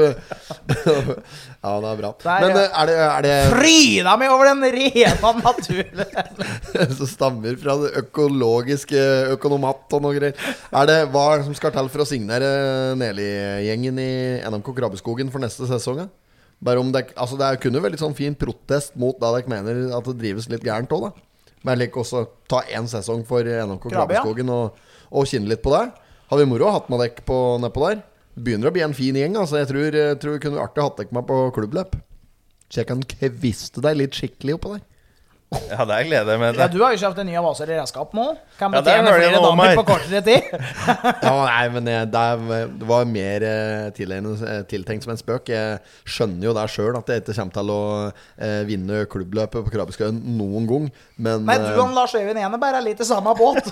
Ja, det er bra. Der, Men ja. eh, er det, er det Fryda meg over den rena naturen. som stammer fra det økologiske økonomat og noe greier? Er det hva er det som skal til for å signere Nelly-gjengen i N M K Krabbeskogen for neste sesong? da? Bare om det, altså det er kun en veldig sånn fin protest mot da dere mener at det drives litt gærent også, da. Men jeg liker også ta en sesong for N M K Krabbe, ja. Krabbeskogen og, og kjenne litt på det. Har vi moro hatt med dere på, nedpå der? Begynner å bli en fin gjeng, altså. Jeg tror, jeg tror det kunne vært artig å ha dere med på klubbløp. Så jeg kan kviste deg litt skikkelig oppå der. Ja, det gleder jeg meg Ja, til. du har jo kjøpt en ny Avaser i redskap nå. Kan Ja, der betjene hører jeg flere noe om damer meg. på kortere tid. Ja, nei, men jeg, det, er, det var mer eh, tilegnet- eh, tiltenkt som en spøk. Jeg skjønner jo der sjøl at jeg ikke kommer til å eh, vinne klubbløpet på Krabbeskauen noen gang. Men Nei, du eh, og Lars Øyvind Ene bare er litt i samme båt.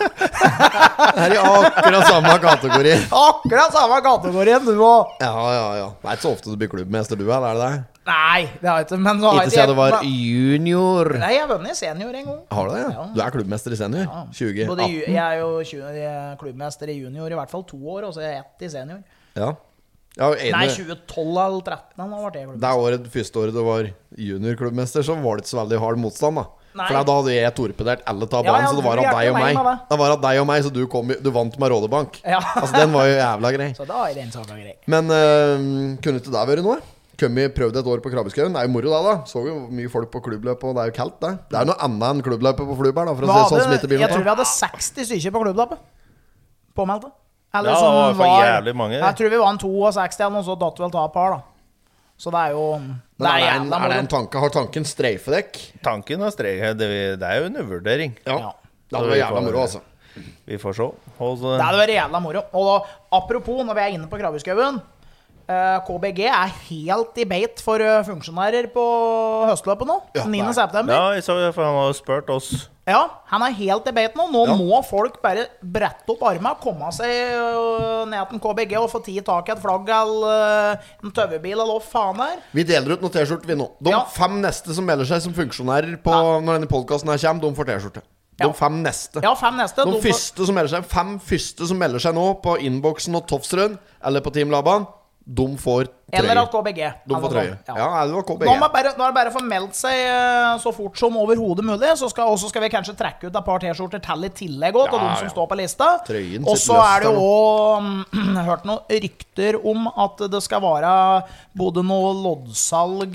det er i akkurat samme kategori. Akkurat samme kategorien, du òg. Ja, ja, ja. Det er ikke så ofte du blir klubbmester, du er det? det? Nei, det har jeg ikke. Men så har Ikke jeg siden du var men- junior. Nei, jeg har vunnet senior en gang. Har du det? Ja. Du er klubbmester i senior? tjue Både, ju- atten? jeg er jo tjue- jeg er klubbmester i junior i hvert fall to år, og så er jeg ett i senior. Ja. Ja, Nei, enig. tjue tolv eller tretten nå ble jeg Det klubbmester. er året, første året du var juniorklubbmester, så var det ikke så veldig hard motstand, da. Nei. For da hadde jeg torpedert alle av Ja, banen, ja, så det du var av hjelper deg og meg meg. med det. Det var av deg og meg, så du, kom, du vant med Rådebank. Ja. Altså, den var jo jævla grei. Så da er den saka grei. Men øh, kunne ikke det vært noe? Kunne vi prøvd et år på Krabbeskauen? Det er jo moro, det, da. Så jo mye folk på klubbløpet, og det er jo kaldt, det. Det er noe annet enn klubbløpet på Fluberg, da, for å Vi si det sånn som hadde, ikke blir jeg tror noe. vi hadde seksti stykker på klubbløpet. Påmeldte. Eller Ja, det som var i hvert fall jævlig mange. Jeg tror vi var en sekstito eller noe, så datt vel ta et par, da. Så det er jo Men Det er er det en, jævla er det en moro. tanke? Har tanken streifedekk? Tanken og strek, det, det er jo en vurdering. Ja. Ja. Det hadde vært jævla moro, altså. Vi får se. Og så- Det hadde vært jævla moro. Og da, apropos, når vi er inne på Krabbeskauen, eh, K B G er helt i beit for eh, funksjonærer på høstløpet nå. Ja, niende nei. september. Ja, jeg så, for han har spurt oss. Ja, han er helt i beit nå. Nå Ja. må folk bare brette opp armene, komme seg øh, ned til K B G og få tid tak i et flagg eller øh, en tøvebil eller hva faen det er. Vi deler ut noen T-skjorter, vi nå. De Ja. fem neste som melder seg som funksjonærer på, når denne podcasten her kommer, de får T-skjorte. De Ja. fem neste. Ja, fem neste. De de får- første som melder seg Fem første som melder seg nå på innboksen og Tofsrud eller på Team Laban, de får trøye. Eller at K B G. De får eller trøye. noe. Ja. Ja, eller det var K B G. Nå, må bare, nå er det bare å få meldt seg eh, så fort som overhodet mulig. Så skal, og så skal vi kanskje trekke ut et par T-skjorter til i tillegg også, til Ja, de som ja. står på lista. Trøyen Og sitter så løst er det der jo òg hørt noen rykter om at det skal være både noe loddsalg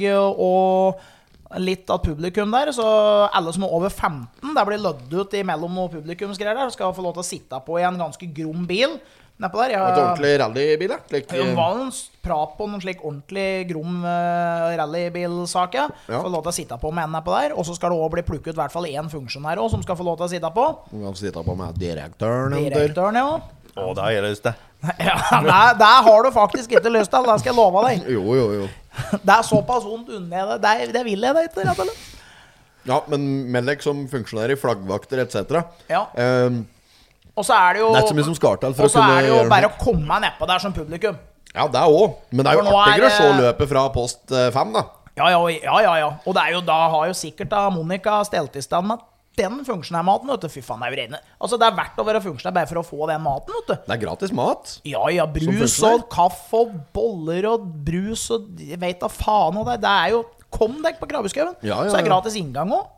og litt av publikum der. Så alle som er over femten, det blir lødd ut imellom noen publikumsgreier der, skal få lov til å sitte på i en ganske grom bil nedpå der. Jeg, Et ordentlig rallybil, ja. Slik, det var en prat på noen slik ordentlig grom uh, rallybilsak, ja. Ja. Få lov til å sitte på med en nedpå der. Og så skal det også bli plukket ut i hvert fall én funksjonær også, som skal få lov til å sitte på. Du kan sitte på med direktøren. eventuelt. Direktøren, ja. Å, da har jeg lyst til. Ja, der, der har du faktisk ikke lyst til, det skal jeg love deg. Jo, jo, jo. Det er såpass vondt unna jeg det. Det, det vil jeg deg ikke, rett og slett. Ja, men meld deg som funksjonær i flaggvakter et cetera. Ja. Um, Og så er det jo det er ikke så mye som skal til for Og å så kunne er det jo gjøre bare noe. å komme nedpå der som publikum. Ja, det er òg. Men det er jo For nå er artigere å se det- løpet fra post eh, fem, da. Ja, ja, ja, ja, ja. Og det er jo, da har jo sikkert da Monica stelt i stand med den funksjonærmaten, vet du. Fy faen, det er jo rene. Altså, det er verdt å være funksjonær bare for å få den maten, vet du. Det er gratis mat. Ja, ja, brus funksjonær? og kaffe og boller og brus og jeg vet da faen og det. Det er jo Kom deg på Krabbeskauen, Ja, ja, så er det ja. gratis inngang òg.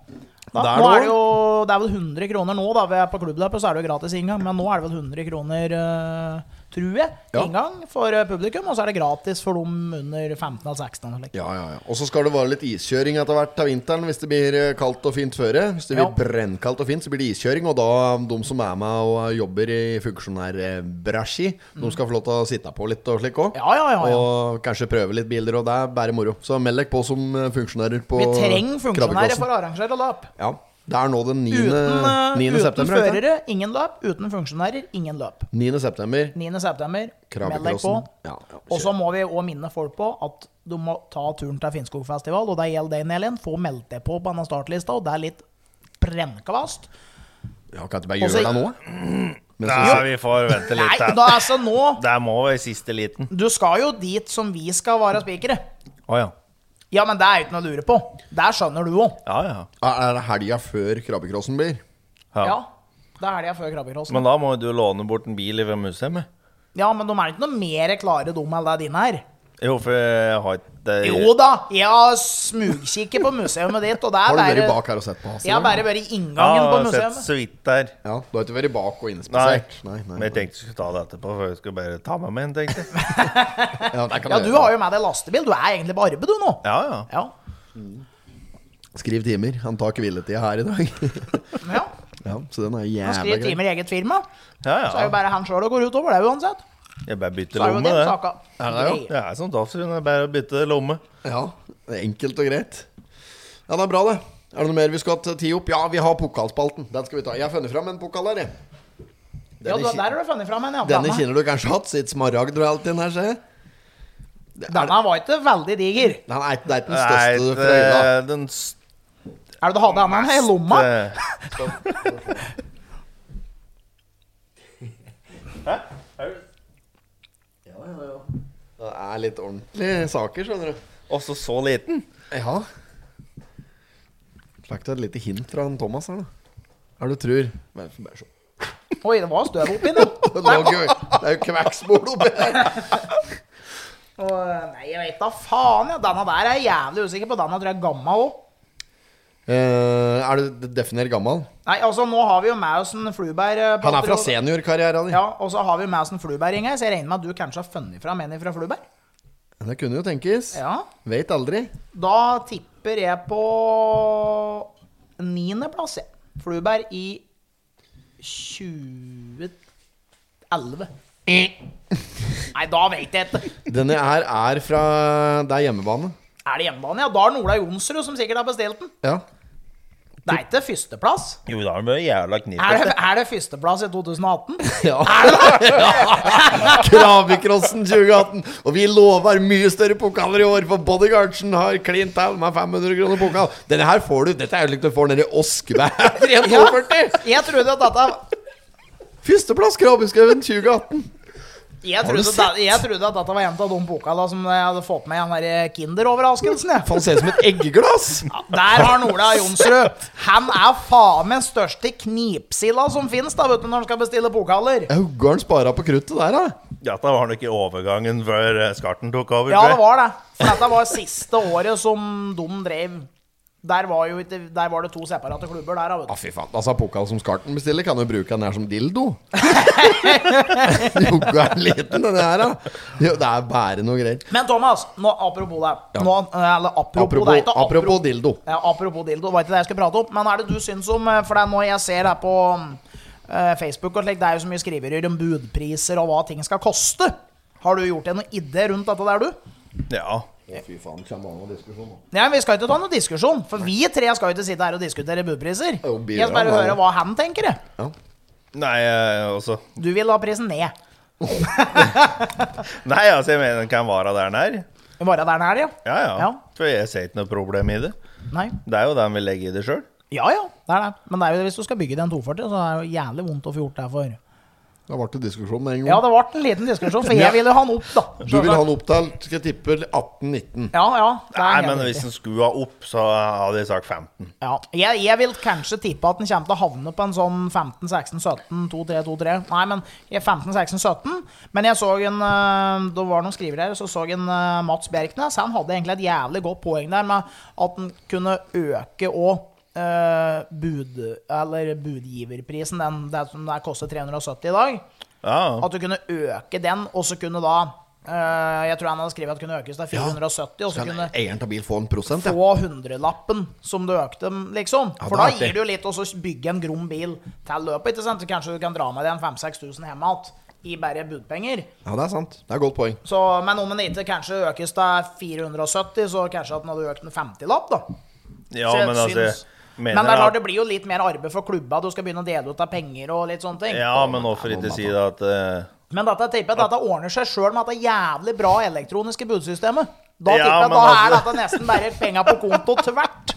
Da, Der nå nå? er det jo Det er vel hundre kroner nå, da. Vi er på klubblappet, så er det jo gratis inngang. Men nå er det vel hundre kroner, uh, tror jeg, Ja. inngang for uh, publikum. Og så er det gratis for dem under femten eller seksten. Eller. Ja, ja, ja. Og så skal det være litt iskjøring etter hvert til vinteren hvis det blir eh, kaldt og fint føre. Hvis det blir Ja. brennkaldt og fint, så blir det iskjøring. Og da de som er med og jobber i funksjonærbransje, de skal få lov til å sitte på litt og slik òg. Ja, ja, ja, ja. Og kanskje prøve litt biler, og det er bare moro. Så meld deg på som eh, funksjonærer på Vi trenger funksjonærer krabbekrossen. for å arrangere løp. Ja. Det er nå den niende Uten, uh, niende uten september. heter det? førere, ingen løp. Uten funksjonærer, ingen løp. niende september. niende september, meld deg på. Krabbekrossen. Ja, ja, Og så må vi også minne folk på at du må ta turen til Finnskogfestival, og det gjelder deg, Elin. Få meldt deg på på denne startlista, og det er litt brennkvast. Ja, kan ikke bare Også- gjøre det nå? Men så, Nei, vi får vente Nei, litt. da Da. altså nå Det må være siste liten. Du skal jo dit som vi skal være spikere. Å ja. Ja, men det er ikke noe å lure på. Der skjønner du òg. Ja, ja. er det helga før krabbekrossen blir? ja. Ja. Det er helga før krabbekrossen. Men da må du låne bort en bil fra museet. Ja, men de er ikke noe mer klare dum enn det dine er. Jo, for jeg har ikke Jo da, jeg har smugkikket på museet ditt, og det Har er du vært bare bak her og sett på? Jeg har bare vært i inngangen Ja, på jeg har sett museet. så vidt der. Ja, du har ikke vært bak og Nei. innespasert? Nei, nei, Men nei. jeg tenkte jeg skulle ta det etterpå, for jeg skal bare ta med meg en, tenkte jeg. Ja, det kan Ja, jeg du gjøre. har jo med deg lastebil. Du er egentlig på arbeid, du nå. Ja, ja. Ja. Skriv timer. Han tar hviletida her i dag. ja. Ja, så den er Han jævla skriver grei. timer i eget firma. ja, Så er jo ja. bare han sjøl og går utover det uansett. Jeg bare Så bytter er jo lomme, det det. saka. Er det det, Det er som Dagsrevyen, det er bare å bytte lomme. Ja, det er enkelt og greit. Ja, det er bra, det. Er det noe mer vi skal ta tid opp? Ja, vi har pokalspalten. Den skal vi ta. Jeg har funnet fram en pokal her, jeg. Ja, Denne, da, ki- der har du funnet fram en. Ja. denne Denne, kinner du kanskje hatt. Sitt smaragd og alt den her, ser jeg. Det er, denne var ikke veldig diger. den er, ikke- det er ikke den Nei, største det fra øya. er den største Er det du hadde denne i lomma? Det er litt ordentlige saker, skjønner du. Også så liten. Ja. Fikk du et lite hint fra han Thomas her, da? Er du tror? Bare bare se. Oi, det var støv oppi den. Det lå jo- det er jo kvekksbord oppi her. Og, Nei, jeg vet da faen. Ja. Denne der er jeg jævlig usikker på. Denne tror jeg er gammel òg. Eh, er du definert gammel? Nei, altså, nå har vi jo med oss en Fluberg. eh, Han er fra Pater- seniorkarrieren din. Ja, og så har vi med oss en Fluberg, Inge. Så jeg regner med at du kanskje har funnet fram en fra Fluberg? Det kunne jo tenkes. Ja. Vet aldri. Da tipper jeg på niendeplass, jeg. Fluberg i tjue elleve. Nei, da vet jeg ikke. Denne her er fra Det er hjemmebane. Er det hjemmebane? Ja, da er det Ola Jonsrud som sikkert har bestilt den. Ja. Det er ikke førsteplass. Jo, da er det jævla Er det, knipete. er det førsteplass i to tusen og atten? Ja. Krabbekrossen tjue atten. Og vi lover mye større pokaler i år, for Bodyguardsen har klint til med fem hundre kroner pokal. Denne her får du. Dette er jo likt du får nede i Oskebær i en to førti. Jeg trodde at dette Førsteplass Krabbeskauen tjue atten. Jeg du trodde, sett? da, jeg trodde at dette var en av de pokala som jeg hadde fått med i den der Kinder-overraskelsen. jeg. Han ser ut som et eggeglass. Ja, der har Ola Jonsrud. Han er faen meg den største knipsilla som finnes da, vet du, når han skal bestille pokaler. Hugger han spara på kruttet der, da? Dette var nok i overgangen før eh, Skarten tok over. Ja, tror jeg. det var det. For dette var siste året som de drev. Der var, jo ikke, der var det to separate klubber der, da, vet Ja, du. fy faen. Altså, pokal som Skarten bestiller, kan jo bruke den her som dildo. Hugger han liten, denne her, da? Jo, det er bare noe greier. Men Thomas, nå, apropos det. Ja. Nå, eller apropos, Apropos, det er ikke apropos dildo. Ja, apropos dildo, det var ikke det jeg skulle prate om. Men er det du syns om, eh, for det er nå jeg ser her på eh, Facebook og slik, det er jo så mye skriverier om budpriser og hva ting skal koste. Har du gjort deg noen idé rundt dette der, du? Ja. Å, fy faen, kommer an på diskusjon. Nei, vi skal ikke ta noen diskusjon, for vi tre skal jo ikke sitte her og diskutere budpriser. Jo, blir Jeg skal bare det, høre hva han tenker. jeg. Ja. Nei, eh, altså Du vil ha prisen ned. Nei, altså, jeg mener den kan være der den er. Bare der den er, ja. Ja, ja. Ja. For jeg ser ikke noe problem i det. Nei. Det er jo den vi legger i det sjøl. Ja, ja, det er det. Men det er jo hvis du skal bygge den to førti, så er det jo jævlig vondt å få gjort det for. Da ble det diskusjon med en gang. Ja, det ble en liten diskusjon, for jeg ville ha den opp, da. Du vil ha den opp til, skal jeg tippe, atten nitten. Ja, ja. Det er Nei, helt men riktig. hvis den skulle ha opp, så hadde jeg sagt femten. Ja, jeg, jeg vil kanskje tippe at den kommer til å havne på en sånn femten, seksten, sytten, to tre, to tre. Nei, men jeg er femten, seksten, sytten. Men jeg så en, øh, det var noen skrivere her, så så en øh, Mats Bjerknes. Han hadde egentlig et jævlig godt poeng der med at den kunne øke og uh, bud, eller budgiverprisen, den, det som der koster tre hundre og sytti i dag, Ja. at du kunne øke den, og så kunne da uh, jeg tror han hadde skrevet at det kunne økes til fire hundre og sytti, og så Kan kunne eieren av bil få en prosent, ja? få hundrelappen som du økte, liksom. Ja, For det er da artig. gir det jo litt å så bygge en grom bil til løpet, ikke sant? Så kanskje du kan dra med deg en fem seks tusen hjemme alt i bare budpenger. Ja, det er sant. Det er et godt poeng. Så, men om den ikke kanskje økes til fire hundre og sytti, så kanskje at den hadde økt en femti-lapp, da. Ja, Så jeg men altså syns- jeg Men mener det er klart at, det blir jo litt mer arbeid for klubba. Du skal begynne å dele ut av penger og litt sånne ting. Ja, men hvorfor ikke si det at eh, Men dette tipper jeg dette ordner seg sjøl med dette jævlig bra elektroniske budsystemet. Da Ja, tipper jeg men da er altså- dette nesten bare penga på konto tvert.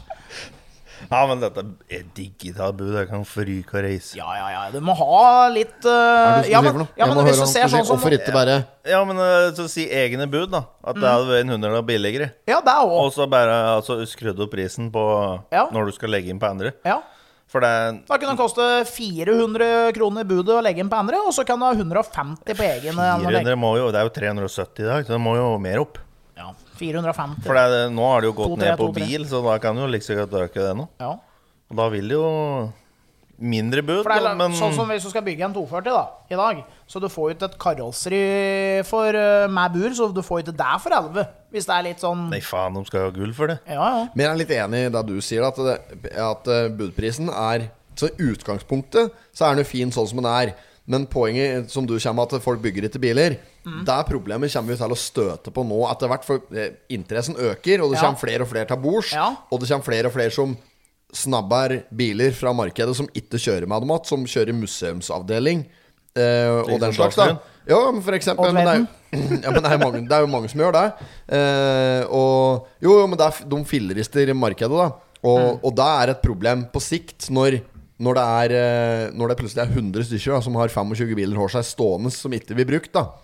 Ja, men dette er digital bud. Jeg kan fryke og reise. Ja, ja, ja. Du må ha litt uh, Er du som ja, sier men, for noe? ja, Jeg men må hvis høre du han ser skal si, sånn som hvorfor ikke bare Ja, men eh, så si egne bud, da. At det hadde vært en hundrelapp billigere. Ja, det òg. Og så bare altså, skrudd opp prisen på Ja. når du skal legge inn på andre. Ja. For det Da kunne det koste fire hundre kroner budet å legge inn på andre, og så kan du ha hundre og femti på egen fire hundre må jo, det er jo tre hundre og sytti i dag, så det må jo mer opp. Ja, fire hundre og femti. For det, nå har det jo gått To, tre, ned på to, tre. bil, så da kan du jo liksom godt øke det nå. Ja. Og da vil det jo mindre bud, For det er da, men sånn som hvis du skal bygge en to førti da, i dag, så du får jo ikke et karosseri for, uh, med bur, så du får jo ikke det for elleve, hvis det er litt sånn... Nei, faen, de skal jo ha gull for det. Ja, ja. Men jeg er litt enig i det du sier, at, det, at eh, budprisen er så i utgangspunktet så er den jo fin sånn som den er. Men poenget som du kommer at folk bygger ikke biler, Mm. det problemet kommer vi til å støte på nå etter hvert, for eh, interessen øker, og det Ja. kommer flere og flere til bords, Ja. og det kommer flere og flere som snabber biler fra markedet som ikke kjører med dem att, som kjører museumsavdeling eh, og Liksom den slags da. Dagsrevyen. Ja, men for eksempel Og men det, er, jo- ja, men det, er jo mange, det er jo mange som gjør det. Eh, og jo, jo, men det er, de fillerister markedet, da. Og, og det er et problem på sikt når, når, det, er, eh, når det plutselig er hundre stykker da, som har tjuefem biler hos seg stående som ikke blir brukt, da.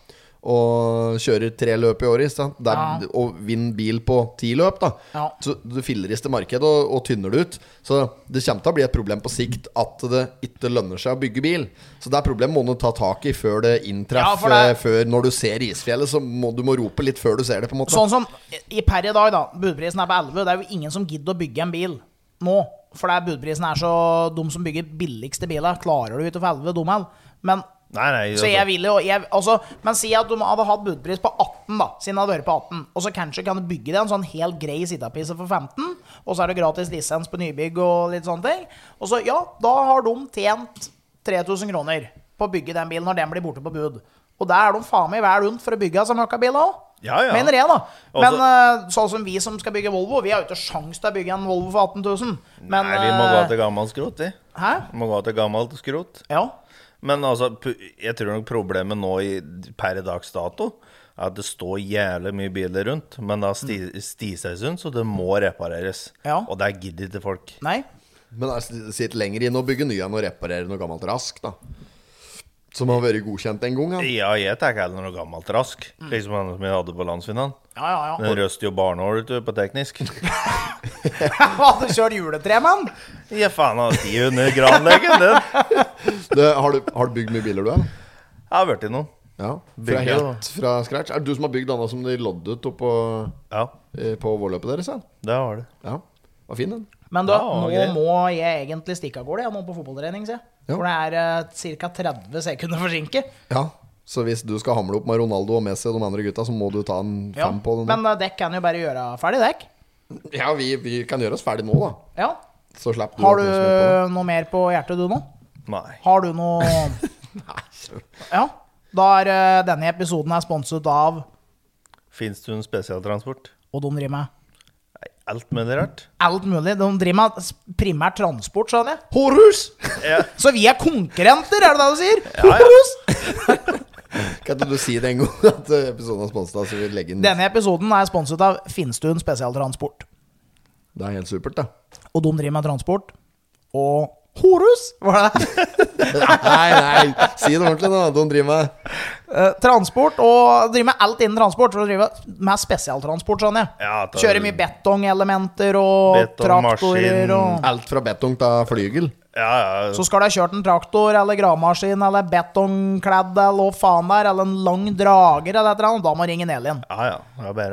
Og kjører tre løp i året, sant? Der, Ja. og vinner bil på ti løp, da. Ja. Så du fillerister markedet og, og tynner det ut. Så det kommer til å bli et problem på sikt at det ikke lønner seg å bygge bil. Så det er problemet må du ta tak i før det Ja, inntreffer. for det- Før når du ser isfjellet, så må du må rope litt før du ser det, på en måte. Sånn som i per i dag, da. Budprisen er på elleve. Det er jo ingen som gidder å bygge en bil nå. For det er budprisen er så De som bygger billigste biler, klarer du ikke for elleve, de heller. Men Nei, nei, så jeg vil jo jeg, altså, Men si at du hadde hatt budpris på atten, da. Siden det hadde vært på atten. Og så kanskje kan du bygge deg en sånn helt grei sittepisse for femten. Og så er det gratis lisens på nybygg og litt sånne ting. Og så, ja, da har de tjent tre tusen kroner på å bygge den bilen når den blir borte på bud. Og der er de faen meg vel rundt for å bygge seg møkkabiler òg. Ja, ja. Mener jeg, da. Også- Men eh, sånn som vi som skal bygge Volvo, vi har jo ikke sjans til å bygge en Volvo for atten tusen. Men Nei, vi må gå eh, til gammelt skrot, vi. Hæ? Vi må gå til gammelt skrot. Ja. Men altså, pu- jeg tror nok problemet nå i, per dags dato er at det står jævlig mye biler rundt, men det har sti, sti seg en stund, så det må repareres. Ja. Og det gidder ikke folk. Nei. Men det sitter lenger inn å bygge nye enn å reparere noe gammelt rask, da. Som har vært godkjent en gang. Ja. Ja, jeg tar ikke heller noe gammelt rask, liksom han som jeg hadde på landsfinalen. Ja, ja, ja. Den røster jo barnehål ute på teknisk. Hadde kjørt juletre, mann! Ja, faen, han har ti under granleggen, den. Det, har, du, har du bygd mye biler, du? Eller? Jeg har vært i noen. Ja, fra Bygger jo. helt fra scratch. Er det du som har bygd denne som de loddet ut oppå, Ja, eh, på vårløpet deres? Ja? det var det. Ja, var fin den. Men du, Ja, nå greit. må jeg egentlig stikke av gårde jeg nå på fotballtrening, se. Ja. For det er uh, ca. tretti sekunder forsinket. Ja, så hvis du skal hamle opp med Ronaldo og Messi og de andre gutta, så må du ta en Ja. fem på den. Men uh, dekk kan jo bare gjøre ferdig dekk. Ja, vi, vi kan gjøre oss ferdig nå, da. Ja. Så slipper du Har å du tenke så mye på det. noe mer på hjertet, du nå? Nei. Har du noe Ja. Da er uh, denne episoden er sponset av Finnes det en spesialtransport? Og de driver med Nei, alt mulig rart. alt mulig. De driver med s- primært transport, skjønner jeg. Hårhus! Ja, Så vi er konkurrenter, er det det du sier? ja, ja. Hårhus! Kan ikke du si det en gang at eh, episoden er sponset av, så vi legger inn. Denne episoden er sponset av Finstuen Spesialtransport. Det er helt supert, da. Og de driver med transport. Og Horus, var det det? Nei, nei, si det ordentlig nå. De driver med Eh, transport, og driver med alt innen transport. For de driver med spesialtransport, sånn, ja. Ja, ta- Kjører mye betongelementer og Betong, traktorer maskin. og alt fra betong til flygel. Ja, ja. Så skal du ha kjørt en traktor eller gravemaskin eller betongkledd eller hva faen det er, eller en lang drager eller et eller annet, da må du ringe Elin. Ja, ja. Det er bare å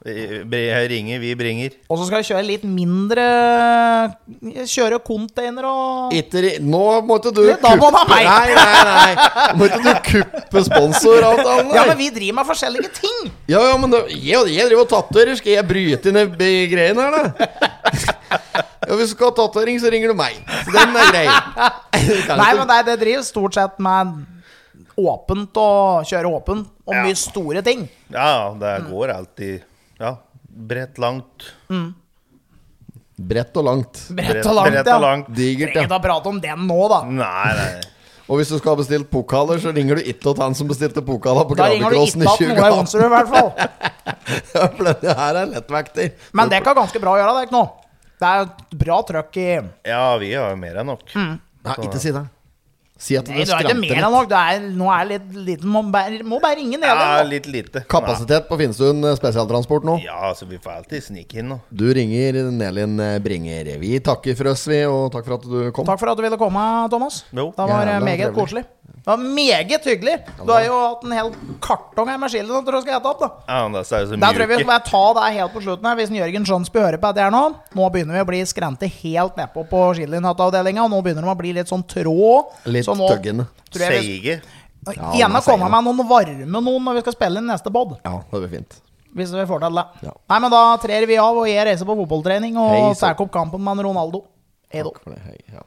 Vi br- ringer, vi bringer. Og så skal vi kjøre litt mindre. Kjøre container og Ikke, ri- nå må ikke du Da må det ha meg. Nei, nei, nei. Må ikke du kuppe sponsoravtalen Ja, der? men vi driver med forskjellige ting. Ja, ja, men da, jeg, jeg driver og tatoverer. Skal jeg bryte inn i b- greiene her, da? Ja, hvis du skal ha tatovering, så ringer du meg. Så den er grei. Kan Nei, ikke- men det, det driver stort sett med åpent og kjøre åpent og Ja. mye store ting. Ja, det går alltid. Ja, bredt, langt. Brett og langt. Brett og langt, Brett ja. og langt. Digert, Trenger ja. ikke å prate om den nå, da. Nei, nei. Og hvis du skal ha bestilt pokaler, så ringer du ikke til han som bestilte pokaler på Da ringer du Krabbekrossen ikke i at tjue. noe er Onsrud, i hvert fall. Ja, for denne her er lettvekter. Men det kan ganske bra å gjøre, det er ikke noe. Det er et bra trøkk i Ja, vi har jo mer enn nok. Nei, ikke si det. Si at Nei, det du er ikke skremter mer litt. enn nok. Du er, nå er litt liten. Må bare, må bare ringe ned Ja, igjen. litt lite. Kapasitet på Finnstuen eh, spesialtransport nå. Ja, altså, vi får alltid snike inn nå. Du ringer Nelin eh, Bringer. Vi takker for oss, vi, og takk for at du kom. Takk for at du ville komme, Thomas. Jo. Det var eh, Jævla meget trevelig. koselig. Det var meget hyggelig. Du har jo hatt en hel kartong her med chili som du skal ete opp, da. Ja, det er jo så Der tror jeg vi mjuke. får ta det helt på slutten her. Hvis Jørgen Sjonsby hører på dette her nå. Nå begynner vi å bli skrente helt nedpå på chilienhattavdelinga, og nå begynner de å bli litt sånn tråd. Litt Så nå tøggende. tror jeg vi Seige. Ja, Gjerne det er komme seige. med noen varme noen når vi skal spille inn neste bod. Ja, det blir fint. Hvis vi får til det. Ja. Nei, men da trer vi av, og jeg reiser på fotballtrening og Hei, så. tar opp kampen med Ronaldo. Hei då. Takk for det. Hei. Ja.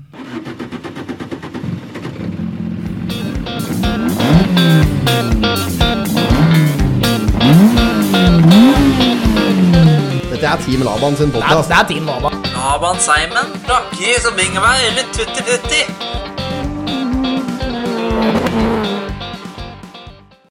Dette er Team Laban sin Det er, podcast. det er Team Laba. Laban Simon, Rakke som Ingevær eller Tutti Tutti.